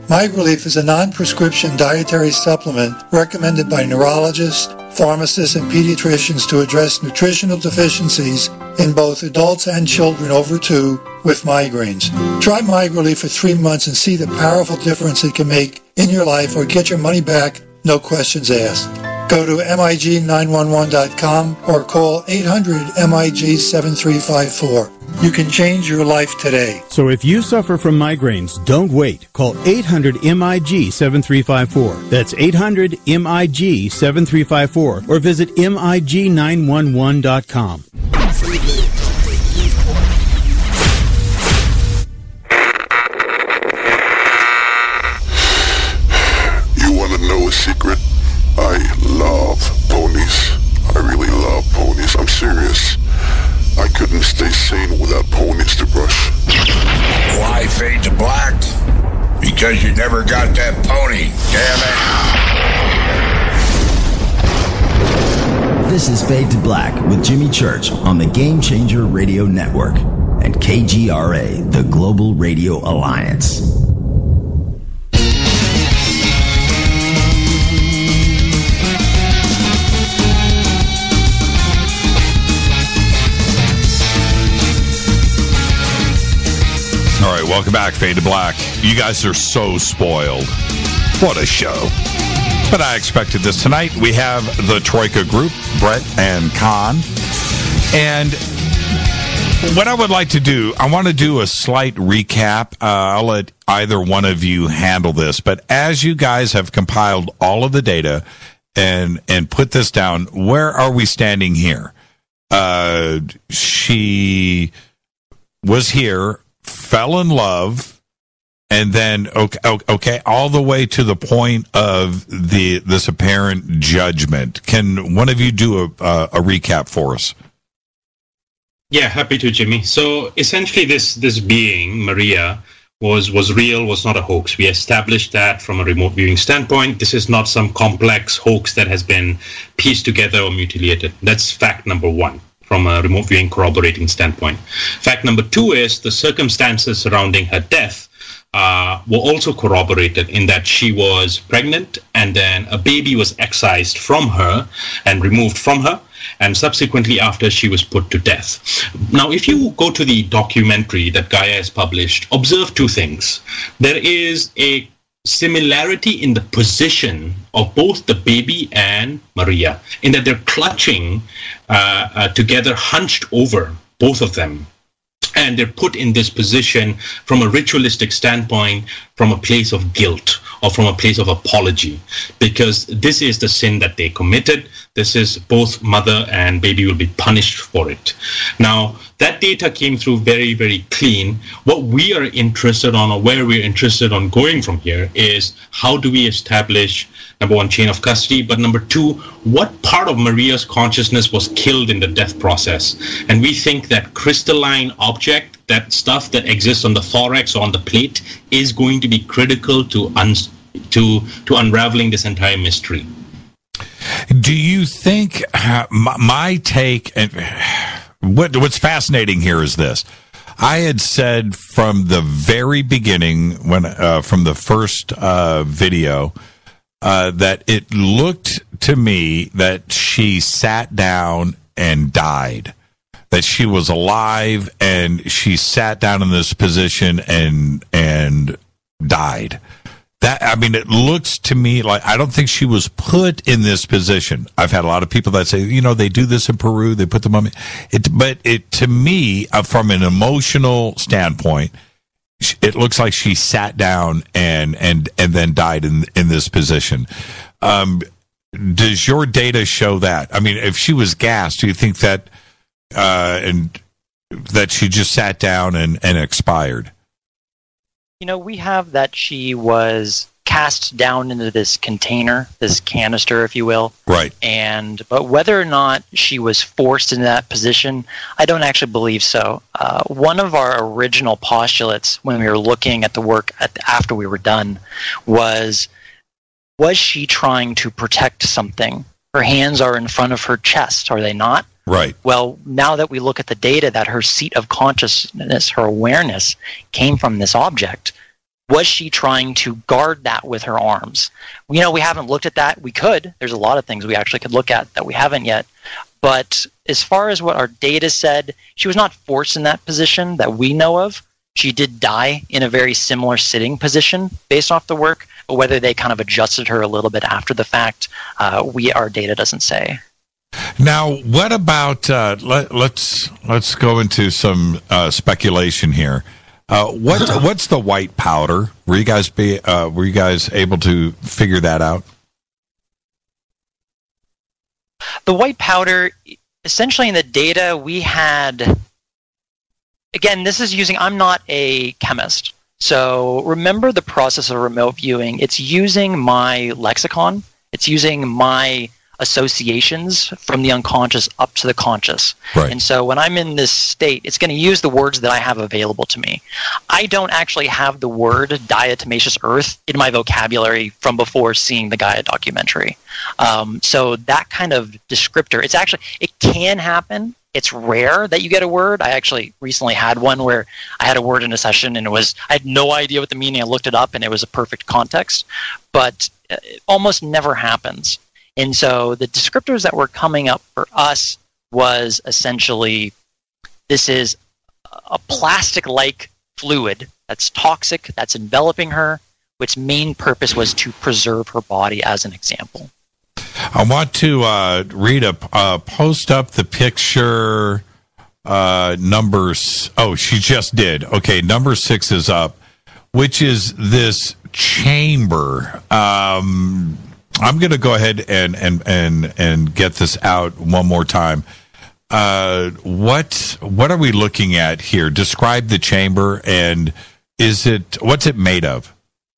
MyGrelief is a non-prescription dietary supplement recommended by neurologists, pharmacists, and pediatricians to address nutritional deficiencies in both adults and children over two with migraines. Try MyGrelief for three months and see the powerful difference it can make in your life, or get your money back, no questions asked. Go to M I G nine one one dot com or call eight hundred M I G seven three five four. You can change your life today. So if you suffer from migraines, don't wait. Call eight hundred M I G seven three five four. That's eight hundred M I G seven three five four, or visit M I G nine one one dot com. You want to know a secret? I love ponies. I really love ponies. I'm serious. I couldn't stay sane without ponies to brush. Why fade to black? Because you never got that pony, damn it. This is Fade to Black with Jimmy Church on the Game Changer Radio Network and K G R A, the Global Radio Alliance. All right, welcome back, Fade to Black. You guys are so spoiled. What a show. But I expected this tonight. We have the Troika group, Brett and Con. And what I would like to do, I want to do a slight recap. Uh, I'll let either one of you handle this. But as you guys have compiled all of the data and and put this down, where are we standing here? Uh, she was here, fell in love, and then okay, okay, all the way to the point of the this apparent judgment. Can one of you do a a, a recap for us? Yeah, happy to, Jimmy. So essentially, this this being Maria was was real, was not a hoax. We established that from a remote viewing standpoint. This is not some complex hoax that has been pieced together or mutilated. That's fact number one, from a remote viewing corroborating standpoint. Fact number two is the circumstances surrounding her death uh, were also corroborated in that she was pregnant and then a baby was excised from her and removed from her, and subsequently after she was put to death. Now, if you go to the documentary that Gaia has published, observe two things. There is a similarity in the position of both the baby and Maria, in that they're clutching uh, uh, together, hunched over, both of them. And they're put in this position from a ritualistic standpoint, from a place of guilt or from a place of apology, because this is the sin that they committed. This is both mother and baby will be punished for it. Now, that data came through very, very clean. What we are interested on, or where we're interested on going from here, is how do we establish, number one, chain of custody, but number two, what part of Maria's consciousness was killed in the death process? And we think that crystalline object, that stuff that exists on the thorax or on the plate, is going to be critical to un- to to unraveling this entire mystery. Do you think uh, my, my take, and what what's fascinating here is this? I had said from the very beginning, when uh, from the first uh, video, uh, that it looked to me that she sat down and died, that she was alive and she sat down in this position and and died. That, I mean, it looks to me like, I don't think she was put in this position. I've had a lot of people that say, you know, they do this in Peru, they put the mummy. It, but it, to me, uh, from an emotional standpoint, it looks like she sat down and and and then died in in this position. Um, does your data show that? I mean, if she was gassed, do you think that uh, and that she just sat down and, and expired? You know, we have that she was cast down into this container, this canister, if you will. Right. And but whether or not she was forced into that position, I don't actually believe so. Uh, one of our original postulates when we were looking at the work at, after we were done was, was she trying to protect something? Her hands are in front of her chest, are they not? Right. Well, now that we look at the data that her seat of consciousness, her awareness, came from this object, Was she trying to guard that with her arms? You know, we haven't looked at that. We could. There's a lot of things we actually could look at that we haven't yet. But as far as what our data said, she was not forced in that position that we know of. She did die in a very similar sitting position based off the work, but whether they kind of adjusted her a little bit after the fact, uh, we our data doesn't say. Now, what about uh, let, let's let's go into some uh, speculation here. Uh, what what's the white powder? Were you guys be uh, were you guys able to figure that out? The white powder, essentially in the data we had. Again, this is using. I'm not a chemist, so remember the process of remote viewing. It's using my lexicon. It's using my associations from the unconscious up to the conscious. Right. And so when I'm in this state, it's going to use the words that I have available to me. I don't actually have the word diatomaceous earth in my vocabulary from before seeing the Gaia documentary. Um, so that kind of descriptor, it's actually, it can happen. It's rare that you get a word. I actually recently had one where I had a word in a session and it was, I had no idea what the meaning. I looked it up and it was a perfect context, but it almost never happens. And so the descriptors that were coming up for us was essentially, this is a plastic-like fluid that's toxic, that's enveloping her, which main purpose was to preserve her body, as an example. I want to uh, read a uh, post up the picture uh, numbers. Oh, she just did. Okay, number six is up, which is this chamber. Um, I'm going to go ahead and, and, and, and get this out one more time. Uh, what what are we looking at here? Describe the chamber, and is it what's it made of?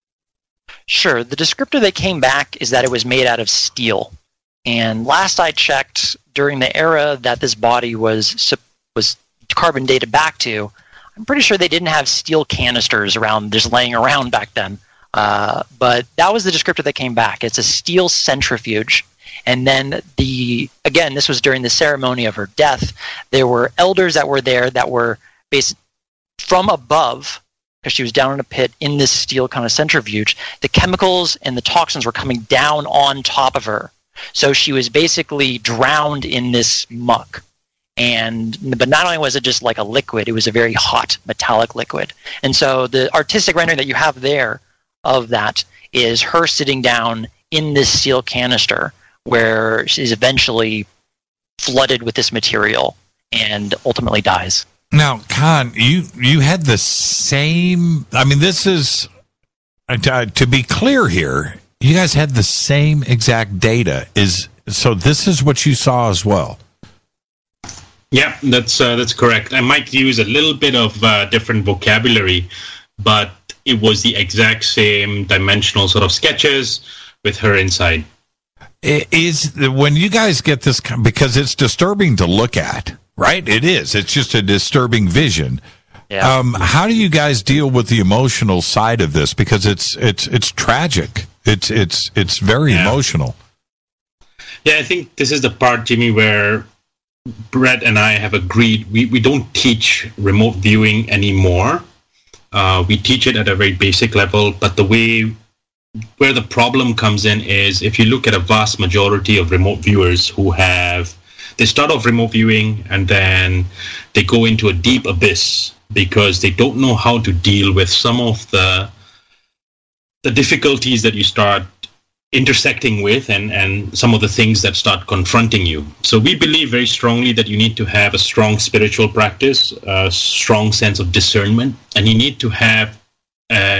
Sure. The descriptor that came back is that it was made out of steel. And last I checked, during the era that this body was was carbon dated back to, I'm pretty sure they didn't have steel canisters around just laying around back then. Uh, but that was the descriptor that came back. It's a steel centrifuge. And then the again, this was during the ceremony of her death. There were elders that were there that were based from above, because she was down in a pit in this steel kind of centrifuge. The chemicals and the toxins were coming down on top of her. So she was basically drowned in this muck. And but not only was it just like a liquid, it was a very hot metallic liquid. And so the artistic rendering that you have there of that is her sitting down in this steel canister where she's eventually flooded with this material and ultimately dies. Now, Khan, you, you had the same, I mean, this is, uh, to be clear here, you guys had the same exact data. Is so this is what you saw as well? Yeah, that's uh, that's correct. I might use a little bit of uh, different vocabulary, but it was the exact same dimensional sort of sketches with her inside. It is when you guys get this, because it's disturbing to look at, right? It is. It's just a disturbing vision. Yeah. Um, how do you guys deal with the emotional side of this? Because it's it's it's tragic. It's it's it's very yeah. emotional. Yeah, I think this is the part, Jimmy, where Brett and I have agreed we, we don't teach remote viewing anymore. Uh, we teach it at a very basic level, but the way where the problem comes in is if you look at a vast majority of remote viewers who have, they start off remote viewing and then they go into a deep abyss because they don't know how to deal with some of the the difficulties that you start intersecting with and, and some of the things that start confronting you. So we believe very strongly that you need to have a strong spiritual practice, a strong sense of discernment, and you need to have a,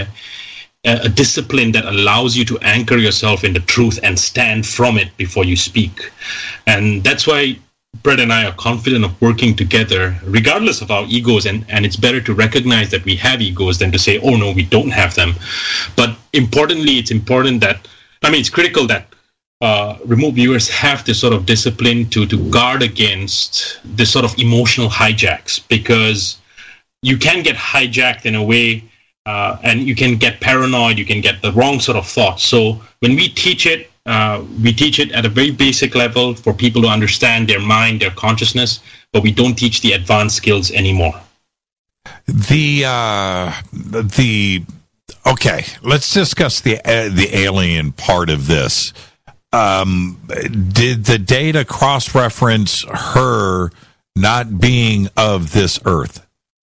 a discipline that allows you to anchor yourself in the truth and stand from it before you speak. And that's why Brett and I are confident of working together, regardless of our egos, and, and it's better to recognize that we have egos than to say, oh no, we don't have them. But importantly, it's important that I mean, it's critical that uh, remote viewers have this sort of discipline to, to guard against this sort of emotional hijacks, because you can get hijacked in a way uh, and you can get paranoid, you can get the wrong sort of thoughts. So when we teach it, uh, we teach it at a very basic level for people to understand their mind, their consciousness, but we don't teach the advanced skills anymore. The, uh, the, okay, let's discuss the uh, the alien part of this. Um, did the data cross-reference her not being of this Earth?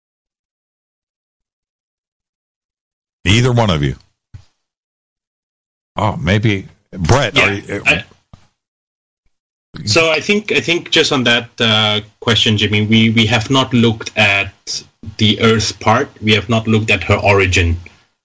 Either one of you. Oh, maybe Brett. Yeah, are you, I, so I think I think just on that uh, question, Jimmy, we, we have not looked at the Earth part. We have not looked at her origin.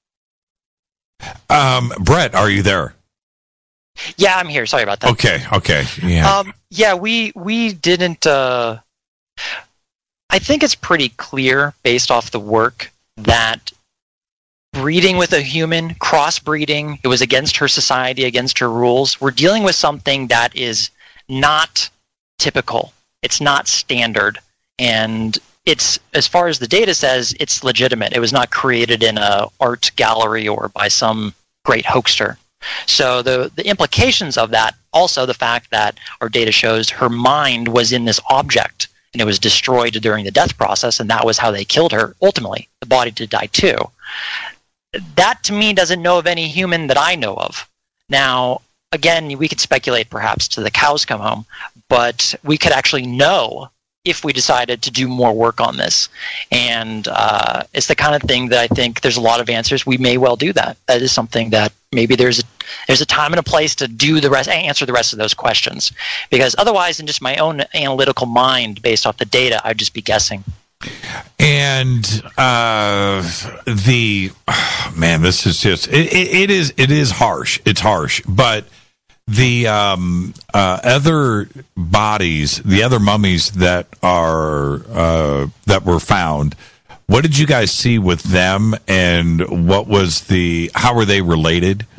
Um, Brett, are you there? Yeah, I'm here. Sorry about that. Okay, okay. Yeah. Um, yeah, we we didn't. Uh, I think it's pretty clear based off the work that breeding with a human, crossbreeding, it was against her society, against her rules. We're dealing with something that is not typical. It's not standard, and it's, as far as the data says, it's legitimate. It was not created in a art gallery or by some great hoaxer. So the the implications of that, also the fact that our data shows her mind was in this object and it was destroyed during the death process, and that was how they killed her. Ultimately, the body did die too. That to me doesn't know of any human that I know of. Now, again, we could speculate perhaps to the cows come home, but we could actually know if we decided to do more work on this. And uh, it's the kind of thing that I think there's a lot of answers. We may well do that. That is something that maybe there's a, there's a time and a place to do the rest, answer the rest of those questions. Because otherwise, in just my own analytical mind, based off the data, I'd just be guessing. And uh, the oh, man, this is just it, it, it is it is harsh. It's harsh, but the um, uh, other bodies, the other mummies that are uh, that were found. What did you guys see with them, and what was the? How were they related?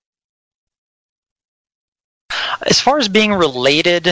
As far as being related,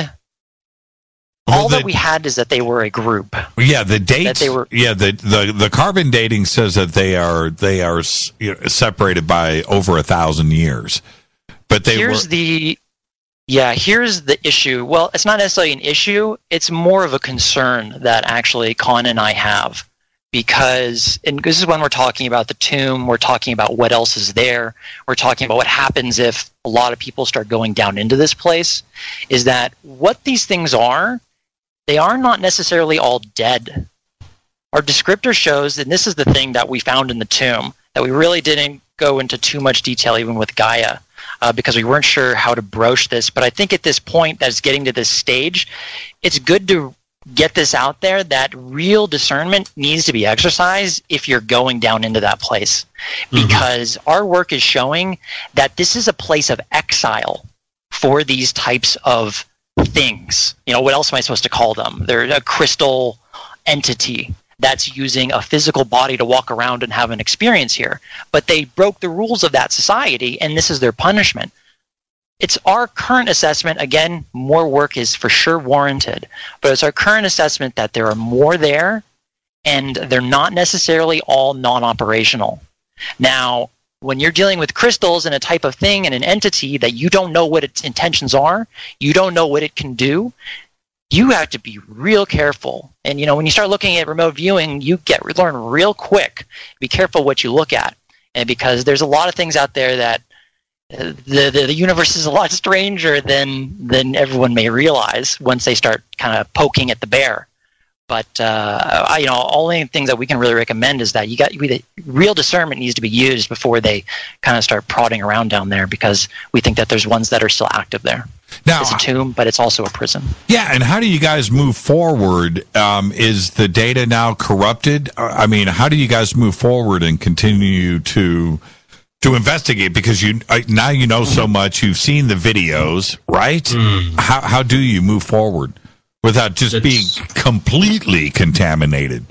well, all the, that we had is that they were a group. Yeah, the dates. That they were, yeah, the, the the carbon dating says that they are they are you know, separated by over a thousand years. But they here's were, the yeah here's the issue. Well, it's not necessarily an issue. It's more of a concern that actually Con and I have, because and this is when we're talking about the tomb. We're talking about what else is there. We're talking about what happens if a lot of people start going down into this place. Is that what these things are? They are not necessarily all dead. Our descriptor shows, and this is the thing that we found in the tomb, that we really didn't go into too much detail even with Gaia. Uh, because we weren't sure how to broach this. But I think at this point that it's getting to this stage, it's good to get this out there that real discernment needs to be exercised if you're going down into that place. Mm-hmm. Because our work is showing that this is a place of exile for these types of things. You know, what else am I supposed to call them? They're a crystal entity that's using a physical body to walk around and have an experience here. But they broke the rules of that society, and this is their punishment. It's our current assessment, again, more work is for sure warranted, but it's our current assessment that there are more there, and they're not necessarily all non-operational. Now, when you're dealing with crystals and a type of thing and an entity that you don't know what its intentions are, you don't know what it can do, you have to be real careful. And, you know, when you start looking at remote viewing, you get learn real quick. Be careful what you look at. And because there's a lot of things out there that uh, the, the the universe is a lot stranger than than everyone may realize once they start kind of poking at the bear. But, uh, I, you know, only things that we can really recommend is that you got we, the real discernment needs to be used before they kind of start prodding around down there, because we think that there's ones that are still active there. Now, it's a tomb, but it's also a prison. Yeah, and how do you guys move forward? Um, is the data now corrupted? I mean, how do you guys move forward and continue to to investigate? Because you now you know so much. You've seen the videos, right? Mm. How how do you move forward without just that's, being completely contaminated?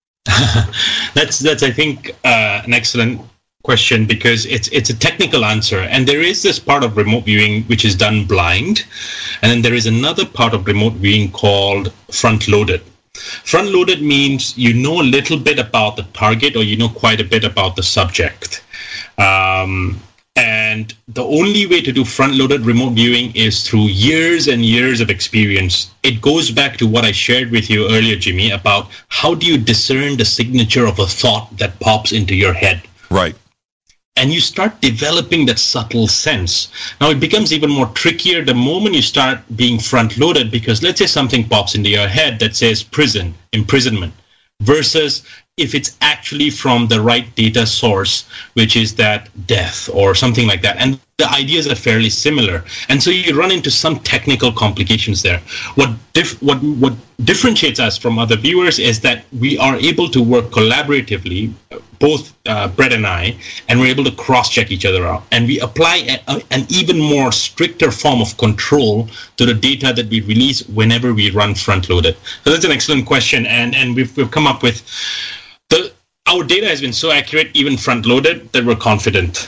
that's that's I think uh, an excellent question, because it's it's a technical answer, and there is this part of remote viewing which is done blind, and then there is another part of remote viewing called front loaded. Front loaded means you know a little bit about the target, or you know quite a bit about the subject, um, and the only way to do front loaded remote viewing is through years and years of experience. It goes back to what I shared with you earlier, Jimmy, about how do you discern the signature of a thought that pops into your head. Right. and you start developing that subtle sense. Now, it becomes even more trickier the moment you start being front-loaded, because let's say something pops into your head that says prison, imprisonment, versus if it's actually from the right data source, which is that death or something like that. And the ideas are fairly similar. And so you run into some technical complications there. What dif- what what differentiates us from other viewers is that we are able to work collaboratively, both uh, Brett and I, and we're able to cross-check each other out. And we apply a, a, an even more stricter form of control to the data that we release whenever we run front-loaded. So that's an excellent question, and, and we've, we've come up with... The, our data has been so accurate, even front-loaded, that we're confident.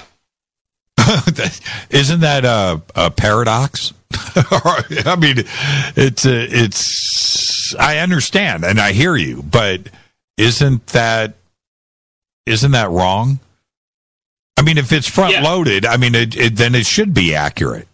Isn't that a, a paradox? I mean, it's a, it's. I understand and I hear you, but isn't that isn't that wrong? I mean, if it's front-loaded, yeah. I mean, it, it, then it should be accurate.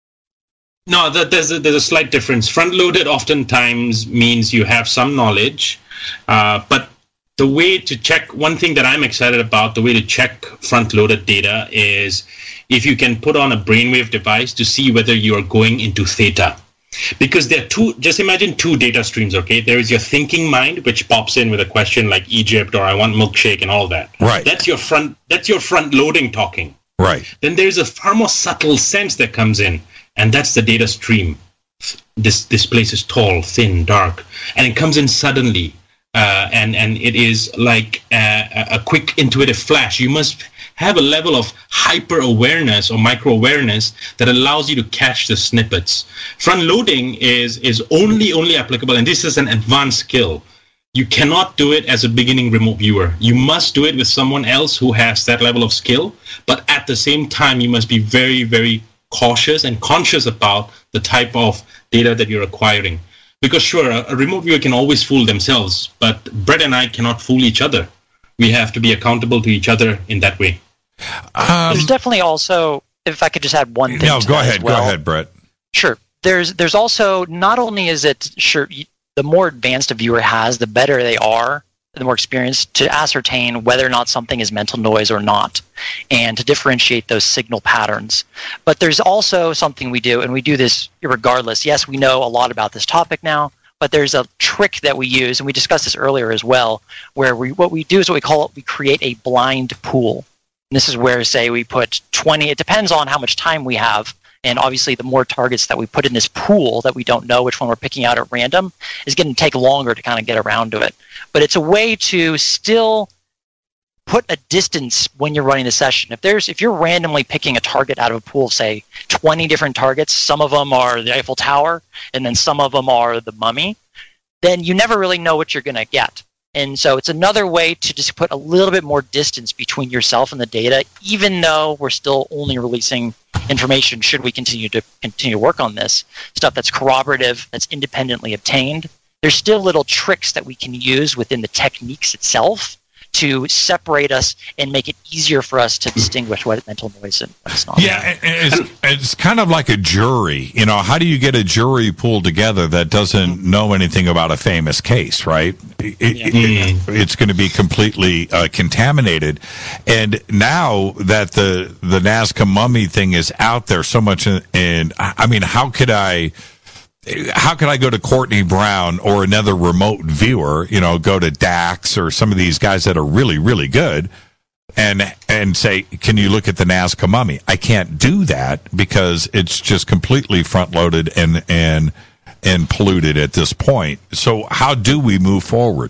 No, there's a, there's a slight difference. Front-loaded oftentimes means you have some knowledge, uh, but the way to check, one thing that I'm excited about, the way to check front-loaded data is if you can put on a brainwave device to see whether you are going into theta. Because there are two, just imagine two data streams, okay? There is your thinking mind, which pops in with a question like Egypt or I want milkshake and all that. Right. That's your front, that's your front-loading talking. Right. Then there's a far more subtle sense that comes in, and that's the data stream. This, this place is tall, thin, dark, and it comes in suddenly. Uh, and, and it is like a, a quick intuitive flash. You must have a level of hyper-awareness or micro-awareness that allows you to catch the snippets. Front-loading is, is only, only applicable, and this is an advanced skill. You cannot do it as a beginning remote viewer. You must do it with someone else who has that level of skill, but at the same time, you must be very, very cautious and conscious about the type of data that you're acquiring. Because sure, a, a remote viewer can always fool themselves, but Brett and I cannot fool each other. We have to be accountable to each other in that way. Um, there's definitely also, if I could just add one thing. No, to go that ahead. as well. Go ahead, Brett. Sure. There's there's also, not only is it, sure, the more advanced a viewer has, the better they are, the more experienced, to ascertain whether or not something is mental noise or not, and to differentiate those signal patterns. But there's also something we do, and we do this regardless. Yes, we know a lot about this topic now, but there's a trick that we use, and we discussed this earlier as well, where we what we do is what we call it, we create a blind pool. And this is where, say, we put twenty, it depends on how much time we have, and obviously the more targets that we put in this pool that we don't know which one we're picking out at random is going to take longer to kind of get around to it. But it's a way to still put a distance when you're running the session. If there's if you're randomly picking a target out of a pool of, say, twenty different targets, some of them are the Eiffel Tower, and then some of them are the Mummy, then you never really know what you're going to get. And so it's another way to just put a little bit more distance between yourself and the data, even though we're still only releasing information, should we continue to continue to work on this, stuff that's corroborative, that's independently obtained. There's still little tricks that we can use within the techniques itself to separate us and make it easier for us to distinguish what is mental noise and what's not. Yeah, it's, it's kind of like a jury. You know, how do you get a jury pulled together that doesn't know anything about a famous case, right? It, Yeah. it, it's going to be completely uh, contaminated. And now that the, the Nazca Mummy thing is out there so much, in, in I mean, how could I... How could I go to Courtney Brown or another remote viewer, you know, go to Dax or some of these guys that are really, really good and and say, can you look at the Nazca Mummy? I can't do that because it's just completely front-loaded and, and, and polluted at this point. So how do we move forward?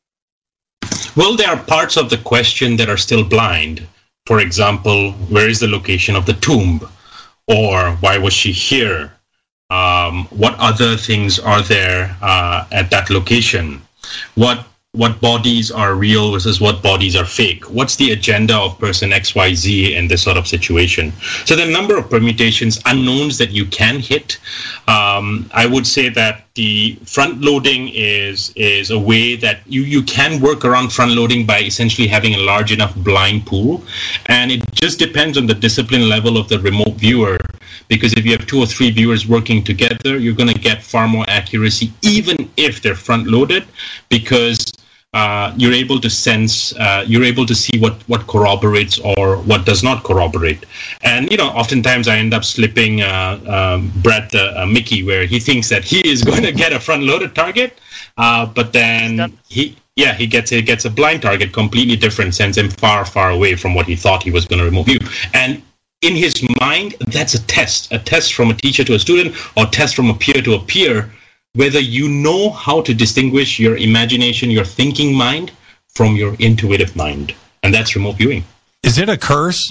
Well, there are parts of the question that are still blind. For example, where is the location of the tomb? Or why was she here? Um, what other things are there uh, at that location? What what bodies are real versus what bodies are fake? What's the agenda of person X Y Z in this sort of situation? So there are a number of permutations, unknowns that you can hit. Um, I would say that the front loading is is a way that you, you can work around front loading by essentially having a large enough blind pool. And it just depends on the discipline level of the remote viewer. Because if you have two or three viewers working together, you're going to get far more accuracy, even if they're front loaded, because uh, you're able to sense, uh, you're able to see what, what corroborates or what does not corroborate. And, you know, oftentimes I end up slipping uh, um, Brett uh, uh, Mickey, where he thinks that he is going to get a front-loaded target, uh, but then he, yeah, he gets, he gets a blind target, completely different, sends him far, far away from what he thought he was going to remove view. And in his mind, that's a test, a test from a teacher to a student or test from a peer to a peer, whether you know how to distinguish your imagination, your thinking mind from your intuitive mind. And that's remote viewing. Is it a curse?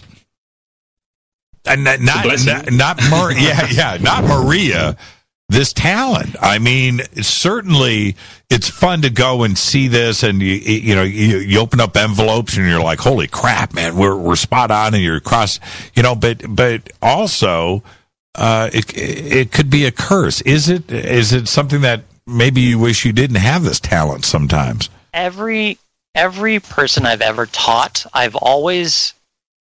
Uh, not, not, not, not Mar- yeah, yeah, not Maria. This talent. I mean, certainly it's fun to go and see this, and you you know you, you open up envelopes and you're like, holy crap, man, we're we're spot on, and you're across, you know. But but also, uh, it it could be a curse. Is it is it something that maybe you wish you didn't have this talent sometimes? Every every person I've ever taught, I've always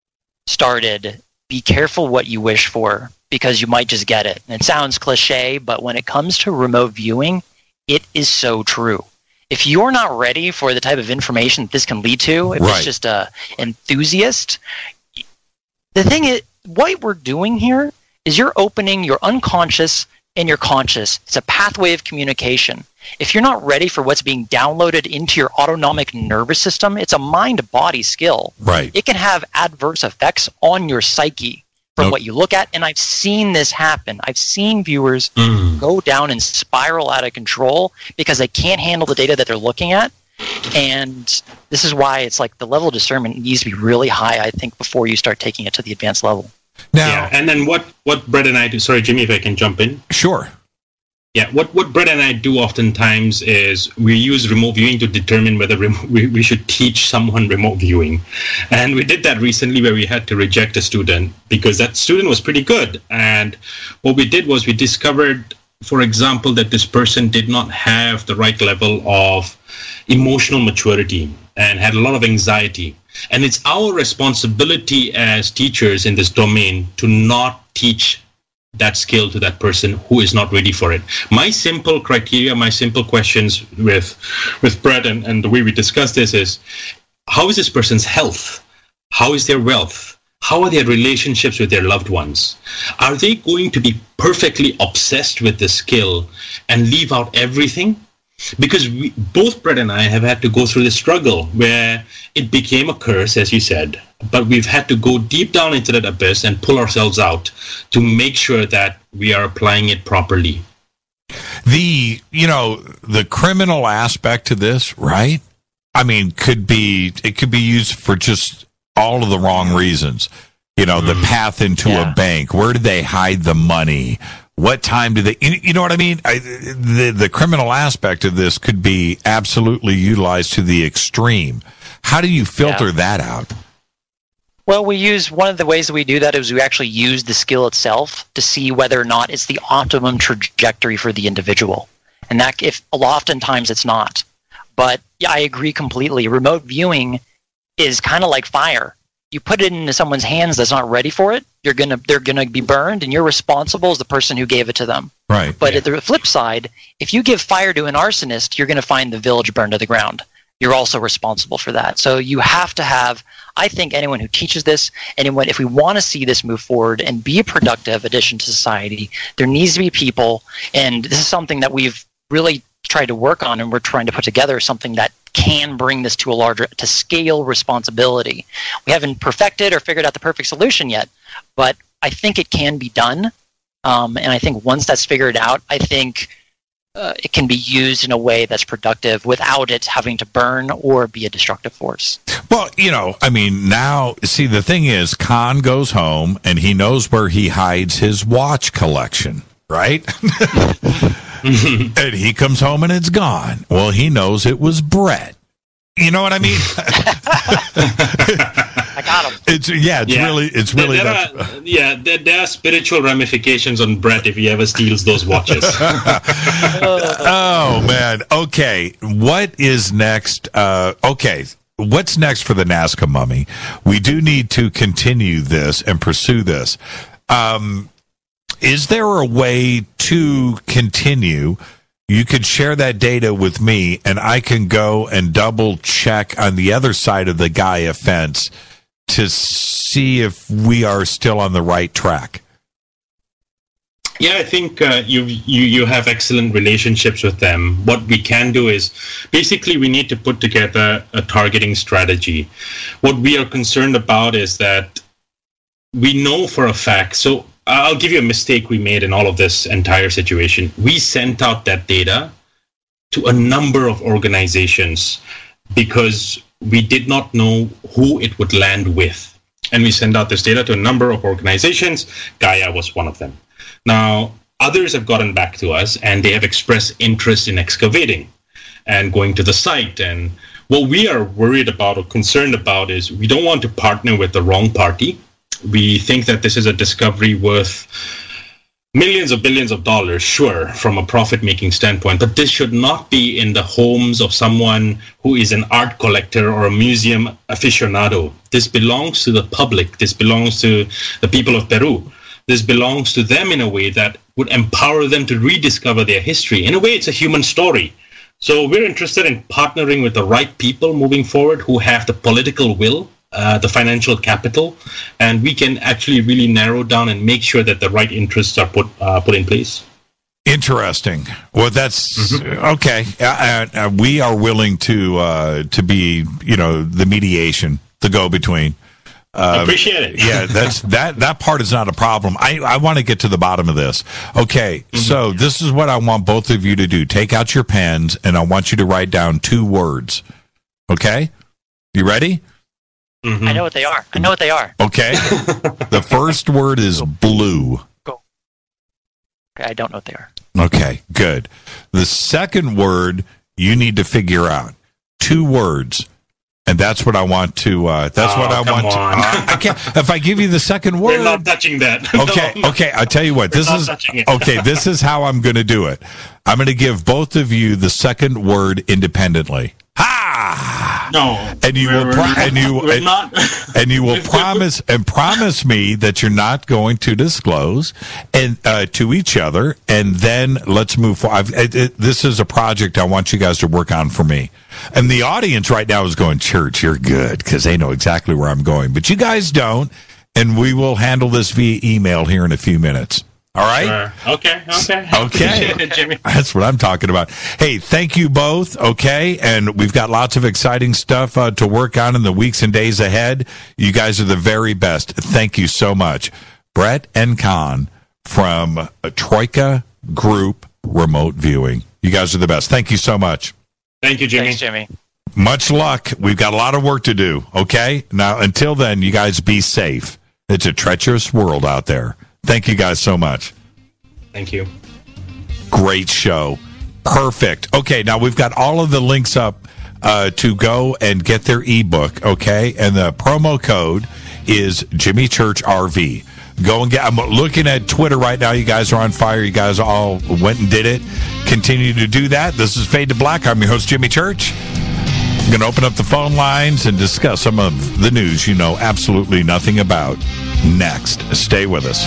started, be careful what you wish for, because you might just get it. And it sounds cliche, but when it comes to remote viewing, it is so true. If you're not ready for the type of information that this can lead to, if Right. it's just a enthusiast, the thing is, what we're doing here is you're opening your unconscious and your conscious. It's a pathway of communication. If you're not ready for what's being downloaded into your autonomic nervous system, it's a mind-body skill. Right. It can have adverse effects on your psyche from Nope. what you look at, and I've seen this happen. I've seen viewers Mm. go down and spiral out of control because they can't handle the data that they're looking at. And this is why it's like the level of discernment needs to be really high, I think, before you start taking it to the advanced level. Now, yeah, and then what, what Brett and I do, sorry, Jimmy, if I can jump in. Sure. Yeah, what, what Brett and I do oftentimes is we use remote viewing to determine whether remo- we, we should teach someone remote viewing. And we did that recently where we had to reject a student because that student was pretty good. And what we did was we discovered, for example, that this person did not have the right level of emotional maturity and had a lot of anxiety. And it's our responsibility as teachers in this domain to not teach that skill to that person who is not ready for it. My simple criteria, my simple questions with with Brett and, and the way we discuss this is, how is this person's health? How is their wealth? How are their relationships with their loved ones? Are they going to be perfectly obsessed with the skill and leave out everything? Because we, both Brett and I have had to go through this struggle where it became a curse, as you said, but we've had to go deep down into that abyss and pull ourselves out to make sure that we are applying it properly. The, you know, the criminal aspect to this, right? I mean, could be, it could be used for just all of the wrong reasons. You know, the path into Yeah. a bank. Where did they hide the money? What time do they, you, you know what I mean? I, the, the criminal aspect of this could be absolutely utilized to the extreme. How do you filter Yeah. that out? Well, we use, one of the ways that we do that is we actually use the skill itself to see whether or not it's the optimum trajectory for the individual. And that, if oftentimes it's not. But yeah, I agree completely. Remote viewing is kind of like fire. You put it into someone's hands that's not ready for it, you're gonna they're gonna be burned, and you're responsible as the person who gave it to them. Right. But at the flip side, if you give fire to an arsonist, you're gonna find the village burned to the ground. You're also responsible for that. So you have to have, I think anyone who teaches this, anyone, if we want to see this move forward and be a productive addition to society, there needs to be people, and this is something that we've really tried to work on, and we're trying to put together something that can bring this to a larger, to scale responsibility. We haven't perfected or figured out the perfect solution yet, but I think it can be done. Um, and I think once that's figured out, I think uh, it can be used in a way that's productive without it having to burn or be a destructive force. Well, you know, I mean, now, see, the thing is, Khan goes home and he knows where he hides his watch collection, right? And he comes home and it's gone. Well, he knows it was Brett. You know what I mean? I got him. It's yeah, it's Yeah. really, it's really. There, there that, are, yeah, there, there are spiritual ramifications on Brett if he ever steals those watches. oh man. Okay, what is next? Uh, okay. What's next for the Nazca Mummy? We do need to continue this and pursue this. Um, is there a way to continue you could share that data with me, and I can go and double check on the other side of the Gaia fence to see if we are still on the right track. Yeah, I think uh, you you you have excellent relationships with them. What we can do is basically we need to put together a targeting strategy. What we are concerned about is that we know for a fact. So I'll give you a mistake we made in all of this entire situation. We sent out that data to a number of organizations because we did not know who it would land with. And we sent out this data to a number of organizations. Gaia was one of them. Now, others have gotten back to us and they have expressed interest in excavating and going to the site. And what we are worried about or concerned about is we don't want to partner with the wrong party. We think that this is a discovery worth millions of billions of dollars, sure, from a profit-making standpoint, but this should not be in the homes of someone who is an art collector or a museum aficionado. This belongs to the public. This belongs to the people of Peru. This belongs to them in a way that would empower them to rediscover their history. In a way, it's a human story. So we're interested in partnering with the right people moving forward who have the political will, Uh, the financial capital, and we can actually really narrow down and make sure that the right interests are put uh, put in place. Interesting. Well, that's mm-hmm. okay. Uh, uh, we are willing to uh, to be, you know, the mediation, the go-between. Um, Appreciate it. yeah, that's that. That part is not a problem. I I want to get to the bottom of this. Okay, mm-hmm. So this is what I want both of you to do. Take out your pens, and I want you to write down two words. Okay, you ready? Mm-hmm. I know what they are. I know what they are. Okay. The first word is blue. Go. Okay, I don't know what they are. Okay, good. The second word you need to figure out. Two words. And that's what I want to uh that's oh, what I come want on. to uh, I can't, if I give you the second word. We're not touching that. Okay, no. okay, I'll tell you what. This is okay, this is how I'm going to do it. I'm going to give both of you the second word independently. Ha! No. And you will pro- and you we're and, not. and you will promise and promise me that you're not going to disclose and uh, to each other, and then let's move forward. It, it, this is a project I want you guys to work on for me. And the audience right now is going, Church, you're good, because they know exactly where I'm going. But you guys don't, and we will handle this via email here in a few minutes. All right? Sure. Okay, okay. Okay. It, Jimmy. That's what I'm talking about. Hey, thank you both, okay? And we've got lots of exciting stuff uh, to work on in the weeks and days ahead. You guys are the very best. Thank you so much. Brett and Con from Troika Group Remote Viewing. You guys are the best. Thank you so much. Thank you, Jimmy. Thanks, Jimmy. Much luck. We've got a lot of work to do, okay? Now, until then, you guys be safe. It's a treacherous world out there. Thank you guys so much. Thank you. Great show. Perfect. Okay, now we've got all of the links up uh, to go and get their ebook, okay? And the promo code is Jimmy Church R V. Go and get, I'm looking at Twitter right now. You guys are on fire. You guys all went and did it. Continue to do that. This is Fade to Black. I'm your host, Jimmy Church. I'm going to open up the phone lines and discuss some of the news you know absolutely nothing about. Next. Stay with us.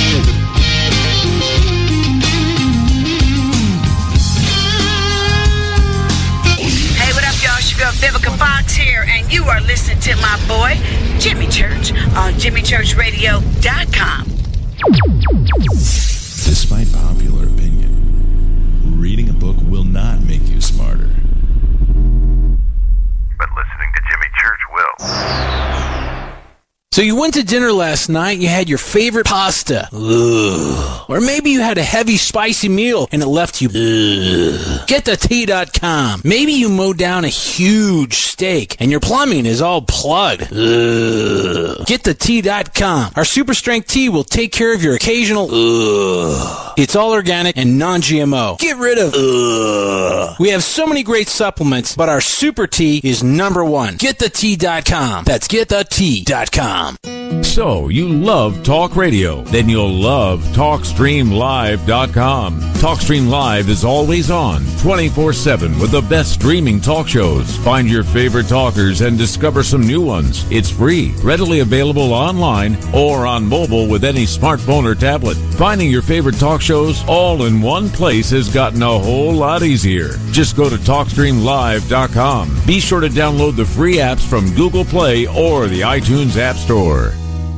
Hey, what up, y'all? It's your girl Vivica Fox here, and you are listening to my boy, Jimmy Church, on Jimmy Church Radio dot com. Despite popular opinion, reading a book will not make you smarter. But listening to Jimmy Church will. So you went to dinner last night, you had your favorite pasta. Ugh. Or maybe you had a heavy, spicy meal and it left you. Ugh. Get the tea dot com. Maybe you mowed down a huge steak and your plumbing is all plugged. Ugh. Get the tea dot com. Our super strength tea will take care of your occasional. Ugh. It's all organic and non-G M O. Get rid of. Ugh. We have so many great supplements, but our super tea is number one. Get the tea dot com. That's get the tea dot com. So, you love talk radio? Then you'll love talk stream live dot com. TalkStream Live is always on, twenty-four seven, with the best streaming talk shows. Find your favorite talkers and discover some new ones. It's free, readily available online or on mobile with any smartphone or tablet. Finding your favorite talk shows all in one place has gotten a whole lot easier. Just go to talk stream live dot com. Be sure to download the free apps from Google Play or the iTunes App Store.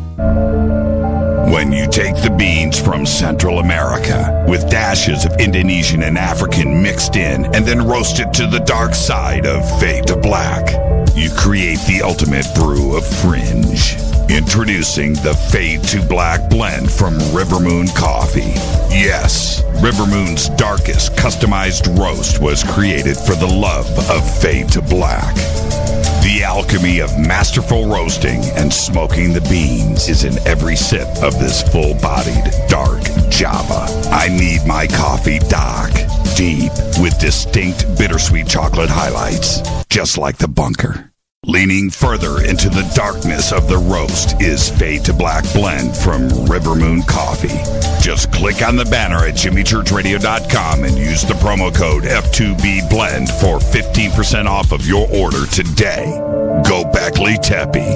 When you take the beans from Central America with dashes of Indonesian and African mixed in and then roasted to the dark side of fade to black, you create the ultimate brew of fringe. Introducing the Fade to Black blend from River Moon Coffee. Yes, River Moon's darkest customized roast was created for the love of Fade to Black. The alchemy of masterful roasting and smoking the beans is in every sip of this full-bodied, dark Java. I need my coffee dark, deep, with distinct bittersweet chocolate highlights, just like the bunker. Leaning further into the darkness of the roast is Fade to Black blend from River Moon Coffee. Just click on the banner at jimmy church radio dot com and use the promo code F two B blend for fifteen percent off of your order today. Go Beckley Teppy.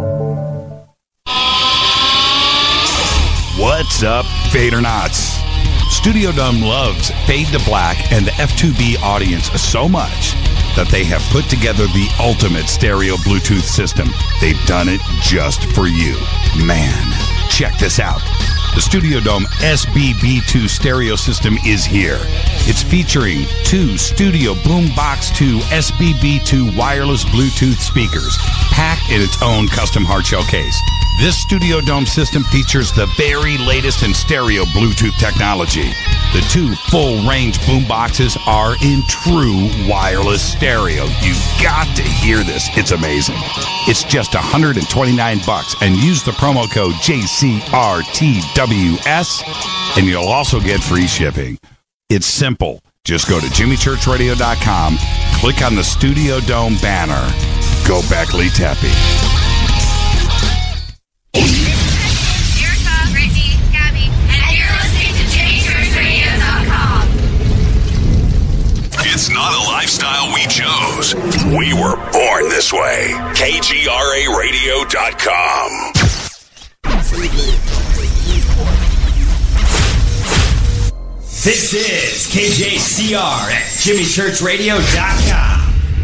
What's up, Fadernauts? Studio Dome loves Fade to Black and the F two B audience so much that they have put together the ultimate stereo Bluetooth system. They've done it just for you. Man, check this out. The Studio Dome S B B two stereo system is here. It's featuring two Studio Boombox two S B B two wireless Bluetooth speakers, packed in its own custom hardshell case. This Studio Dome system features the very latest in stereo Bluetooth technology. The two full-range boomboxes are in true wireless stereo. You've got to hear this. It's amazing. It's just one hundred twenty-nine bucks, and use the promo code J C R T W S, and you'll also get free shipping. It's simple. Just go to jimmy church radio dot com, click on the Studio Dome banner. Go Beckley Teppy. Erica, Reggie, Gabby, and you're listening to jimmy church radio dot com. It's not a lifestyle we chose. We were born this way. K G R A radio dot com. This is K J C R at jimmy church radio dot com.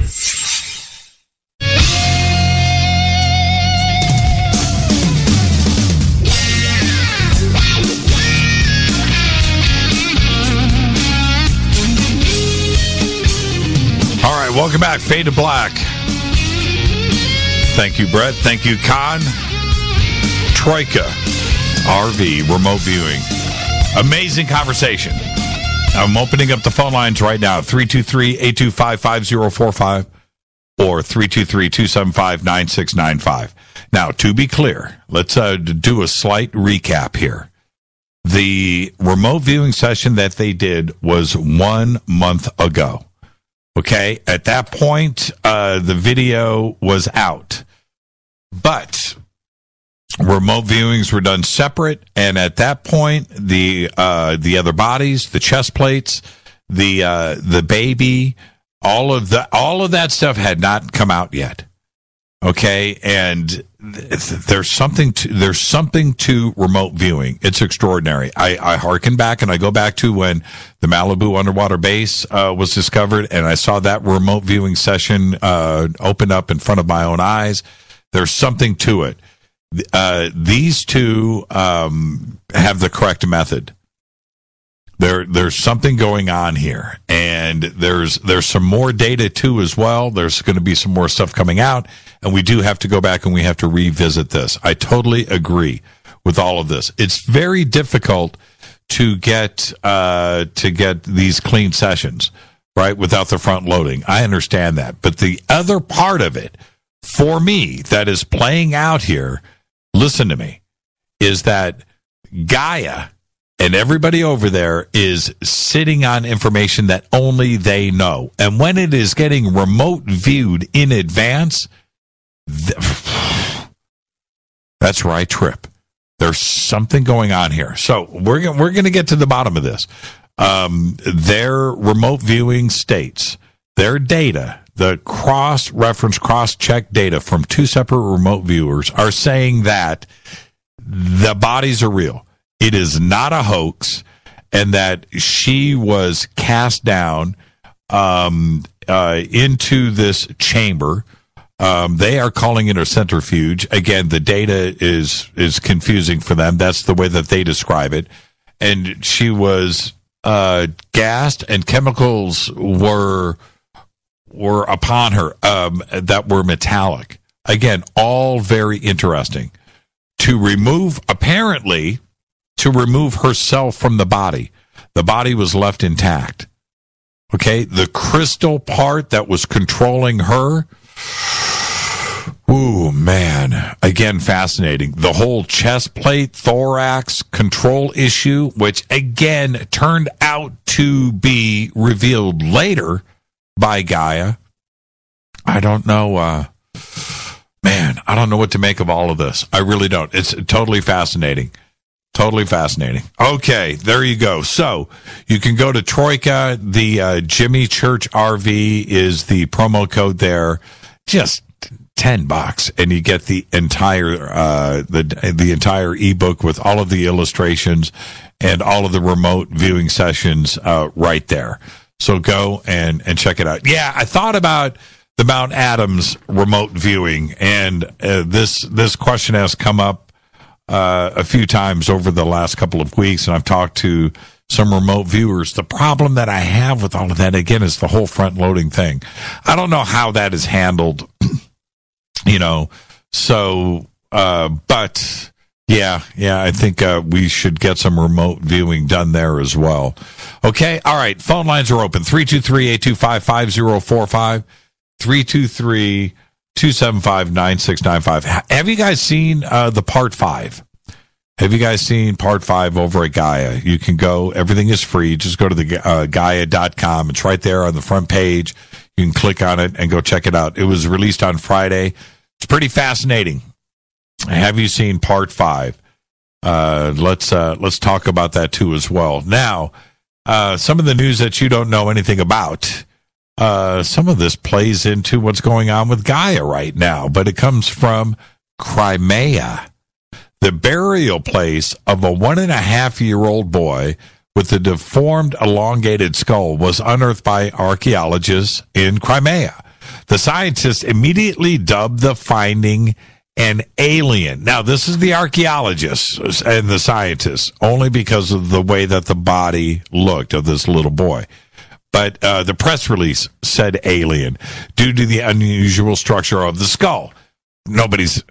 All right, welcome back. Fade to Black. Thank you, Brett. Thank you, Con. Troika R V remote viewing. Amazing conversation. I'm opening up the phone lines right now. three two three, eight two five, five zero four five or three two three, two seven five, nine six nine five. Now, to be clear, let's uh, do a slight recap here. The remote viewing session that they did was one month ago. Okay, at that point, uh, the video was out. But remote viewings were done separate, and at that point, the uh, the other bodies, the chest plates, the uh, the baby, all of the all of that stuff had not come out yet. Okay, and th- there's something to there's something to remote viewing. It's extraordinary. I, I hearken back and I go back to when the Malibu underwater base uh, was discovered, and I saw that remote viewing session uh, open up in front of my own eyes. There's something to it. Uh, these two um, have the correct method. There, there's something going on here, and there's there's some more data too as well. There's going to be some more stuff coming out, and we do have to go back and we have to revisit this. I totally agree with all of this. It's very difficult to get uh, to get these clean sessions, right, without the front loading. I understand that, but the other part of it, for me, that is playing out here, listen to me, is that Gaia and everybody over there is sitting on information that only they know. And when it is getting remote viewed in advance, th- That's right, Trip. There's something going on here. So we're go- we're going to get to the bottom of this. Um, their remote viewing states, their data, the cross-reference, cross-check data from two separate remote viewers are saying that the bodies are real. It is not a hoax, and that she was cast down um, uh, into this chamber. Um, they are calling it a centrifuge. Again, the data is is confusing for them. That's the way that they describe it. And she was uh, gassed, and chemicals were were upon her um, that were metallic. Again, all very interesting. To remove, apparently, to remove herself from the body. The body was left intact. Okay, the crystal part that was controlling her. Ooh, man. Again, fascinating. The whole chest plate, thorax control issue, which again turned out to be revealed later by Gaia. I don't know, uh, man, I don't know what to make of all of this. I really don't. It's totally fascinating. Totally fascinating. Okay, there you go. So you can go to Troika. The uh, Jimmy Church R V is the promo code there. Just ten bucks, and you get the entire uh, the the entire ebook with all of the illustrations and all of the remote viewing sessions uh, right there. So go and and check it out. Yeah, I thought about the Mount Adams remote viewing, and uh, this this question has come up Uh, a few times over the last couple of weeks, and I've talked to some remote viewers. The problem that I have with all of that, again, is the whole front-loading thing. I don't know how that is handled, you know, so, uh, but, yeah, yeah, I think uh, we should get some remote viewing done there as well. Okay, all right, phone lines are open, three two three, eight two five, five zero four five, three two three, two seven five, nine six nine five. Have you guys seen uh, the part five? Have you guys seen part five over at Gaia? You can go. Everything is free. Just go to the uh, Gaia dot com. It's right there on the front page. You can click on it and go check it out. It was released on Friday. It's pretty fascinating. Have you seen part five? Uh, let's uh, let's talk about that too as well. Now, uh, some of the news that you don't know anything about. Uh, some of this plays into what's going on with Gaia right now, but it comes from Crimea. The burial place of a one and a half year old boy with a deformed, elongated skull was unearthed by archaeologists in Crimea. The scientists immediately dubbed the finding an alien. Now, this is the archaeologists and the scientists, only because of the way that the body looked of this little boy. But uh, the press release said alien due to the unusual structure of the skull. Nobody's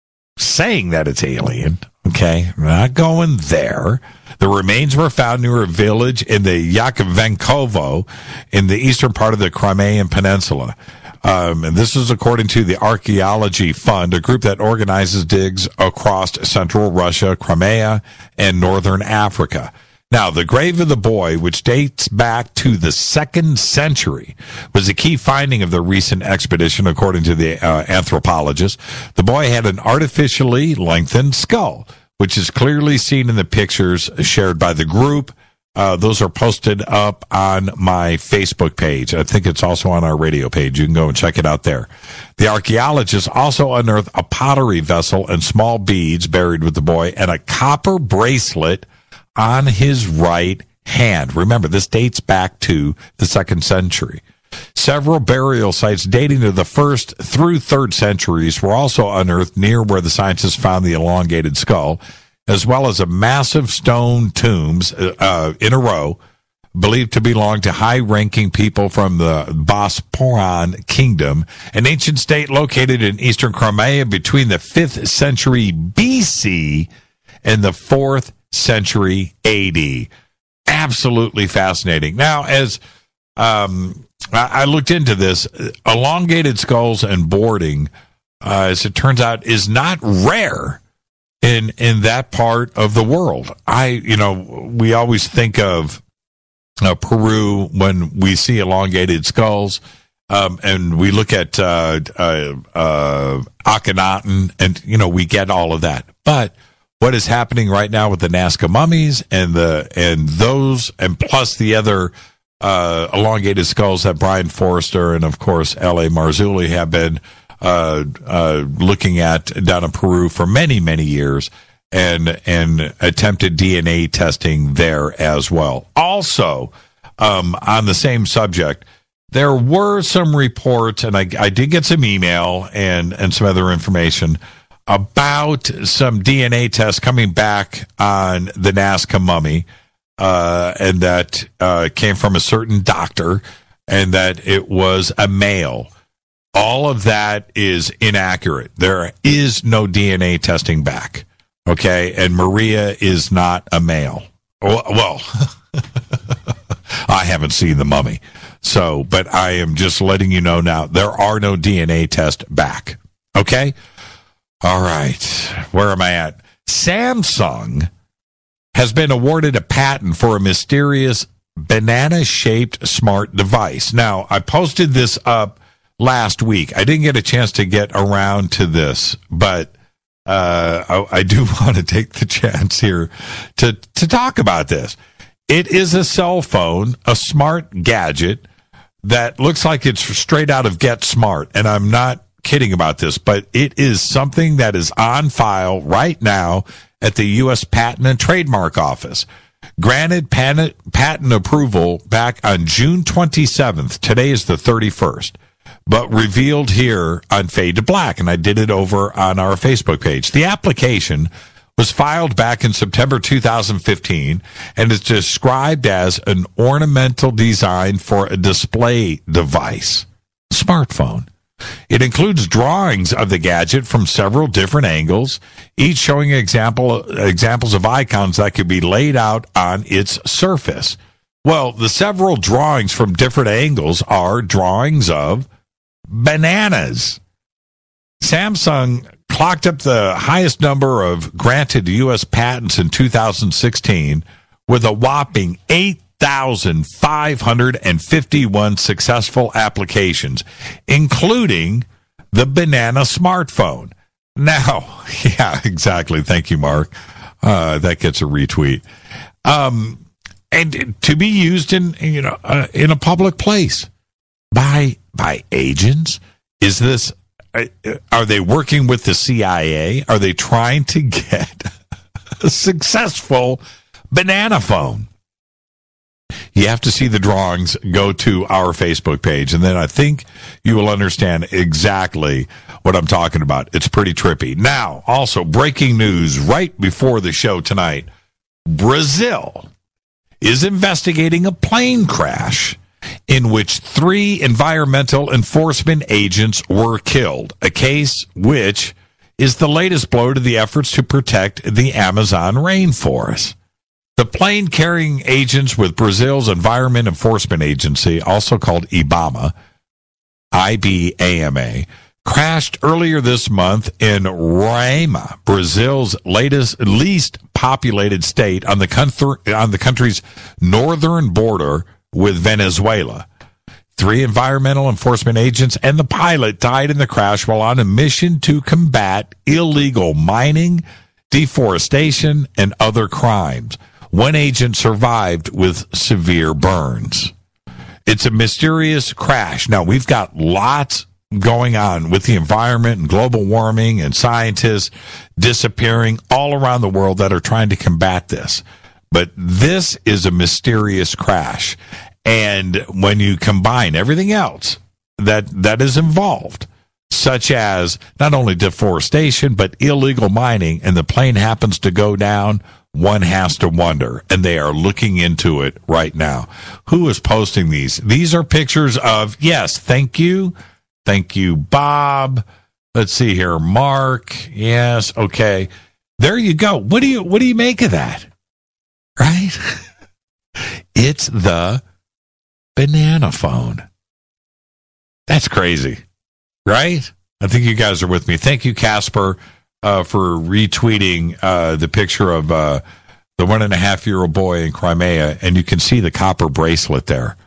saying that it's alien, okay? We're not going there. The remains were found near a village in the Yakovenkovo in the eastern part of the Crimean Peninsula. Um, and this is according to the Archaeology Fund, a group that organizes digs across central Russia, Crimea, and northern Africa. Now, the grave of the boy, which dates back to the second century, was a key finding of the recent expedition, according to the uh, anthropologist. The boy had an artificially lengthened skull, which is clearly seen in the pictures shared by the group. Uh, those are posted up on my Facebook page. I think it's also on our radio page. You can go and check it out there. The archaeologists also unearthed a pottery vessel and small beads buried with the boy and a copper bracelet on his right hand. Remember, this dates back to the second century. Several burial sites dating to the first through third centuries were also unearthed near where the scientists found the elongated skull, as well as a massive stone tombs uh, in a row believed to belong to high-ranking people from the Bosporan Kingdom, an ancient state located in eastern Crimea between the fifth century B C and the fourth century A D. Absolutely fascinating. Now, as um, I, I looked into this, elongated skulls and boarding, uh, as it turns out, is not rare in in that part of the world. I, you know, we always think of uh, Peru when we see elongated skulls, Um, and we look at uh, uh, uh, Akhenaten, and, you know, we get all of that. But what is happening right now with the Nazca mummies and the and those, and plus the other uh, elongated skulls that Brian Forrester and, of course, L A. Marzulli have been uh, uh, looking at down in Peru for many, many years, and and attempted D N A testing there as well. Also, um, on the same subject, there were some reports, and I, I did get some email and, and some other information about some D N A tests coming back on the Nazca mummy, uh, and that uh, came from a certain doctor, and that it was a male. All of that is inaccurate. There is no D N A testing back, okay? And Maria is not a male. Well, I haven't seen the mummy. So, but I am just letting you know now, there are no D N A tests back. Okay? All right. Where am I at? Samsung has been awarded a patent for a mysterious banana-shaped smart device. Now, I posted this up last week. I didn't get a chance to get around to this, but uh, I, I do want to take the chance here to, to talk about this. It is a cell phone, a smart gadget that looks like it's straight out of Get Smart, and I'm not kidding about this, but it is something that is on file right now at the U S Patent and Trademark Office. Granted patent, patent approval back on June twenty-seventh. Today is the thirty-first, but revealed here on Fade to Black, and I did it over on our Facebook page. The application was filed back in September two thousand fifteen and is described as an ornamental design for a display device, smartphone. It includes drawings of the gadget from several different angles, each showing example examples of icons that could be laid out on its surface. Well, the several drawings from different angles are drawings of bananas. Samsung clocked up the highest number of granted U S patents in two thousand sixteen with a whopping eight thousand five hundred fifty-one successful applications, including the banana smartphone. Now, yeah, exactly. Thank you, Mark. Uh, that gets a retweet. Um, and to be used in, you know, uh, in a public place by by agents. Is this? Are they working with the C I A? Are they trying to get a successful banana phone? You have to see the drawings. Go to our Facebook page, and then I think you will understand exactly what I'm talking about. It's pretty trippy. Now, also, breaking news right before the show tonight. Brazil is investigating a plane crash in which three environmental enforcement agents were killed, a case which is the latest blow to the efforts to protect the Amazon rainforest. The plane carrying agents with Brazil's Environment Enforcement Agency, also called IBAMA, I B A M A, crashed earlier this month in Roraima, Brazil's latest, least populated state on the country, on the country's northern border with Venezuela. Three environmental enforcement agents and the pilot died in the crash while on a mission to combat illegal mining, deforestation, and other crimes. One agent survived with severe burns. It's a mysterious crash. Now, we've got lots going on with the environment and global warming and scientists disappearing all around the world that are trying to combat this. But this is a mysterious crash. And when you combine everything else that that is involved, such as not only deforestation, but illegal mining, and the plane happens to go down, one has to wonder. And they are looking into it right now. Who is posting these? These are pictures of, yes, thank you. Thank you, Bob. Let's see here. Mark. Yes. Okay. There you go. What do you, what do you make of that? Right? It's the banana phone. That's crazy, right? I think you guys are with me. Thank you, Casper, uh, for retweeting uh, the picture of uh, the one and a half year old boy in Crimea, and you can see the copper bracelet there.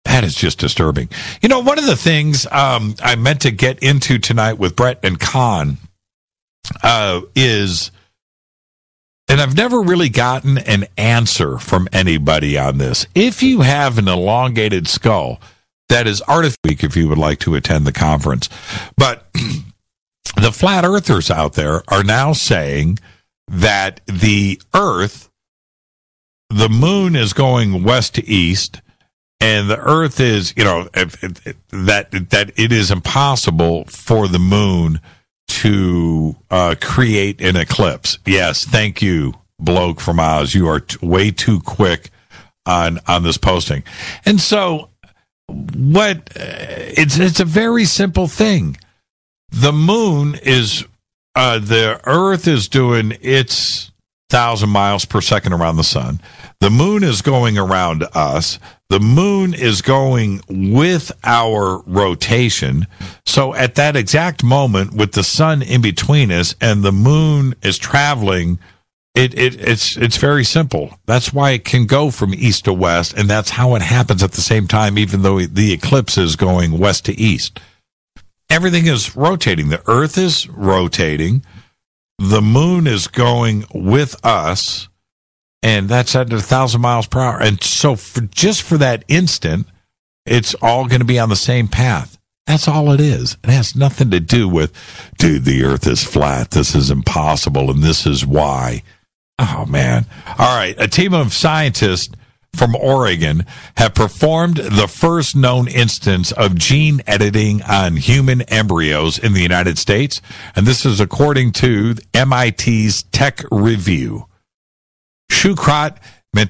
That is just disturbing. You know, one of the things um, I meant to get into tonight with Brett and Con uh, is, and I've never really gotten an answer from anybody on this. If you have an elongated skull, that is artificial, if you would like to attend the conference. But the flat earthers out there are now saying that the Earth, the moon is going west to east, and the Earth is, you know, if, if, that that it is impossible for the moon to uh, create an eclipse. Yes, thank you, bloke from Oz. You are t- way too quick on on this posting. And so, what? Uh, it's it's a very simple thing. The moon is, uh, the Earth is doing its thousand miles per second around the sun. The moon is going around us. The moon is going with our rotation. So at that exact moment, with the sun in between us and the moon is traveling, it, it it's it's very simple. That's why it can go from east to west, and that's how it happens at the same time, even though the eclipse is going west to east. Everything is rotating. The Earth is rotating. The moon is going with us, and that's at a thousand miles per hour. And so for, just for that instant, it's all going to be on the same path. That's all it is. It has nothing to do with, dude, the Earth is flat. This is impossible, and this is why. Oh, man. All right. A team of scientists from Oregon have performed the first known instance of gene editing on human embryos in the United States. And this is according to M I T's Tech Review. Shukrat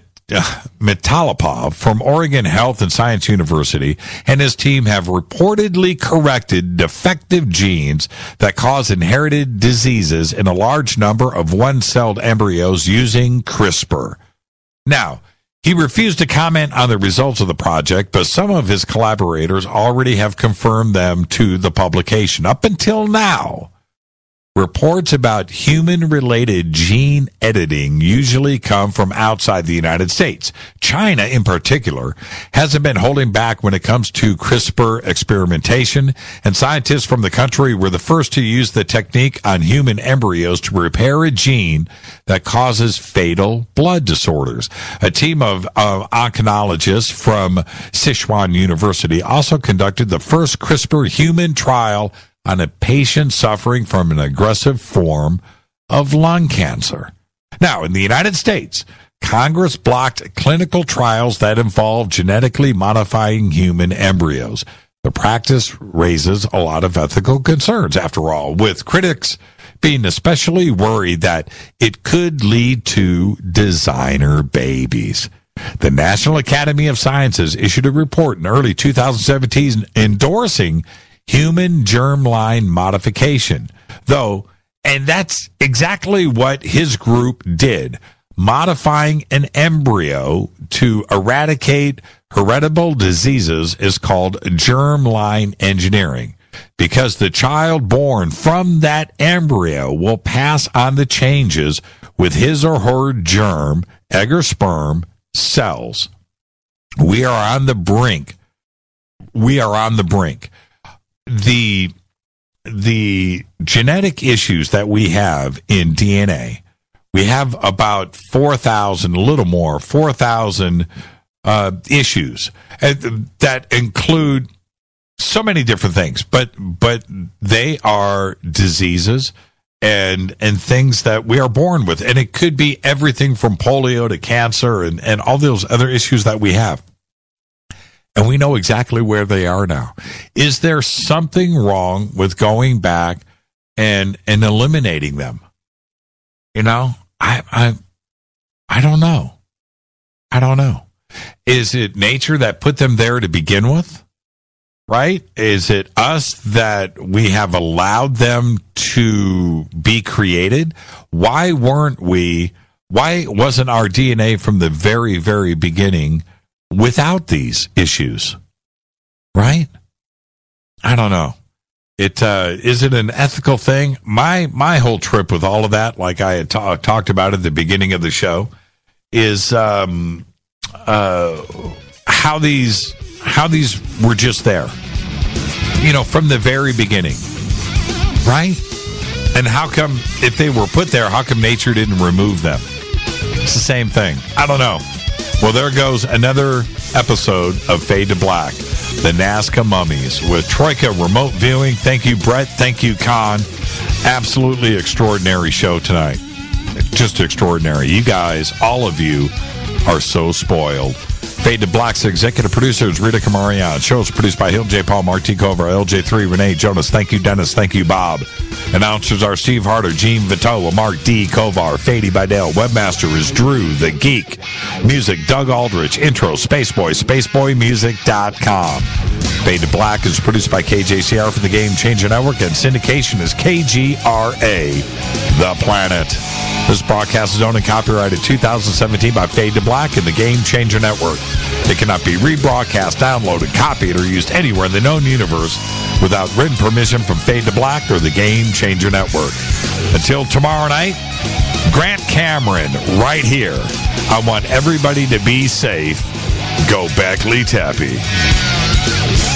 Mitalapov from Oregon Health and Science University and his team have reportedly corrected defective genes that cause inherited diseases in a large number of one-celled embryos using CRISPR. Now, he refused to comment on the results of the project, but some of his collaborators already have confirmed them to the publication. Up until now, reports about human-related gene editing usually come from outside the United States. China, in particular, hasn't been holding back when it comes to CRISPR experimentation, and scientists from the country were the first to use the technique on human embryos to repair a gene that causes fatal blood disorders. A team of uh, oncologist from Sichuan University also conducted the first CRISPR human trial on a patient suffering from an aggressive form of lung cancer. Now, in the United States, Congress blocked clinical trials that involve genetically modifying human embryos. The practice raises a lot of ethical concerns, after all, with critics being especially worried that it could lead to designer babies. The National Academy of Sciences issued a report in early two thousand seventeen endorsing human germline modification, though, and that's exactly what his group did, modifying an embryo to eradicate heritable diseases is called germline engineering, because the child born from that embryo will pass on the changes with his or her germ, egg or sperm, cells. We are on the brink. We are on the brink. The the genetic issues that we have in D N A, we have about four thousand, a little more, four thousand uh, issues that include so many different things, but but they are diseases and and things that we are born with, and it could be everything from polio to cancer and, and all those other issues that we have. And we know exactly where they are now. Is there something wrong with going back and and eliminating them? You know, I I I don't know. I don't know. Is it nature that put them there to begin with? Right? Is it us that we have allowed them to be created? Why weren't we, why wasn't our D N A from the very, very beginning without these issues? Right? I don't know. It uh, is it an ethical thing? My my whole trip with all of that, like I had ta- talked about at the beginning of the show, is um, uh, how these how these were just there, you know, from the very beginning, right? And how come, if they were put there, how come nature didn't remove them? It's the same thing. I don't know. Well, there goes another episode of Fade to Black, the Nazca Mummies, with Troika Remote Viewing. Thank you, Brett. Thank you, Con. Absolutely extraordinary show tonight. Just extraordinary. You guys, all of you, are so spoiled. Fade to Black's executive producer is Rita Kamarian. Show is produced by Hill J. Paul, Mark T. Kovar, L J three, Renee Jonas. Thank you, Dennis. Thank you, Bob. Announcers are Steve Harder, Gene Vitola, Mark D. Kovar, Fady Bidell. Webmaster is Drew the Geek. Music, Doug Aldrich. Intro, Spaceboy, spaceboy music dot com. Fade to Black is produced by K J C R for the Game Changer Network, and syndication is K G R A, The Planet. This broadcast is owned and copyrighted two thousand seventeen by Fade to Black and the Game Changer Network. It cannot be rebroadcast, downloaded, copied, or used anywhere in the known universe without written permission from Fade to Black or the Game Changer Network. Until tomorrow night, Grant Cameron right here. I want everybody to be safe. Go Beckley Tappy.